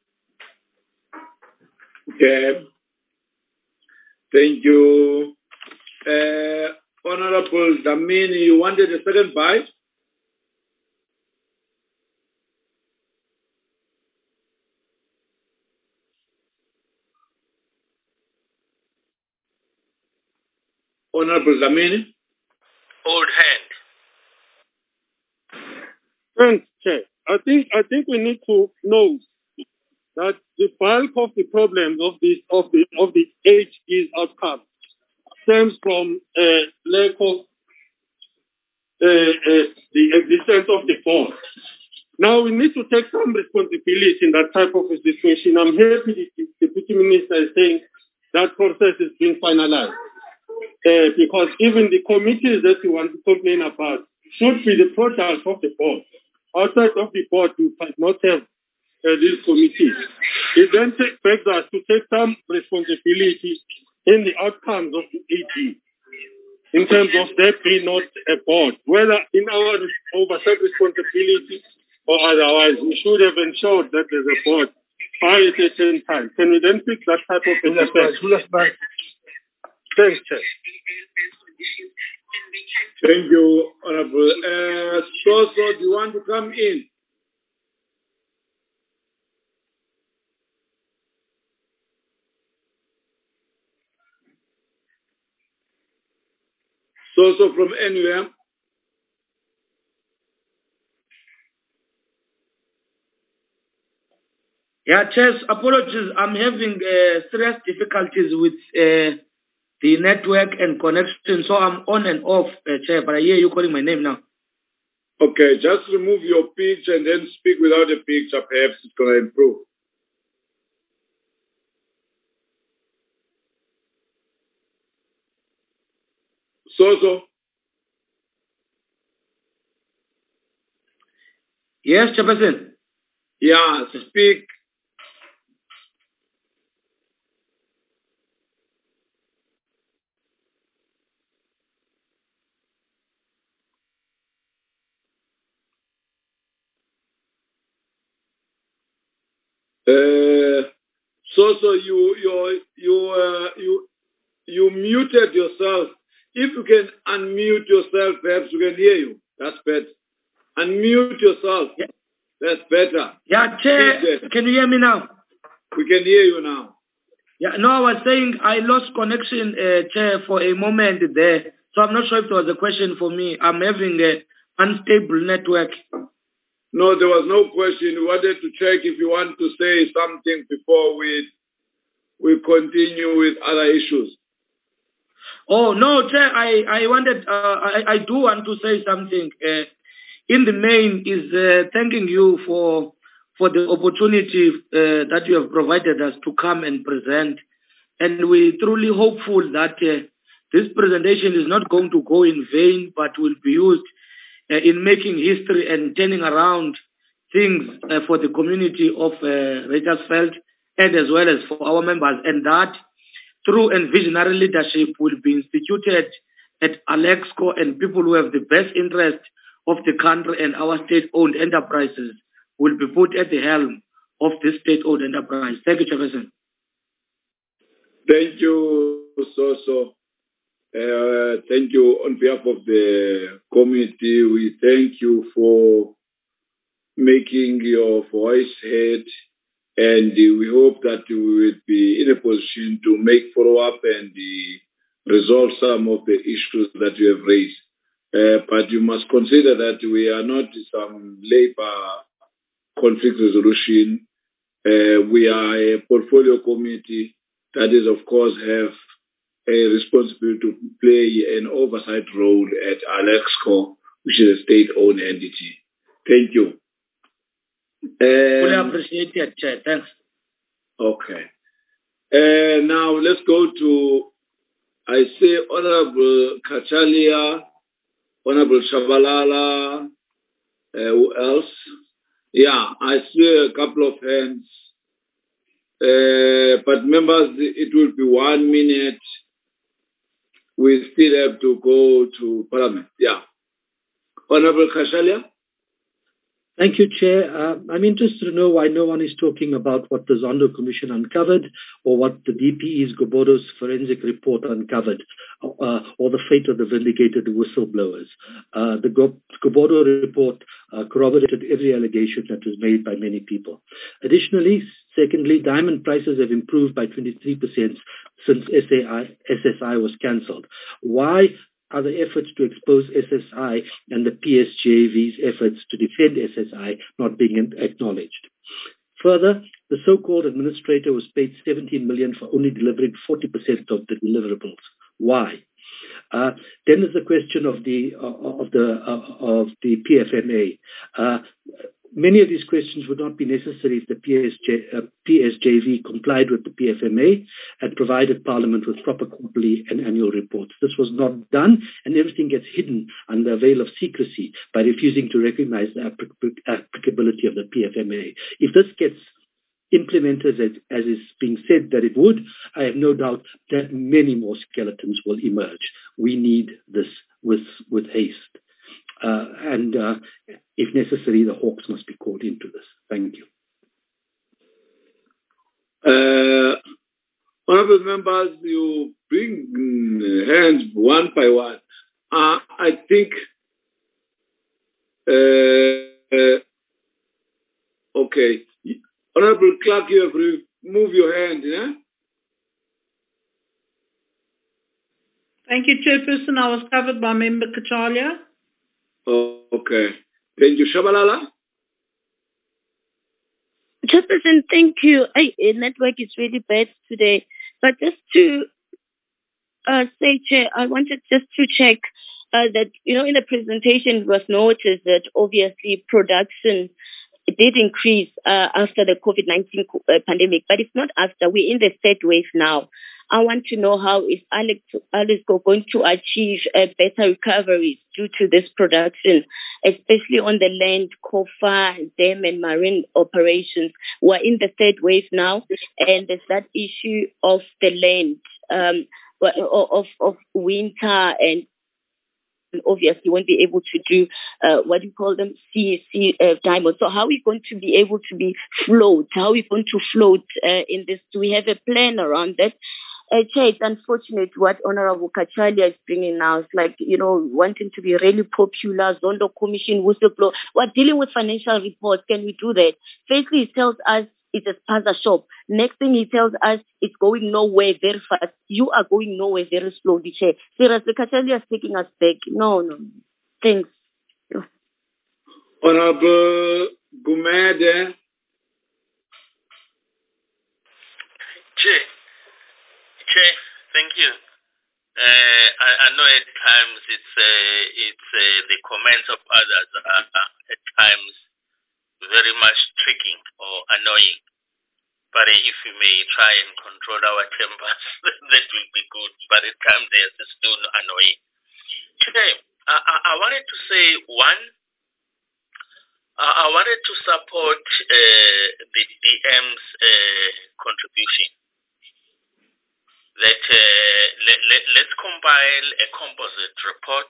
Okay. Thank you. Uh, Honorable Dlamini, you wanted a second bite? Honorable Dlamini? Old hand. Thanks, Chair. I think I think we need to know that the bulk of the problems of this of the of the H is outcome stems from uh, lack of uh, uh, the existence of the board. Now we need to take some responsibility in that type of a situation. I'm happy the Deputy Minister is saying that process is being finalized. Uh, because even the committees that you want to complain about should be the product of the board. Outside of the board, you might not have uh, these committees. It then takes begs us to take some responsibility in the outcomes of the A G, in terms of there being not a board, whether in our oversight responsibility or otherwise. We should have ensured that there's a board by a certain time. Can we then fix that type of a Thanks, Chair. Thank you, Honorable. Uh, so, so, do you want to come in? So, so from anywhere? Yeah, Chairs, apologies. I'm having uh, serious difficulties with uh, the network and connection, so I'm on and off, uh, Chair, but I hear you calling my name now. Okay, just remove your picture and then speak without a picture. Perhaps it's going to improve. So, so. Yes, Chairperson. Yeah, speak. Uh, so, so you, you, you, uh, you, you muted yourself. If you can unmute yourself, perhaps we can hear you. That's better. unmute yourself. Yeah. That's better. Yeah, Chair, can you hear me now? We can hear you now. Yeah, no, I was saying I lost connection, uh, Chair, for a moment there. So I'm not sure if it was a question for me. I'm having an unstable network. No, there was no question. We wanted to check if you want to say something before we we continue with other issues. Oh, no, Chair, I, I wanted, uh, I, I do want to say something. Uh, in the main is uh, thanking you for for the opportunity uh, that you have provided us to come and present. And we're truly hopeful that uh, this presentation is not going to go in vain, but will be used uh, in making history and turning around things uh, for the community of uh, Richtersveld and as well as for our members. And that through and visionary leadership will be instituted at Alexco, and people who have the best interest of the country and our state-owned enterprises will be put at the helm of this state-owned enterprise. Thank you, Chairperson. Thank you, Soso. Uh, thank you on behalf of the committee. We thank you for making your voice heard, and uh, we hope that you will be in a position to make follow-up and uh, resolve some of the issues that you have raised. Uh, but you must consider that we are not some labor conflict resolution. Uh, we are a portfolio committee that is, of course, have a responsibility to play an oversight role at Alexco, which is a state-owned entity. Thank you. Fully Um, appreciate it, Chair. Thanks. Okay. Uh, now let's go to, I say, Honorable Kachalia, Honorable Shabalala, uh, who else? Yeah, I see a couple of hands. Uh, but members, it will be one minute. We still have to go to Parliament. Yeah. Honorable Kachalia? Thank you, Chair. Uh, I'm interested to know why no one is talking about what the Zondo Commission uncovered or what the D P E's Gobodo's forensic report uncovered, uh, or the fate of the vindicated whistleblowers. Uh, the Go- Gobodo report uh, corroborated every allegation that was made by many people. Additionally, secondly, diamond prices have improved by twenty-three percent since S A I, S S I was cancelled. Why are the efforts to expose S S I and the P S J V's efforts to defend S S I not being acknowledged? Further, the so-called administrator was paid seventeen million dollars for only delivering forty percent of the deliverables. Why? Uh, then there's the question of the uh, of the uh, of the P F M A. Uh, Many of these questions would not be necessary if the P S J, uh, P S J V complied with the P F M A and provided Parliament with proper quarterly and annual reports. This was not done, and everything gets hidden under a veil of secrecy by refusing to recognize the applic- applicability of the P F M A. If this gets implemented as, as is being said that it would, I have no doubt that many more skeletons will emerge. We need this with, with haste. Uh, and uh, if necessary, the hawks must be called into this. Thank you. Uh, honorable members, you bring hands one by one. Uh, I think, uh, uh, okay. Honorable Clerk, you have removed your hand, yeah? Thank you, Chairperson. I was covered by Member Kachalia. Oh, okay. Thank you. Shabalala? Chairperson, thank you. I, uh, network is really bad today. But just to uh, say, Chair, I wanted just to check uh, that, you know, in the presentation it was noticed that obviously production did increase uh, after the COVID nineteen uh, pandemic, but it's not after. We're in the third wave now. I want to know how is Alex, Alexco going to achieve uh, better recoveries due to this production, especially on the land, COFA, dam and marine operations. We're in the third wave now, and there's that issue of the land, um, of, of winter, and obviously won't be able to do uh, what do you call them, sea, sea uh, diamonds. So how are we going to be able to be float? How are we going to float uh, in this? Do we have a plan around that? Uh, Chair, it's unfortunate what Honorable Kachalia is bringing now. It's like, you know, wanting to be really popular, Zondo Commission, whistleblower. We're dealing with financial reports. Can we do that? Firstly, he tells us it's a spaza shop. Next thing he tells us it's going nowhere very fast. You are going nowhere very slowly, Chair. Seriously, Kachalia is taking us back. No, no. Thanks. Honorable Gumede. Chair, Chair, thank you. Uh, I, I know at times it's uh, it's uh, the comments of others are uh, at times very much triggering or annoying. But uh, if you may try and control our tempers, that will be good. But at times they're still annoying. Today, I, I, I wanted to say one. Uh, I wanted to support uh, the D M's uh, contribution. That uh, let, let, let's compile a composite report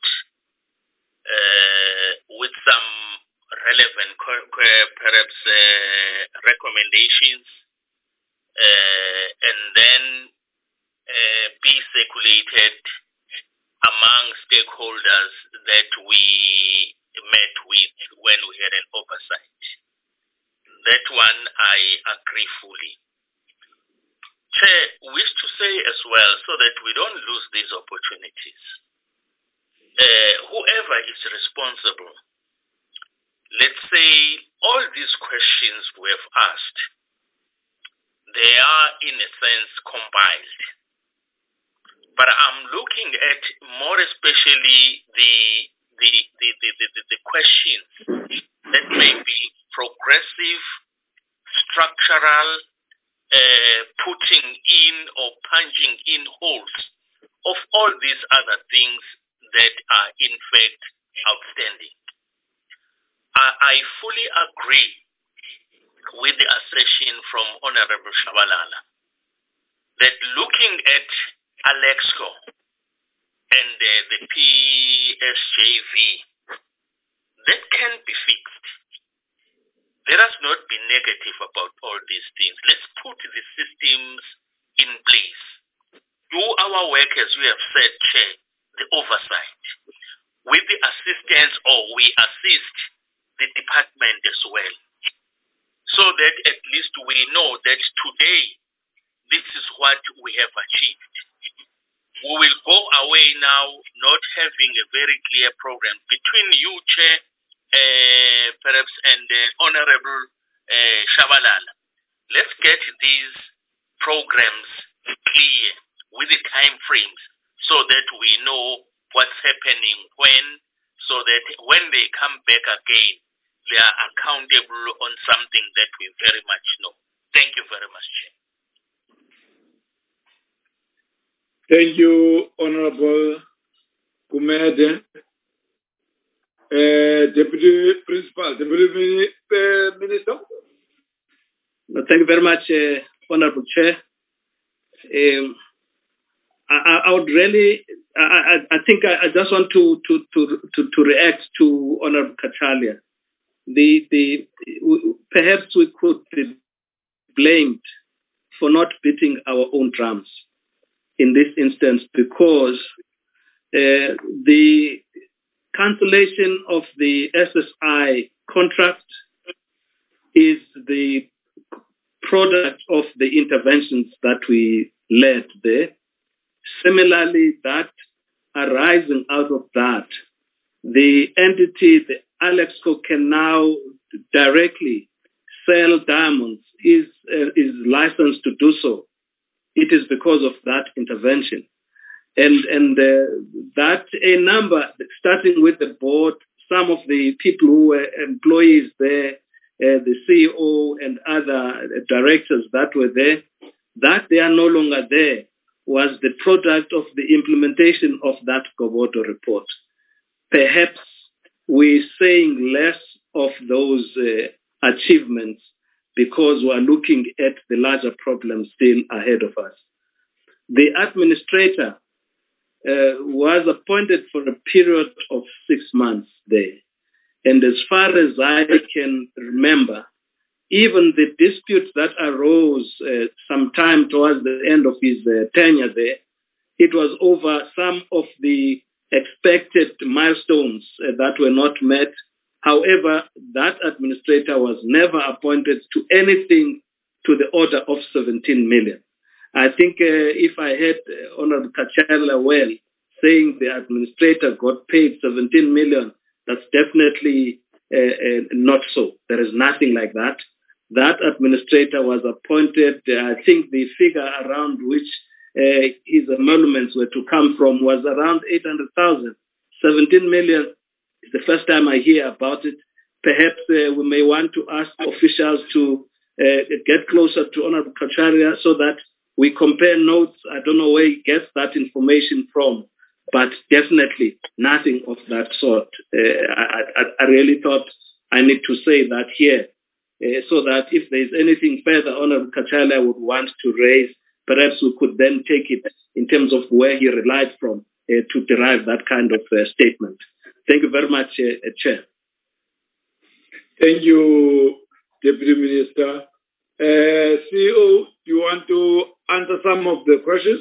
uh, with some relevant, perhaps, uh, recommendations, uh, and then uh, be circulated among stakeholders that we met with when we had an oversight. That one I agree fully. Chair, wish to say as well, so that we don't lose these opportunities, uh, whoever is responsible, let's say all these questions we have asked, they are in a sense compiled. But I'm looking at more especially the the the, the, the, the questions that may be progressive, structural, Uh, putting in or punching in holes of all these other things that are in fact outstanding. I, I fully agree with the assertion from Honorable Shabalala that looking at Alexco and uh, the P S J V, that can be fixed. Let us not be negative about all these things. Let's put the systems in place. Do our work, as we have said, Chair, the oversight. With the assistance, or we assist the department as well. So that at least we know that today, this is what we have achieved. We will go away now not having a very clear program between you, Chair, Uh, perhaps, and uh, Honorable uh, Shabalala. Let's get these programs clear with the time frames so that we know what's happening when, so that when they come back again, they are accountable on something that we very much know. Thank you very much, Chair. Thank you, Honorable Gumede. Uh, Deputy Principal, Deputy Minister. Thank you very much, uh, Honorable Chair. Um, I, I would really, I, I think I, I just want to, to, to, to, to react to Honorable Kachalia. The, the, perhaps we could be blamed for not beating our own drums in this instance, because uh, the cancellation of the S S I contract is the product of the interventions that we led there. Similarly, that arising out of that, the entity, the Alexco, can now directly sell diamonds, is uh, is licensed to do so. It is because of that intervention. And and uh, that a number, starting with the board, some of the people who were employees there, uh, the C E O and other directors that were there, that they are no longer there, was the product of the implementation of that Gobodo report. Perhaps we're saying less of those uh, achievements because we're looking at the larger problem still ahead of us. The administrator Uh, was appointed for a period of six months there. And as far as I can remember, even the disputes that arose uh, sometime towards the end of his uh, tenure there, it was over some of the expected milestones uh, that were not met. However, that administrator was never appointed to anything to the order of seventeen million. I think uh, if I heard uh, Honorable Kachela well saying the administrator got paid seventeen million, that's definitely uh, uh, not so. There is nothing like that. That administrator was appointed, uh, I think the figure around which uh, his emoluments were to come from was around eight hundred thousand. seventeen million is the first time I hear about it. Perhaps uh, we may want to ask officials to uh, get closer to Honorable Kacharya so that we compare notes. I don't know where he gets that information from, but definitely nothing of that sort. Uh, I, I, I really thought I need to say that here uh, so that if there's anything further Honorable Kacharya would want to raise, perhaps we could then take it in terms of where he relied from uh, to derive that kind of uh, statement. Thank you very much, uh, Chair. Thank you, Deputy Minister. Uh, C E O, do you want to answer some of the questions?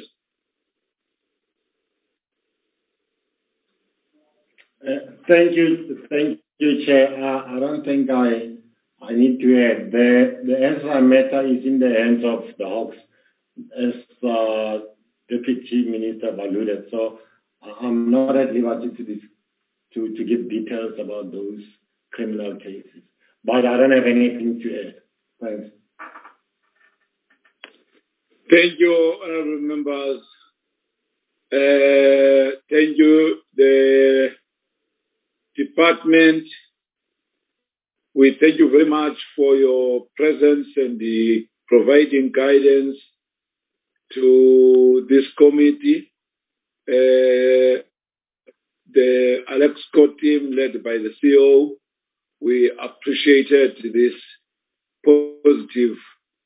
Uh, thank you, thank you, Chair. Uh, I don't think I I need to add. The the Ezra matter is in the hands of the Hawks, as uh, Deputy Minister alluded. So I'm not at liberty to this, to to give details about those criminal cases. But I don't have anything to add. Thanks. Thank you, honorable members. Uh, thank you, the department. We thank you very much for your presence and the providing guidance to this committee. Uh, the Alexco team led by the C E O, we appreciated this positive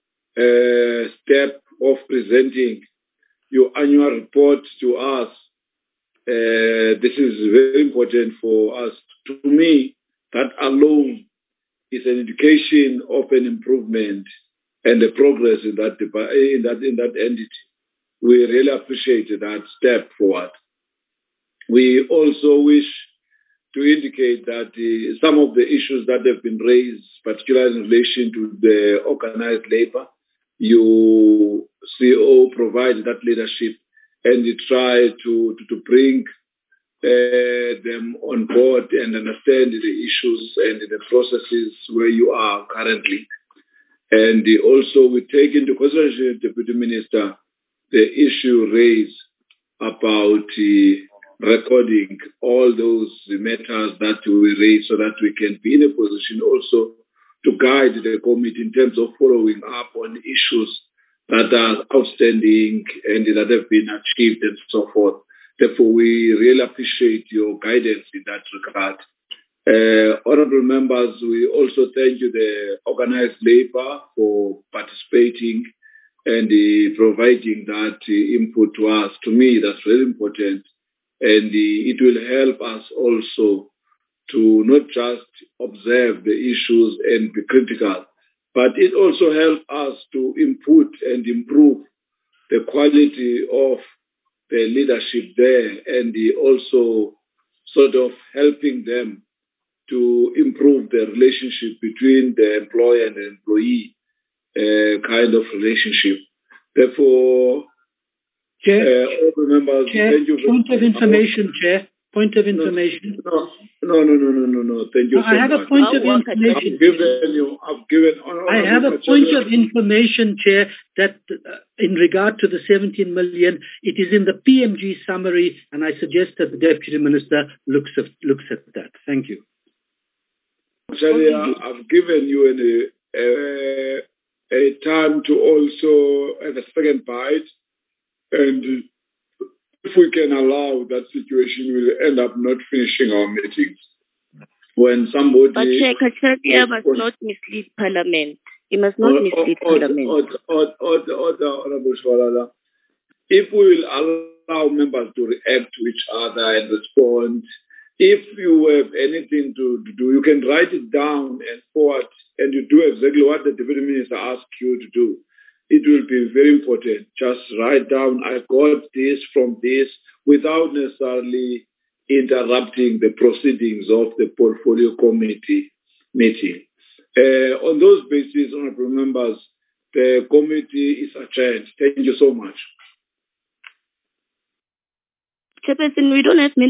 uh, step of presenting your annual report to us. Uh, this is very important for us. To me, that alone is an indication of an improvement and the progress in that in that in that entity. We really appreciate that step forward. We also wish to indicate that uh, some of the issues that have been raised, particularly in relation to the organized labor, you C E O provided that leadership and you try to, to, to bring uh, them on board and understand the issues and the processes where you are currently. And uh, also we take into consideration, Deputy Minister, the issue raised about uh, recording all those matters that we raise so that we can be in a position also to guide the committee in terms of following up on issues that are outstanding and that have been achieved and so forth. Therefore, we really appreciate your guidance in that regard. Uh, honorable members, we also thank you, the organized labor, for participating and uh, providing that uh, input to us. To me, that's very important. And uh, it will help us also to not just observe the issues and be critical, but it also helps us to input and improve the quality of the leadership there, and uh, also sort of helping them to improve the relationship between the employer and the employee uh, kind of relationship. Therefore, Chair, uh, all the members, Chair, thank you. point of information, Chair. Point of information. No, no, no, no, no, no, no. Thank you no, so I have much. a point of information. I've given you, I've given. I have a point of information, Chair, that uh, in regard to the seventeen million, it is in the P M G summary, and I suggest that the Deputy Minister looks at, looks at that. Thank you. Sharia, I've given you an, uh, a time to also have a second bite, and if we can allow that situation, we'll end up not finishing our meetings. When somebody... But Chair Kacharya must not mislead Parliament. He must not or, mislead or, Parliament. Or, or, or, or, Honorable Shwalala, if we will allow members to react to each other and respond, if you have anything to, to do, you can write it down and forward, and you do exactly what the Deputy Minister asked you to do. It will be very important. Just write down, I got this from this, without necessarily interrupting the proceedings of the portfolio committee meeting. Uh, on those bases, honorable members, the committee is adjourned. Thank you so much. Chairperson, we don't have many